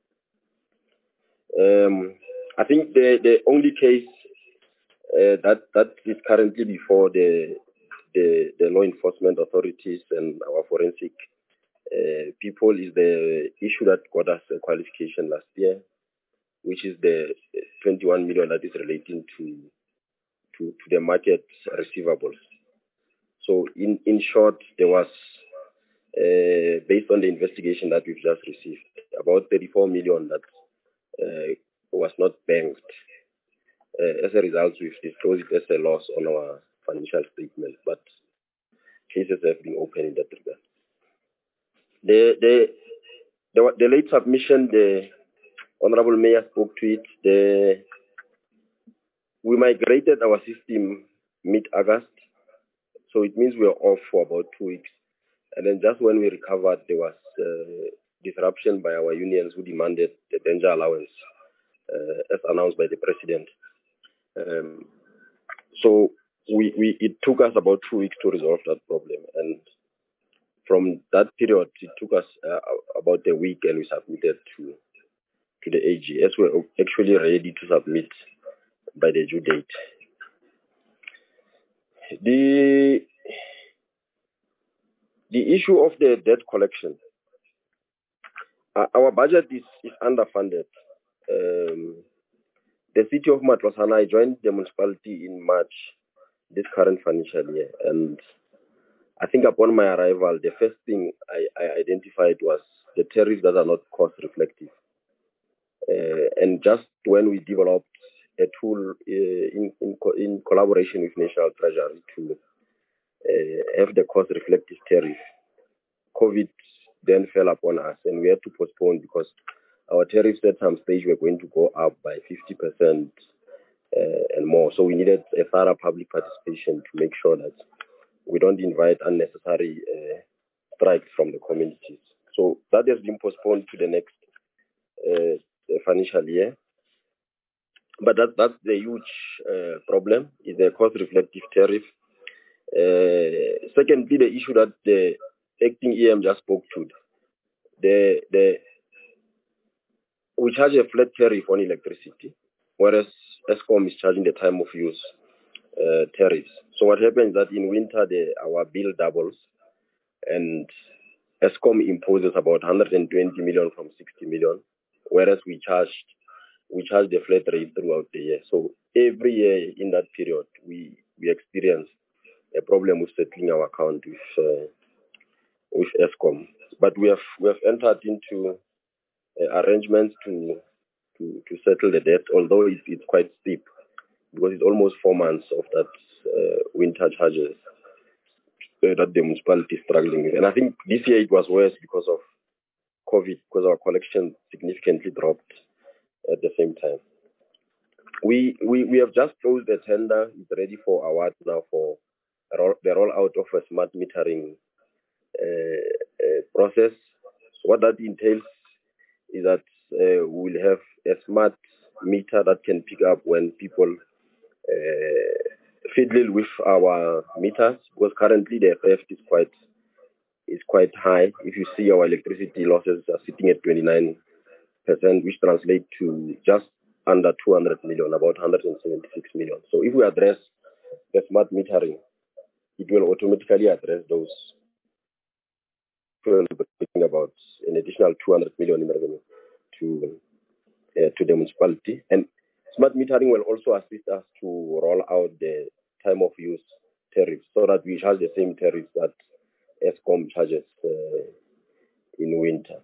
I think the only case that is currently before the law enforcement authorities and our forensic people is the issue that got us a qualification last year, which is the 21 million that is relating to the market receivables. So in short, there was, based on the investigation that we've just received, about 34 million that was not banked. As a result, we've disclosed it as a loss on our financial statement, but cases have been opened in that regard. The late submission, the Honorable Mayor spoke to it. We migrated our system mid-August, so it means we were off for about 2 weeks. And then just when we recovered, there was disruption by our unions who demanded the danger allowance, as announced by the President. So it took us about 2 weeks to resolve that problem. And from that period, it took us about a week, and we submitted to to the AG, as we're actually ready to submit by the due date. The issue of the debt collection, our budget is underfunded. The city of Matlosana, I joined the municipality in March this current financial year, and I think upon my arrival, the first thing I identified was the tariffs that are not cost reflective. And just when we developed a tool in collaboration with National Treasury to have the cost reflective tariff, COVID then fell upon us and we had to postpone because our tariffs at some stage were going to go up by 50% and more. So we needed a thorough public participation to make sure that we don't invite unnecessary strikes from the communities. So that has been postponed to the next financial year. But that's the huge problem, is the cost reflective tariff. Secondly, the issue that the acting EM just spoke to, we charge a flat tariff on electricity, whereas Eskom is charging the time of use tariffs. So what happens is that in winter, our bill doubles, and Eskom imposes about 120 million from 60 million, whereas we charge the flat rate throughout the year. So every year in that period, we experience a problem with settling our account with Eskom. But we have entered into arrangements to settle the debt, although it's quite steep because it's almost 4 months of that winter charges that the municipality is struggling with. And I think this year it was worse because of COVID, because our collection significantly dropped at the same time. We have just closed the tender. It's ready for award now for the rollout of a smart metering process. So what that entails is that we'll have a smart meter that can pick up when people fiddle with our meters, because currently the theft is quite high. If you see, our electricity losses are sitting at 29%, which translates to just under 200 million, about 176 million. So if we address the smart metering, it will automatically address those. We're talking about an additional 200 million in revenue to the municipality. And smart metering will also assist us to roll out the time of use tariffs so that we charge the same tariffs that Eskom charges in winter.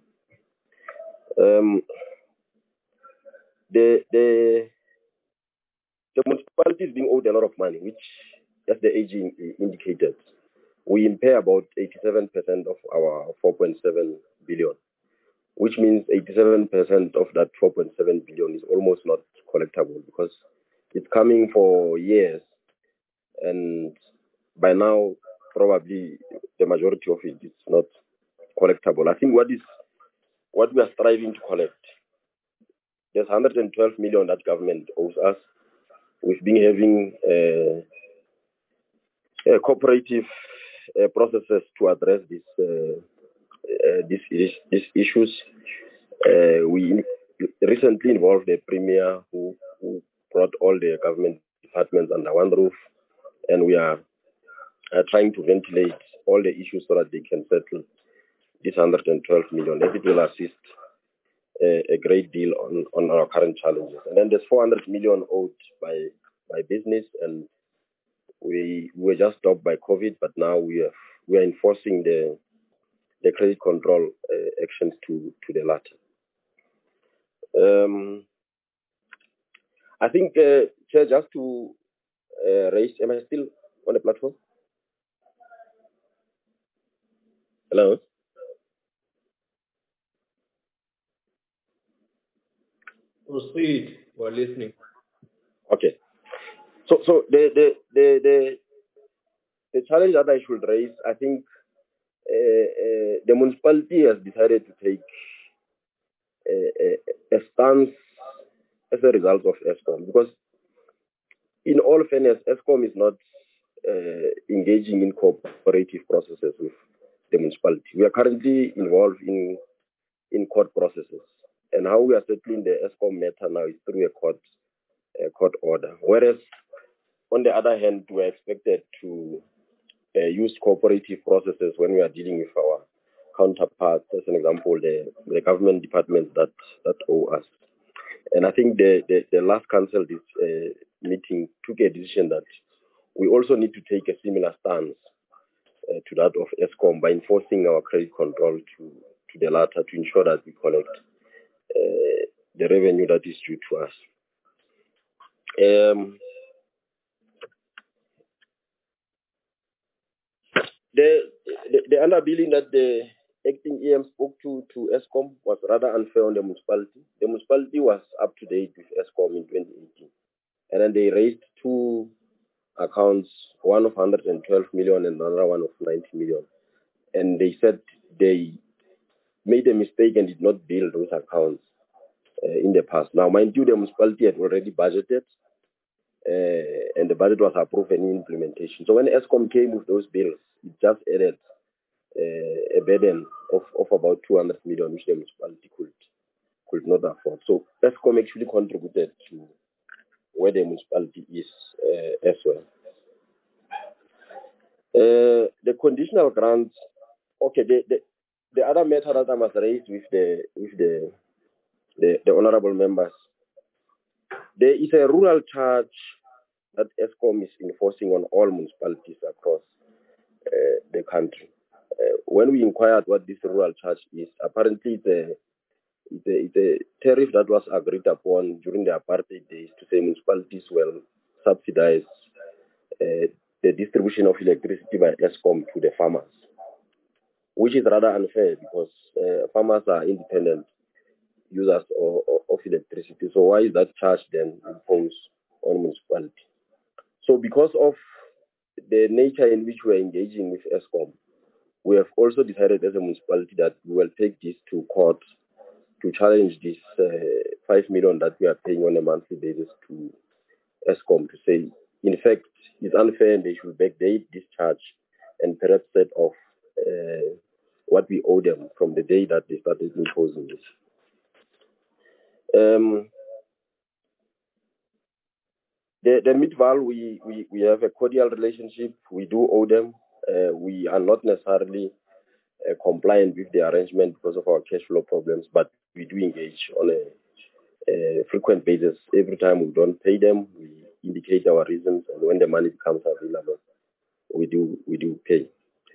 The municipality is being owed a lot of money, which, as the AG indicated, we impair about 87% of our 4.7 billion, which means 87% of that 4.7 billion is almost not collectible because it's coming for years, and by now probably the majority of it is not collectible. I think what we are striving to collect, there's 112 million that government owes us. We've been having cooperative processes to address these issues. We recently involved the Premier who brought all the government departments under one roof, and we are trying to ventilate all the issues so that they can settle this 112 million. It will assist a great deal on our current challenges. And then there's 400 million owed by business, and we were just stopped by COVID, but now we are enforcing the credit control actions to the latter. I think, Chair, just to raise, am I still on the platform? Hello? Proceed. We're listening. Okay. So the challenge that I should raise, I think the municipality has decided to take a stance as a result of Eskom, because in all fairness, Eskom is not engaging in cooperative processes with the municipality. We are currently involved in court processes, And how we are settling the ESCOM matter now is through a court order. Whereas, on the other hand, we are expected to use cooperative processes when we are dealing with our counterparts. As an example, the government departments that owe us. And I think the last council meeting took a decision that we also need to take a similar stance to that of ESCOM by enforcing our credit control to the latter to ensure that we collect the revenue that is due to us. The underbilling that the acting EM spoke to ESCOM was rather unfair on the municipality. The municipality was up to date with ESCOM in 2018. And then they raised two accounts, one of 112 million and another one of 90 million. And they said they made a mistake and did not bill those accounts in the past. Now, mind you, the municipality had already budgeted and the budget was approved and in implementation. So when ESCOM came with those bills, it just added a burden of about 200 million, which the municipality could not afford. So ESCOM actually contributed to where the municipality is as well. The conditional grants, okay, the other matter that I must raise with the honorable members, there is a rural charge that ESCOM is enforcing on all municipalities across the country. When we inquired what this rural charge is, apparently it's a tariff that was agreed upon during the apartheid days to say municipalities will subsidize the distribution of electricity by ESCOM to the farmers, which is rather unfair because farmers are independent users of electricity. So why is that charge then imposed on municipality? So because of the nature in which we are engaging with ESCOM, we have also decided as a municipality that we will take this to court to challenge this 5 million that we are paying on a monthly basis to ESCOM to say, in fact, it's unfair and they should backdate this charge and perhaps set off what we owe them from the day that they started imposing this. The Midval, we have a cordial relationship. We do owe them. We are not necessarily compliant with the arrangement because of our cash flow problems, but we do engage on a frequent basis. Every time we don't pay them, we indicate our reasons, and when the money becomes available, we do pay.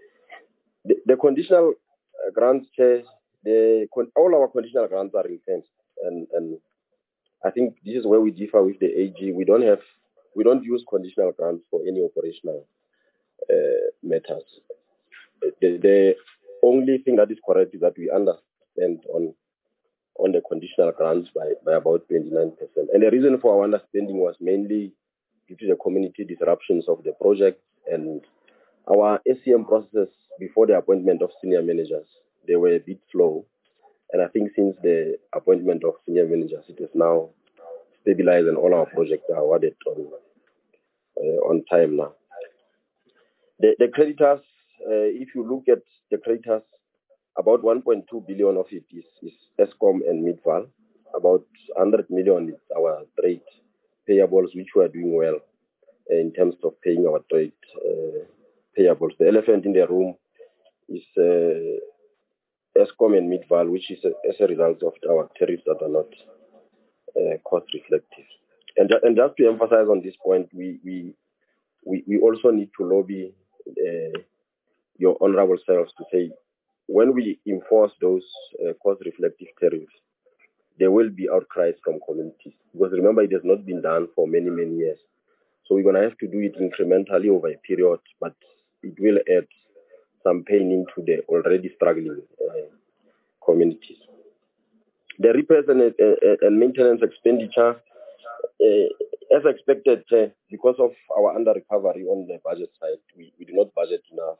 The conditional grants, Chair, all our conditional grants are ring-fenced, and I think this is where we differ with the AG. We don't use conditional grants for any operational matters. The only thing that is correct is that we understand on the conditional grants by about 29%. And the reason for our understanding was mainly due to the community disruptions of the project and our SCM processes before the appointment of senior managers. They were a bit slow. And I think since the appointment of senior managers, it is now stabilized and all our projects are awarded on time now. The creditors, if you look at the creditors, about 1.2 billion of it is ESCOM and Midval. About 100 million is our trade payables, which we are doing well in terms of paying our trade payables. The elephant in the room is ESCOM and Midval, which is as a result of our tariffs that are not cost reflective. And just to emphasize on this point, we also need to lobby your honorable selves to say, when we enforce those cost-reflective tariffs, there will be outcries from communities. Because remember, it has not been done for many, many years. So we're going to have to do it incrementally over a period, but it will add some pain into the already struggling communities. The repairs and maintenance expenditure, as expected, because of our under-recovery on the budget side, we do not budget enough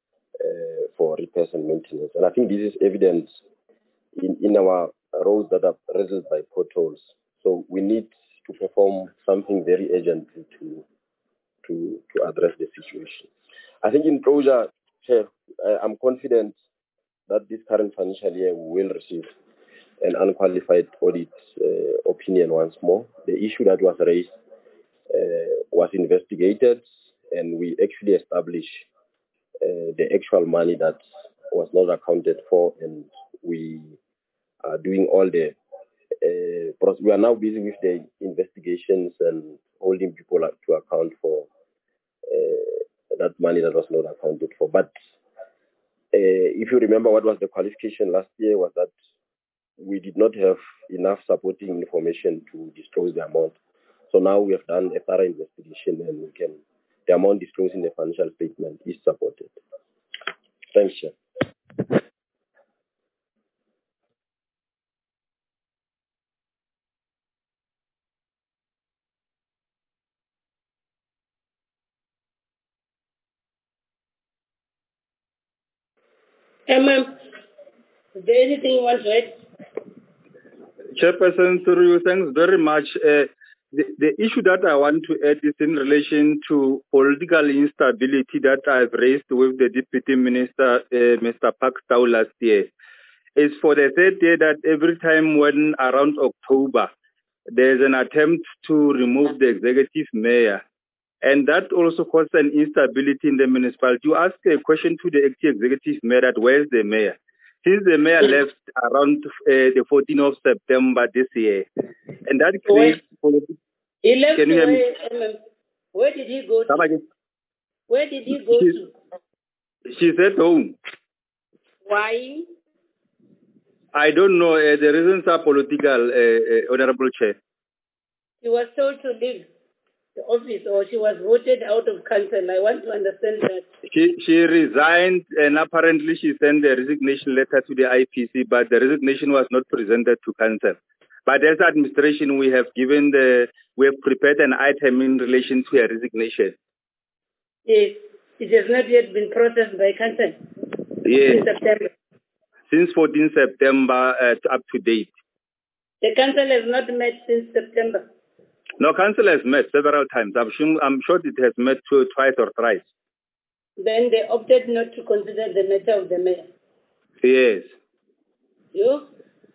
for repairs and maintenance. And I think this is evident in our roads that are riddled by potholes. So we need to perform something very urgently to address the situation. I think in closure, Chair, I'm confident that this current financial year we will receive an unqualified audit opinion once more. The issue that was raised was investigated, and we actually established the actual money that was not accounted for, and we are doing all the we are now busy with the investigations and holding people up to account for that money that was not accounted for. But if you remember, what was the qualification last year was that we did not have enough supporting information to disclose the amount. So now we have done a thorough investigation, and the amount disclosed in the financial statement is supported. Thanks, Chair. Is there anything you want to add? Chairperson, through you, thanks very much. The issue that I want to add is in relation to political instability that I've raised with the Deputy Minister, Mr. Pakstau, last year. It's for the third year that every time when around October, there's an attempt to remove the executive mayor. And that also caused an instability in the municipality. You ask a question to the executive mayor that where's the mayor? Since the mayor left around the 14th of September this year. And that creates... He left where did he go to? Where did he go to? She's at home. Why? I don't know. The reasons are political, Honorable Chair. She was told to leave the office, or she was voted out of council. I want to understand that. She resigned, and apparently she sent a resignation letter to the IPC, but the resignation was not presented to council. But as administration, we have prepared an item in relation to a resignation. Yes, it has not yet been processed by council. Yes. In September. Since 14 September up to date. The council has not met since September. No, council has met several times. I'm sure it has met twice or thrice. Then they opted not to consider the matter of the mayor. Yes. You?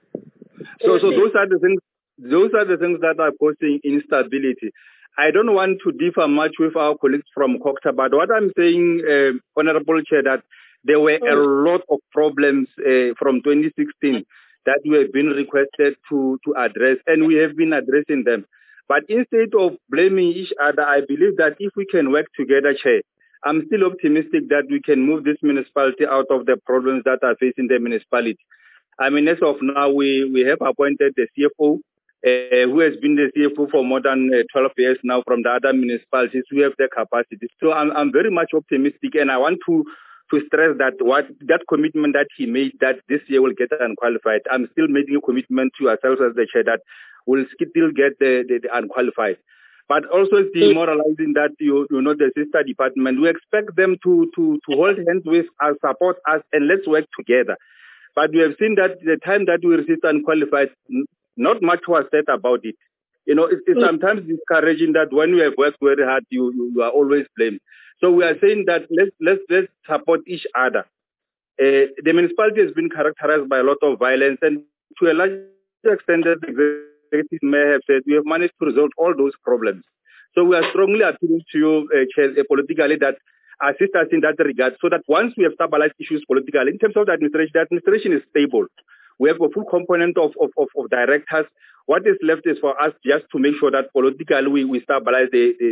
So those are the things. Those are the things that are causing instability. I don't want to differ much with our colleagues from COGTA, but what I'm saying, Honorable Chair, that there were a lot of problems from 2016 that we have been requested to address, and we have been addressing them. But instead of blaming each other, I believe that if we can work together, Chair, I'm still optimistic that we can move this municipality out of the problems that are facing the municipality. I mean, as of now, we have appointed the CFO, who has been the CFO for more than 12 years now from the other municipalities who have the capacity. So I'm very much optimistic, and I want to stress that that commitment that he made that this year will get unqualified. I'm still making a commitment to ourselves as the chair that we'll still get the unqualified. But also it's demoralizing that you know the sister department. We expect them to hold hands with us, support us, and let's work together. But we have seen that the time that we received unqualified, not much was said about it. You know, it's sometimes discouraging that when we have worked very hard, you are always blamed. So we are saying that let's support each other. The municipality has been characterized by a lot of violence, and to a large extent, the executive may have said we have managed to resolve all those problems. So we are strongly appealing to you, Chair, politically, that assist us in that regard, so that once we have stabilized issues politically, in terms of the administration is stable. We have a full component of directors. What is left is for us just to make sure that politically we stabilize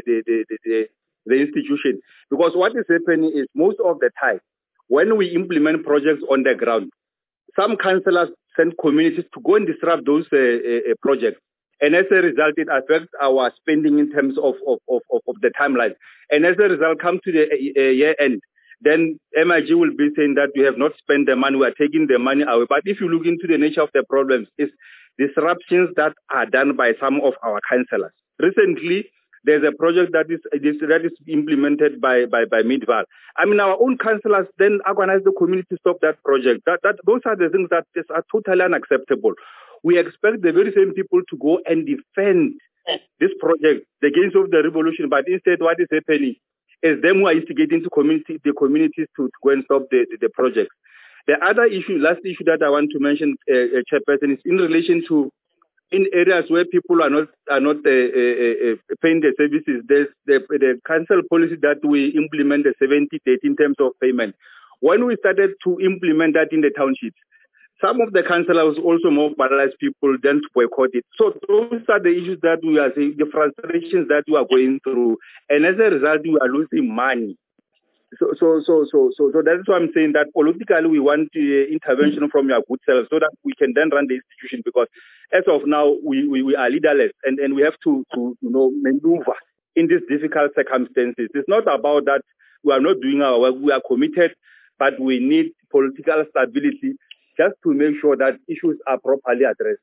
the institution. Because what is happening is most of the time, when we implement projects on the ground, some councillors send communities to go and disrupt those projects. And as a result, it affects our spending in terms of the timeline. And as a result, come to the year end, then MIG will be saying that we have not spent the money, we are taking the money away. But if you look into the nature of the problems, it's disruptions that are done by some of our councillors. Recently, there's a project that is implemented by Midval. I mean, our own councillors then organize the community to stop that project. Those are the things that are totally unacceptable. We expect the very same people to go and defend this project, the gains of the revolution, but instead what is happening is them who are instigating the communities to go and stop the project. The other issue, last issue that I want to mention, Chairperson, is in relation to in areas where people are not paying the services. There's the council policy that we implement the 70-30 in terms of payment. When we started to implement that in the townships, some of the councillors also mobilized people then to boycott it. So those are the issues that we are seeing, the frustrations that we are going through, and as a result, we are losing money. So that's why I'm saying that politically we want intervention from your good self so that we can then run the institution, because as of now we are leaderless and we have to maneuver in these difficult circumstances. It's not about that we are not doing our work, we are committed, but we need political stability just to make sure that issues are properly addressed.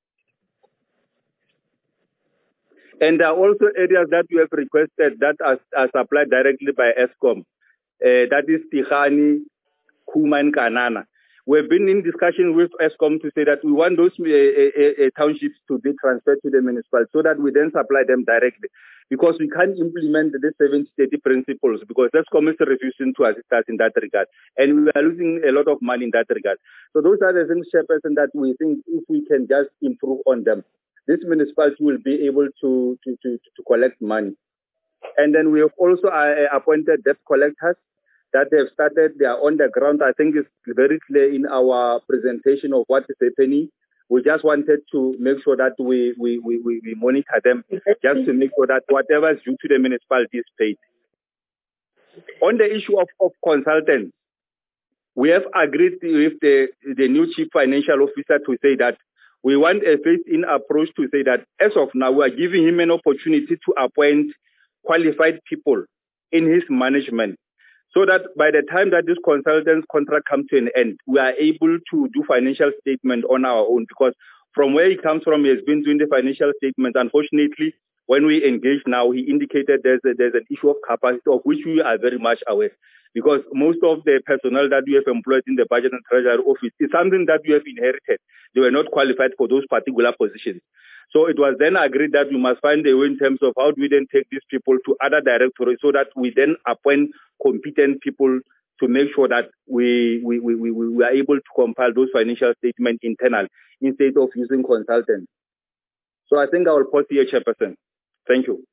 And there are also areas that we have requested that are supplied directly by ESCOM. That is Tihani, Kuma, and Kanana. We've been in discussion with ESCOM to say that we want those townships to be transferred to the municipality so that we then supply them directly. Because we can't implement the 70-30 principles because ESCOM is refusing to assist us in that regard. And we are losing a lot of money in that regard. So those are the things, Chairperson, that we think if we can just improve on them, this municipality will be able to collect money. And then we have also appointed debt collectors that have started. They are on the ground. I think it's very clear in our presentation of what is happening. We just wanted to make sure that we monitor them, just to make sure that whatever is due to the municipality is paid. On the issue of consultants, we have agreed with the new chief financial officer to say that we want a phased-in approach to say that as of now, we are giving him an opportunity to appoint qualified people in his management so that by the time that this consultant's contract comes to an end, we are able to do financial statement on our own, because from where he comes from, he has been doing the financial statements. Unfortunately, when we engage now, he indicated there's an issue of capacity, of which we are very much aware, because most of the personnel that we have employed in the budget and treasury office is something that we have inherited. They were not qualified for those particular positions. So it was then agreed that we must find a way in terms of how do we then take these people to other directorates so that we then appoint competent people to make sure that we are able to compile those financial statements internal instead of using consultants. So I think I will pause here, Chairperson. Thank you.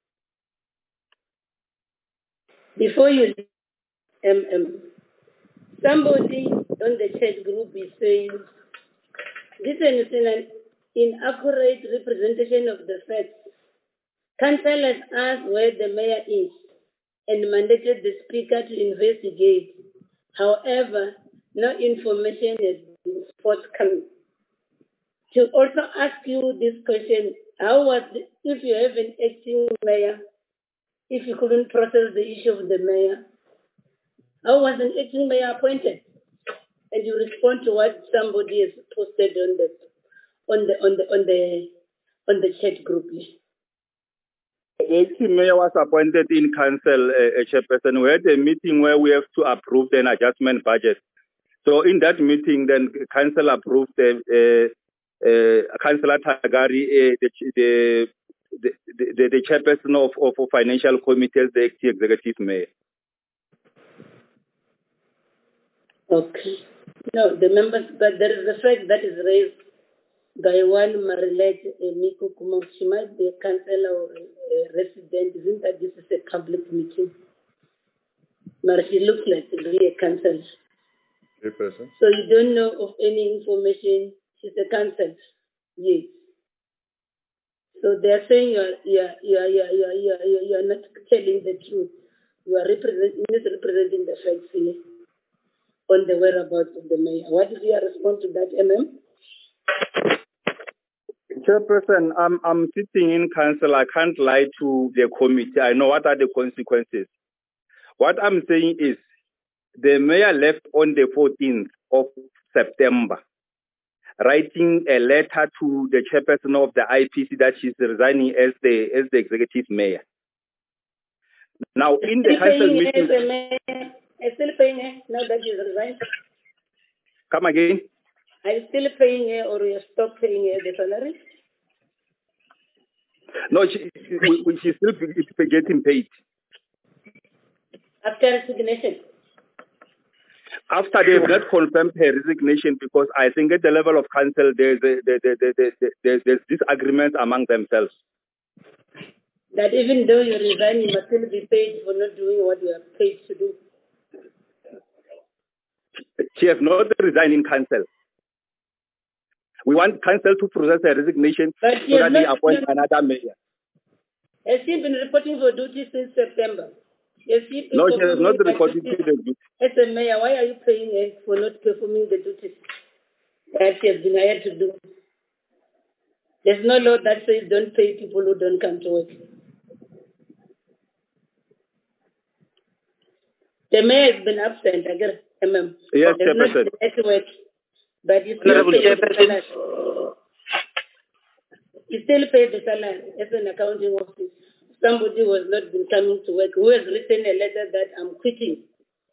Before you somebody on the chat group is saying, this is an inaccurate representation of the facts. Council has asked where the mayor is and mandated the speaker to investigate. However, no information has been forthcoming. To also ask you this question, how was if you have an acting mayor, if you couldn't process the issue of the mayor, how was an acting mayor appointed? And you respond to what somebody has posted on the chat group. The acting mayor was appointed in council, Chairperson. We had a meeting where we have to approve an adjustment budget. So in that meeting, then council approved Councillor Tagari, the chairperson of financial committee, the acting executive mayor. Okay. No, the members, but there is a fact that is raised by one Marilet Miko Kumok. She might be a councillor or a resident. Isn't that this is a public meeting? But she looks like to be a councillor. Person. So you don't know of any information. She's a councillor. Yes. So they are saying you are not telling the truth. You are misrepresenting the facts here on the whereabouts of the mayor. What is your response to that, Chairperson, I'm sitting in council. I can't lie to the committee. I know what are the consequences. What I'm saying is the mayor left on the 14th of September, writing a letter to the chairperson of the IPC that she's resigning as the executive mayor. Now, in the council meeting... Are you still paying her now that she's resigned? Come again? Are you still paying her or you stopped paying her the salary? No, she's still getting paid. After resignation? after they've not confirmed her resignation, because I think at the level of council, there's disagreements among themselves. That even though you resign, you must still be paid for not doing what you are paid to do. She has not resigned in council. We want council to process her resignation so that they appoint another mayor. Has she been reporting for duty since September? No, she has not reported to the duty. As a mayor, why are you paying her for not performing the duties that she has been hired to do? There's no law that says don't pay people who don't come to work. The mayor has been absent, I guess. Yes, there's not Chairperson. network, but you still pay the salary. You still pay the salary as an accounting office. Somebody who has not been coming to work, who has written a letter that I'm quitting.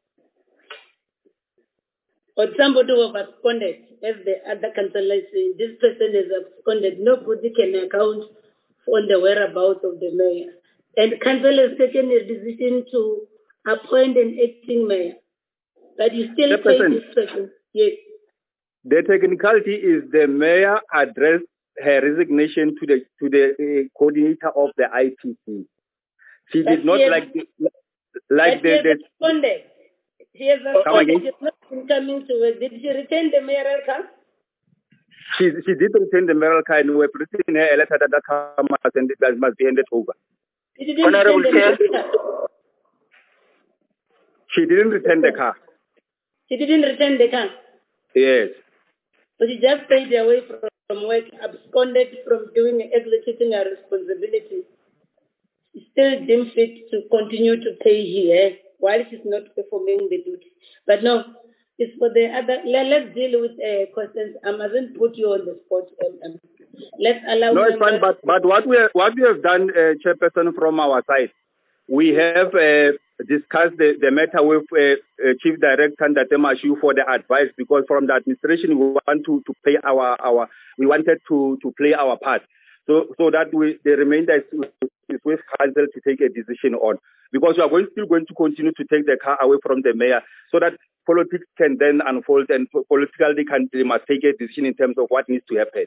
Or somebody who has absconded, as the other councillor is saying, this person is absconded. Nobody can account on the whereabouts of the mayor. And council has taken a decision to appoint an acting mayor. But you still pay this person. Yes. The technicality is the mayor addressed her resignation to the coordinator of the ITC. She did not like the absconded. She has absconded. She's not been coming to work. Did she retain the mayoral car? She did retain the mayoral car, and we're presenting her a letter that car must be handed over. She didn't retain the mayoral car. She didn't return the car. She didn't return the car? Yes. So she just stayed away from work, absconded from executing her responsibility. She still deems fit to continue to pay here while she's not performing the duty. But no, it's for the other. Let's deal with questions. I mustn't put you on the spot. Let's allow. No, it's fine. But what we have done, Chairperson, from our side, we have discussed the matter with Chief Director Ndatemashu for the advice, because from the administration we want to play we wanted to play our part, so that the remainder is with council to take a decision on, because we are still going to continue to take the car away from the mayor, so that politics can then unfold, and politically they must take a decision in terms of what needs to happen.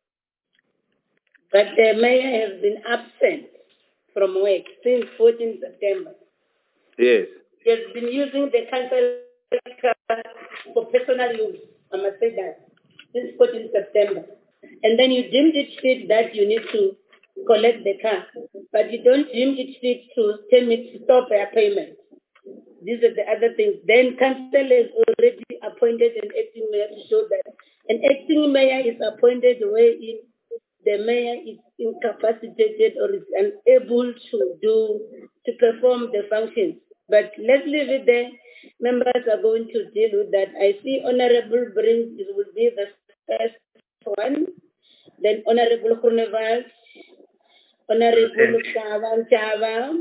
But the mayor has been absent from work since 14 September. Yes. He has been using the council car for personal use, I must say that, since 14 September. And then you deemed it fit that you need to collect the car, but you don't deem it fit to stop their payment. These are the other things. Then council has already appointed an acting mayor to show that an acting mayor is appointed wherein the mayor is incapacitated or is unable to perform the functions. But let's leave it there. Members are going to deal with that. I see Honorable Brink will be the first one. Then Honorable Groenewald, Honorable Chava.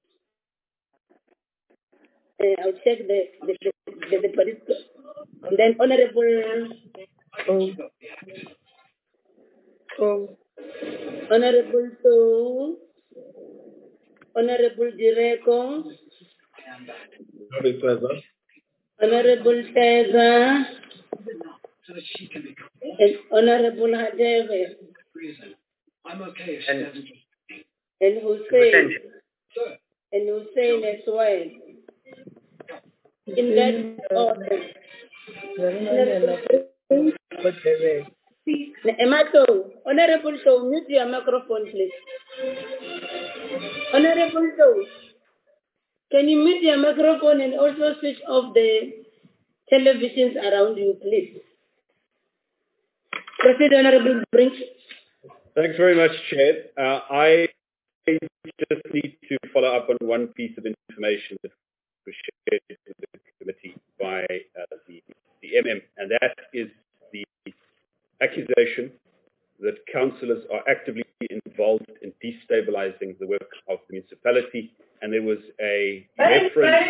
I'll check the political. And then Honorable Honorable To, Honorable Direko, Honorable Teza, and Honorable Hadebe, and Hussein as well. In that order. Honorable To, mute your microphone, please. Honorable To, can you mute your microphone and also switch off the televisions around you, please? Proceed, Honorable Brink. Thanks very much, Chair. I just need to follow up on one piece of information that was shared with the committee by the MM, and that is the accusation that councillors are actively involved in destabilizing the work of the municipality, and there was a reference.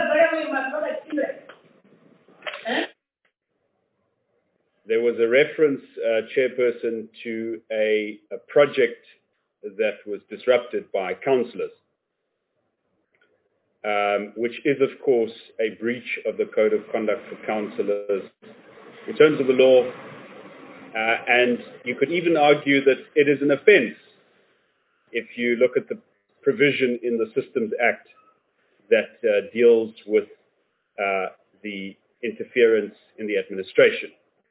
There was a reference, Chairperson, to a project that was disrupted by councillors. which is, of course, a breach of the Code of Conduct for Councillors in terms of the law. And you could even argue that it is an offence if you look at the provision in the Systems Act that deals with the interference in the administration.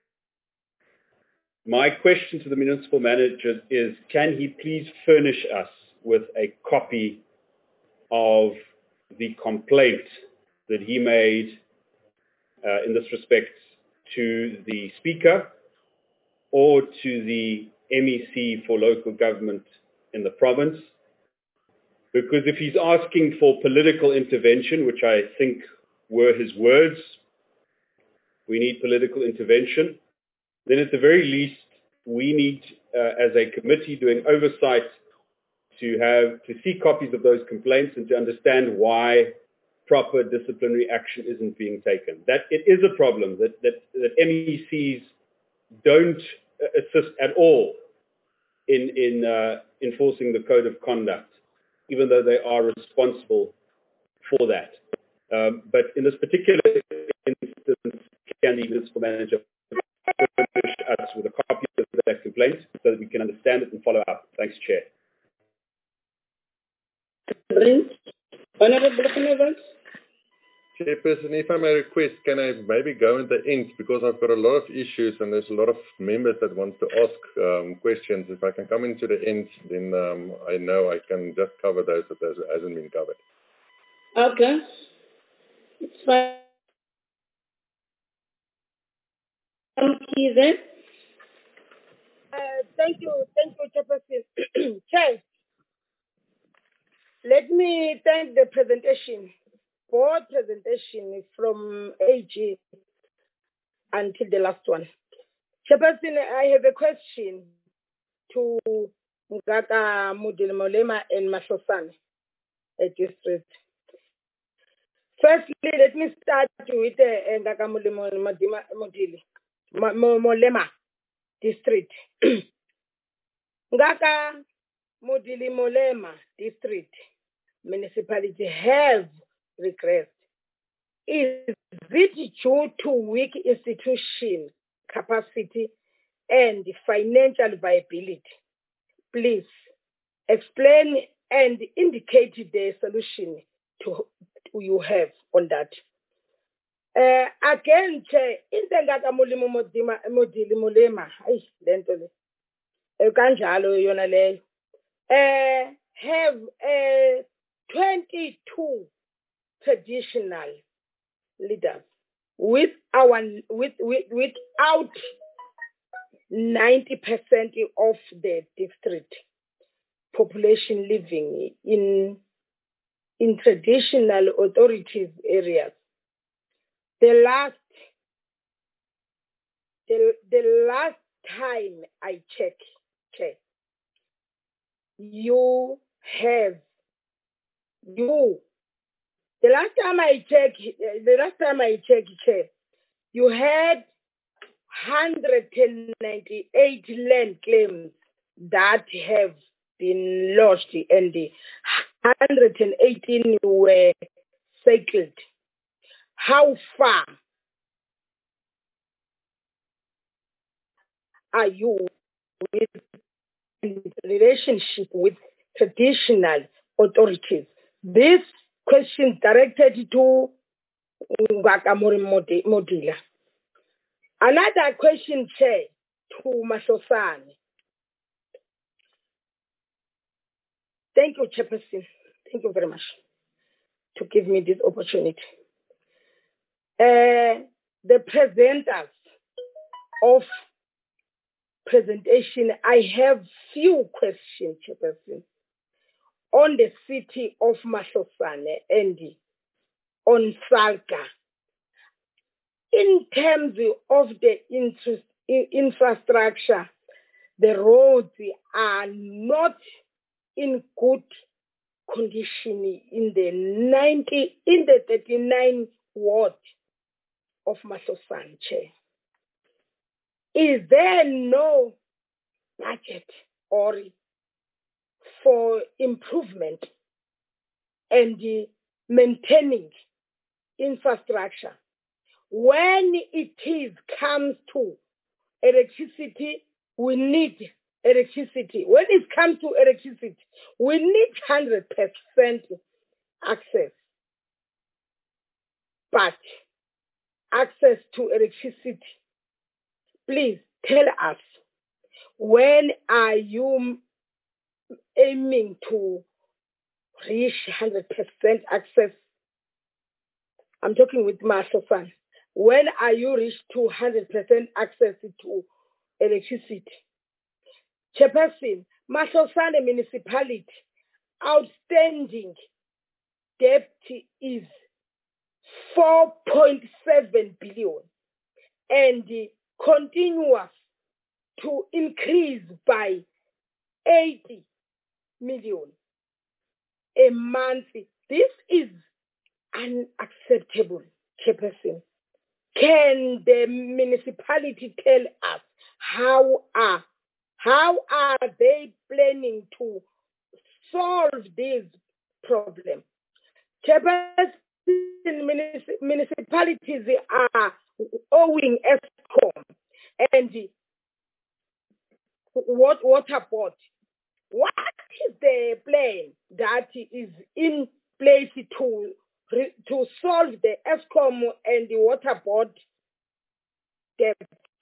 My question to the municipal manager is, can he please furnish us with a copy of the complaint that he made in this respect to the Speaker or to the MEC for local government in the province? Because if he's asking for political intervention, which I think were his words, we need political intervention, then at the very least, we need, as a committee doing oversight, to see copies of those complaints and to understand why proper disciplinary action isn't being taken. That it is a problem that MECs don't assist at all in enforcing the Code of Conduct, even though they are responsible for that. But in this particular instance, can the municipal manager furnish us with a copy of that complaint so that we can understand it and follow up? Thanks, Chair. Honorable Honorables. Chairperson, if I may request, can I maybe go at the end, because I've got a lot of issues and there's a lot of members that want to ask questions. If I can come into the end, then I know I can just cover those that hasn't been covered. Okay. It's fine. Thank you, Chairperson. Chair, let me thank the board presentation from AG until the last one. Chairperson, I have a question to Ngaka Modile Molema and Mahlosane district. Firstly, let me start with Ngaka Molema district. Ngaka Modile Molema district municipality have regressed. Is it due to weak institution capacity and financial viability? Please explain and indicate the solution you have on that. Again, Ngaka Modile Molema, have 22 traditional leaders without 90% of the district population living in traditional authorities areas. The last time I checked, the last time I checked, you had 198 land claims that have been lodged and 118 were settled. How far are you in relationship with traditional authorities? This question directed to Ngaka Modila. Another question, Chair, to Mahlosane. Thank you, Chairperson. Thank you very much to give me this opportunity. The presenters of presentation, I have few questions, Chairperson, on the city of Mahlosane and on SALGA. In terms of the infrastructure, the roads are not in good condition in the 39 ward of Mahlosane, Chair. Is there no budget or for improvement and maintaining infrastructure. When comes to electricity, we need electricity. When it comes to electricity, we need 100% access. But access to electricity, please tell us, when are you aiming to reach 100% access? I'm talking with Master. When are you reached to 100% access to electricity? Chairperson, Masosane municipality, outstanding debt is 4.7 billion and continues to increase by 80 million a month. This is unacceptable, Chairperson. Can the municipality tell us how are they planning to solve this problem? Chairperson, municipalities are owing ESCOM and water board. What is the plan that is in place to solve the ESCOM and the water board debt?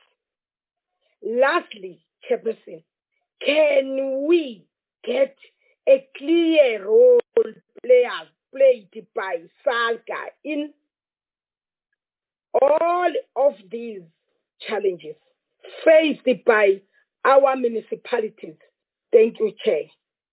Lastly, Chairperson, can we get a clear role played by SALGA in all of these challenges faced by our municipalities? Thank you, Chair.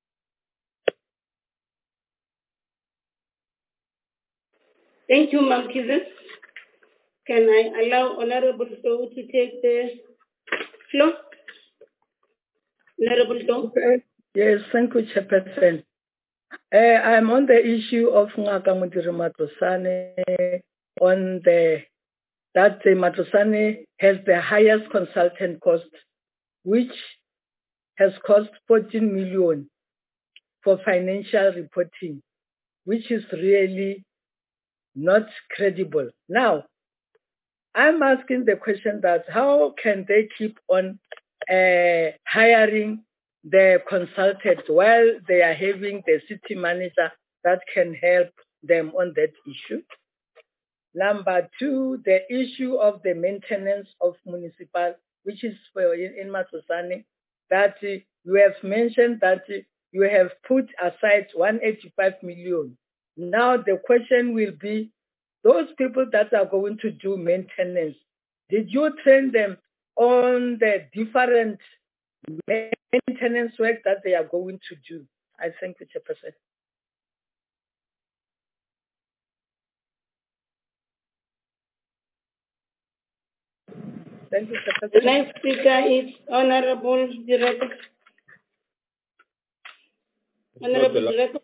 Thank you, Malkizet. Can I allow Honorable Doe to take the floor? Honorable Doe. Yes, thank you, Chairperson. I'm on the issue of Ngaka Mudiri Matlosane on that Matlosane has the highest consultant cost, which has cost 14 million for financial reporting, which is really not credible. Now, I'm asking the question that how can they keep on hiring the consultants while they are having the city manager that can help them on that issue? Number two, the issue of the maintenance of municipal, which is in Matlosane, that you have mentioned that you have put aside 185 million. Now the question will be, those people that are going to do maintenance, did you train them on the different maintenance work that they are going to do? I think it's a person. Thank you, Sir. The next speaker is Honorable Director. Honorable Director.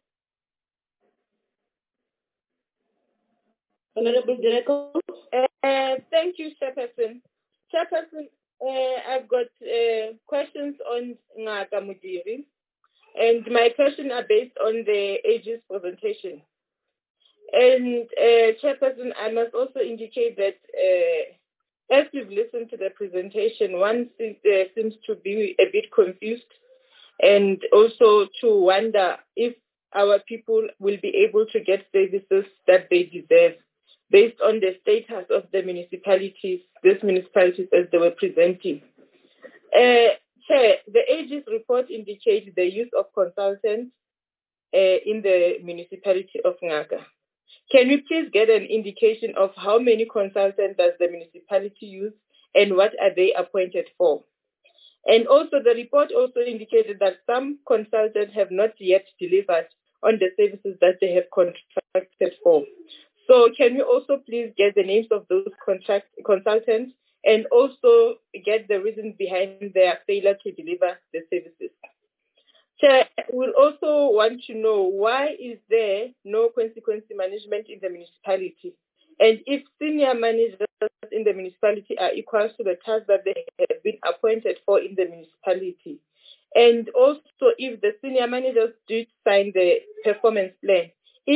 Honorable Director. Thank you, Chairperson. Chairperson, I've got questions on Ngaka Mudiri, and my questions are based on the AG's presentation. And Chairperson, I must also indicate that as we've listened to the presentation, one seems to be a bit confused and also to wonder if our people will be able to get services that they deserve based on the status of the municipalities, these municipalities as they were presenting. Chair, the AG's report indicates the use of consultants in the municipality of Ngaka. Can we please get an indication of how many consultants does the municipality use and what are they appointed for? And also the report also indicated that some consultants have not yet delivered on the services that they have contracted for. So can we also please get the names of those consultants and also get the reason behind their failure to deliver the services? Chair, we'll also want to know why is there no consequence management in the municipality? And if senior managers in the municipality are equal to the tasks that they have been appointed for in the municipality. And also if the senior managers did sign the performance plan, if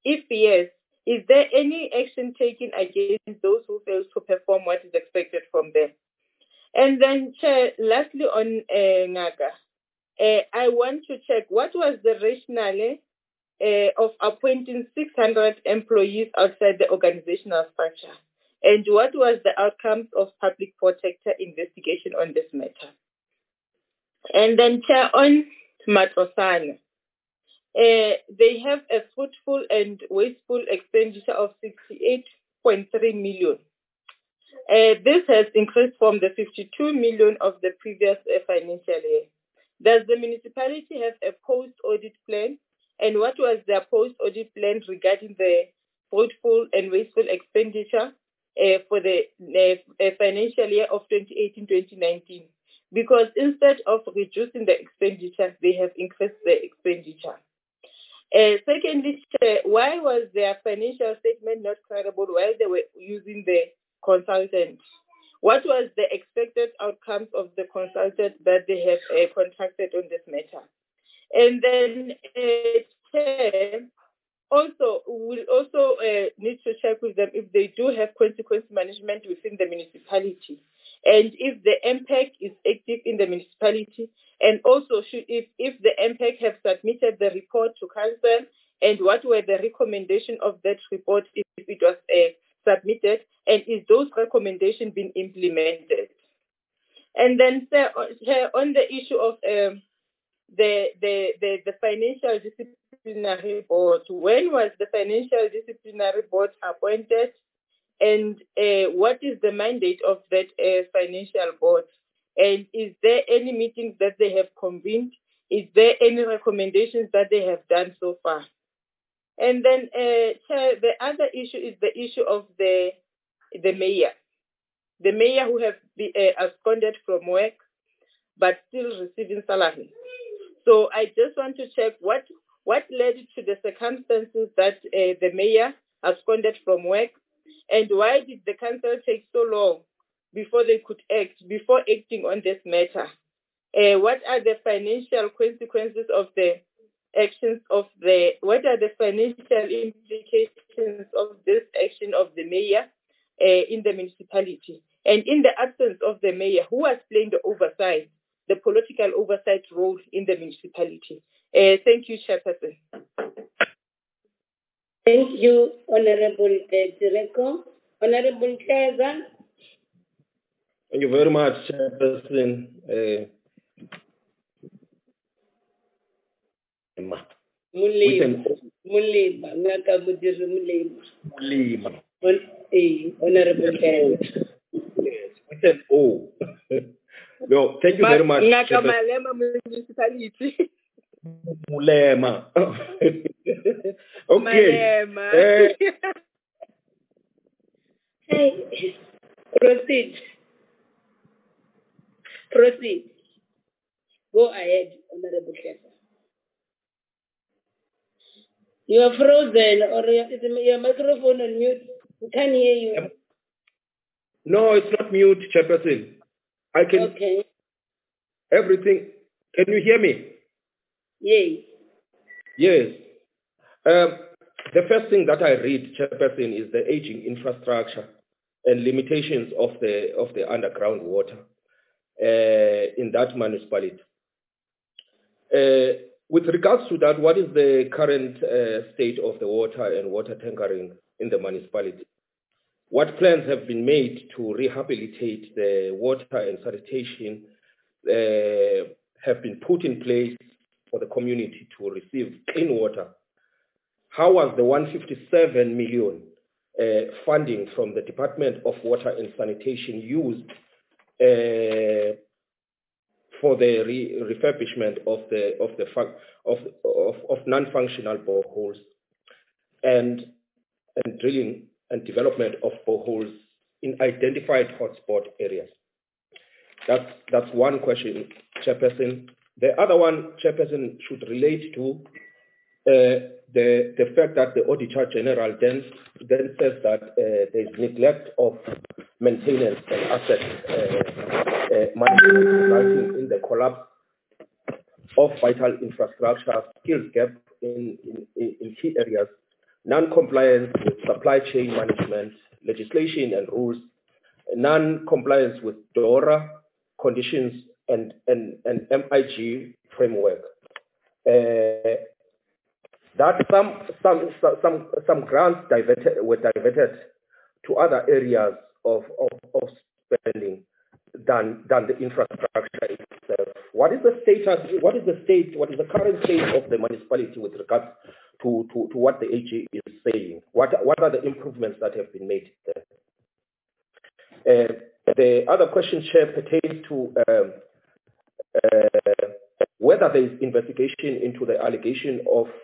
If yes, is there any action taken against those who fail to perform what is expected from them? And then, Chair, lastly on Ngaka, I want to check what was the rationale of appointing 600 employees outside the organizational structure, and what was the outcomes of public protector investigation on this matter? And then, Chair, on Matlosana, they have a fruitful and wasteful expenditure of 68.3 million. This has increased from the 52 million of the previous financial year. Does the municipality have a post-audit plan? And what was their post-audit plan regarding the fruitful and wasteful expenditure for the financial year of 2018-2019? Because instead of reducing the expenditure, they have increased the expenditure. Secondly, why was their financial statement not credible while they were using the consultant? What was the expected outcomes of the consultant that they have contracted on this matter? And then, also, we'll also need to check with them if they do have consequence management within the municipality, and if the MPAC is active in the municipality, and also if the MPAC have submitted the report to council, and what were the recommendations of that report if it was submitted, and is those recommendations being implemented? And then, sir, on the issue of the financial disciplinary board, when was the financial disciplinary board appointed, and what is the mandate of that financial board? And is there any meetings that they have convened? Is there any recommendations that they have done so far? And then, Chair, the other issue is the issue of the mayor. The mayor who have been absconded from work but still receiving salary. So I just want to check what led to the circumstances that the mayor absconded from work, and why did the council take so long before they could act, before acting on this matter? What are the financial consequences of the actions of what are the financial implications of this action of the mayor in the municipality? And in the absence of the mayor, who was playing the oversight, the political oversight role in the municipality? Thank you, Chairperson. Thank you, Honorable Tireko. Honorable Keza. Thank you very much, Chairperson. Mulima, Nakamudiri Mulima. Honorable Keza. Yes, with an O. No, thank you very much. Nakamalema municipality. Mulema. Okay. Malema. Hey, proceed. Proceed. Go ahead, Honorable Keza. You are frozen, or your microphone on mute. We can't hear you. No, it's not mute, Chairperson. I can. Okay. Everything. Can you hear me? Yes. Yes. The first thing that I read, Chairperson, is the aging infrastructure and limitations of the underground water in that municipality. With regards to that, what is the current state of the water and water tankering in the municipality? What plans have been made to rehabilitate the water and sanitation have been put in place for the community to receive clean water? How was the 157 million funding from the Department of Water and Sanitation used for the refurbishment of non-functional boreholes and drilling and development of boreholes in identified hotspot areas? That's one question, Chairperson. The other one, Chairperson, should relate to the fact that the Auditor General then says that there is neglect of maintenance and asset management, resulting in the collapse of vital infrastructure, skills gap in key areas non-compliance with supply chain management, legislation and rules, non-compliance with DORA conditions and MIG framework. That some grants were diverted to other areas of spending than the infrastructure itself. What is the current state of the municipality with regards to what the AG is saying? What are the improvements that have been made there? The other question, Chair, pertains to whether there is investigation into the allegation of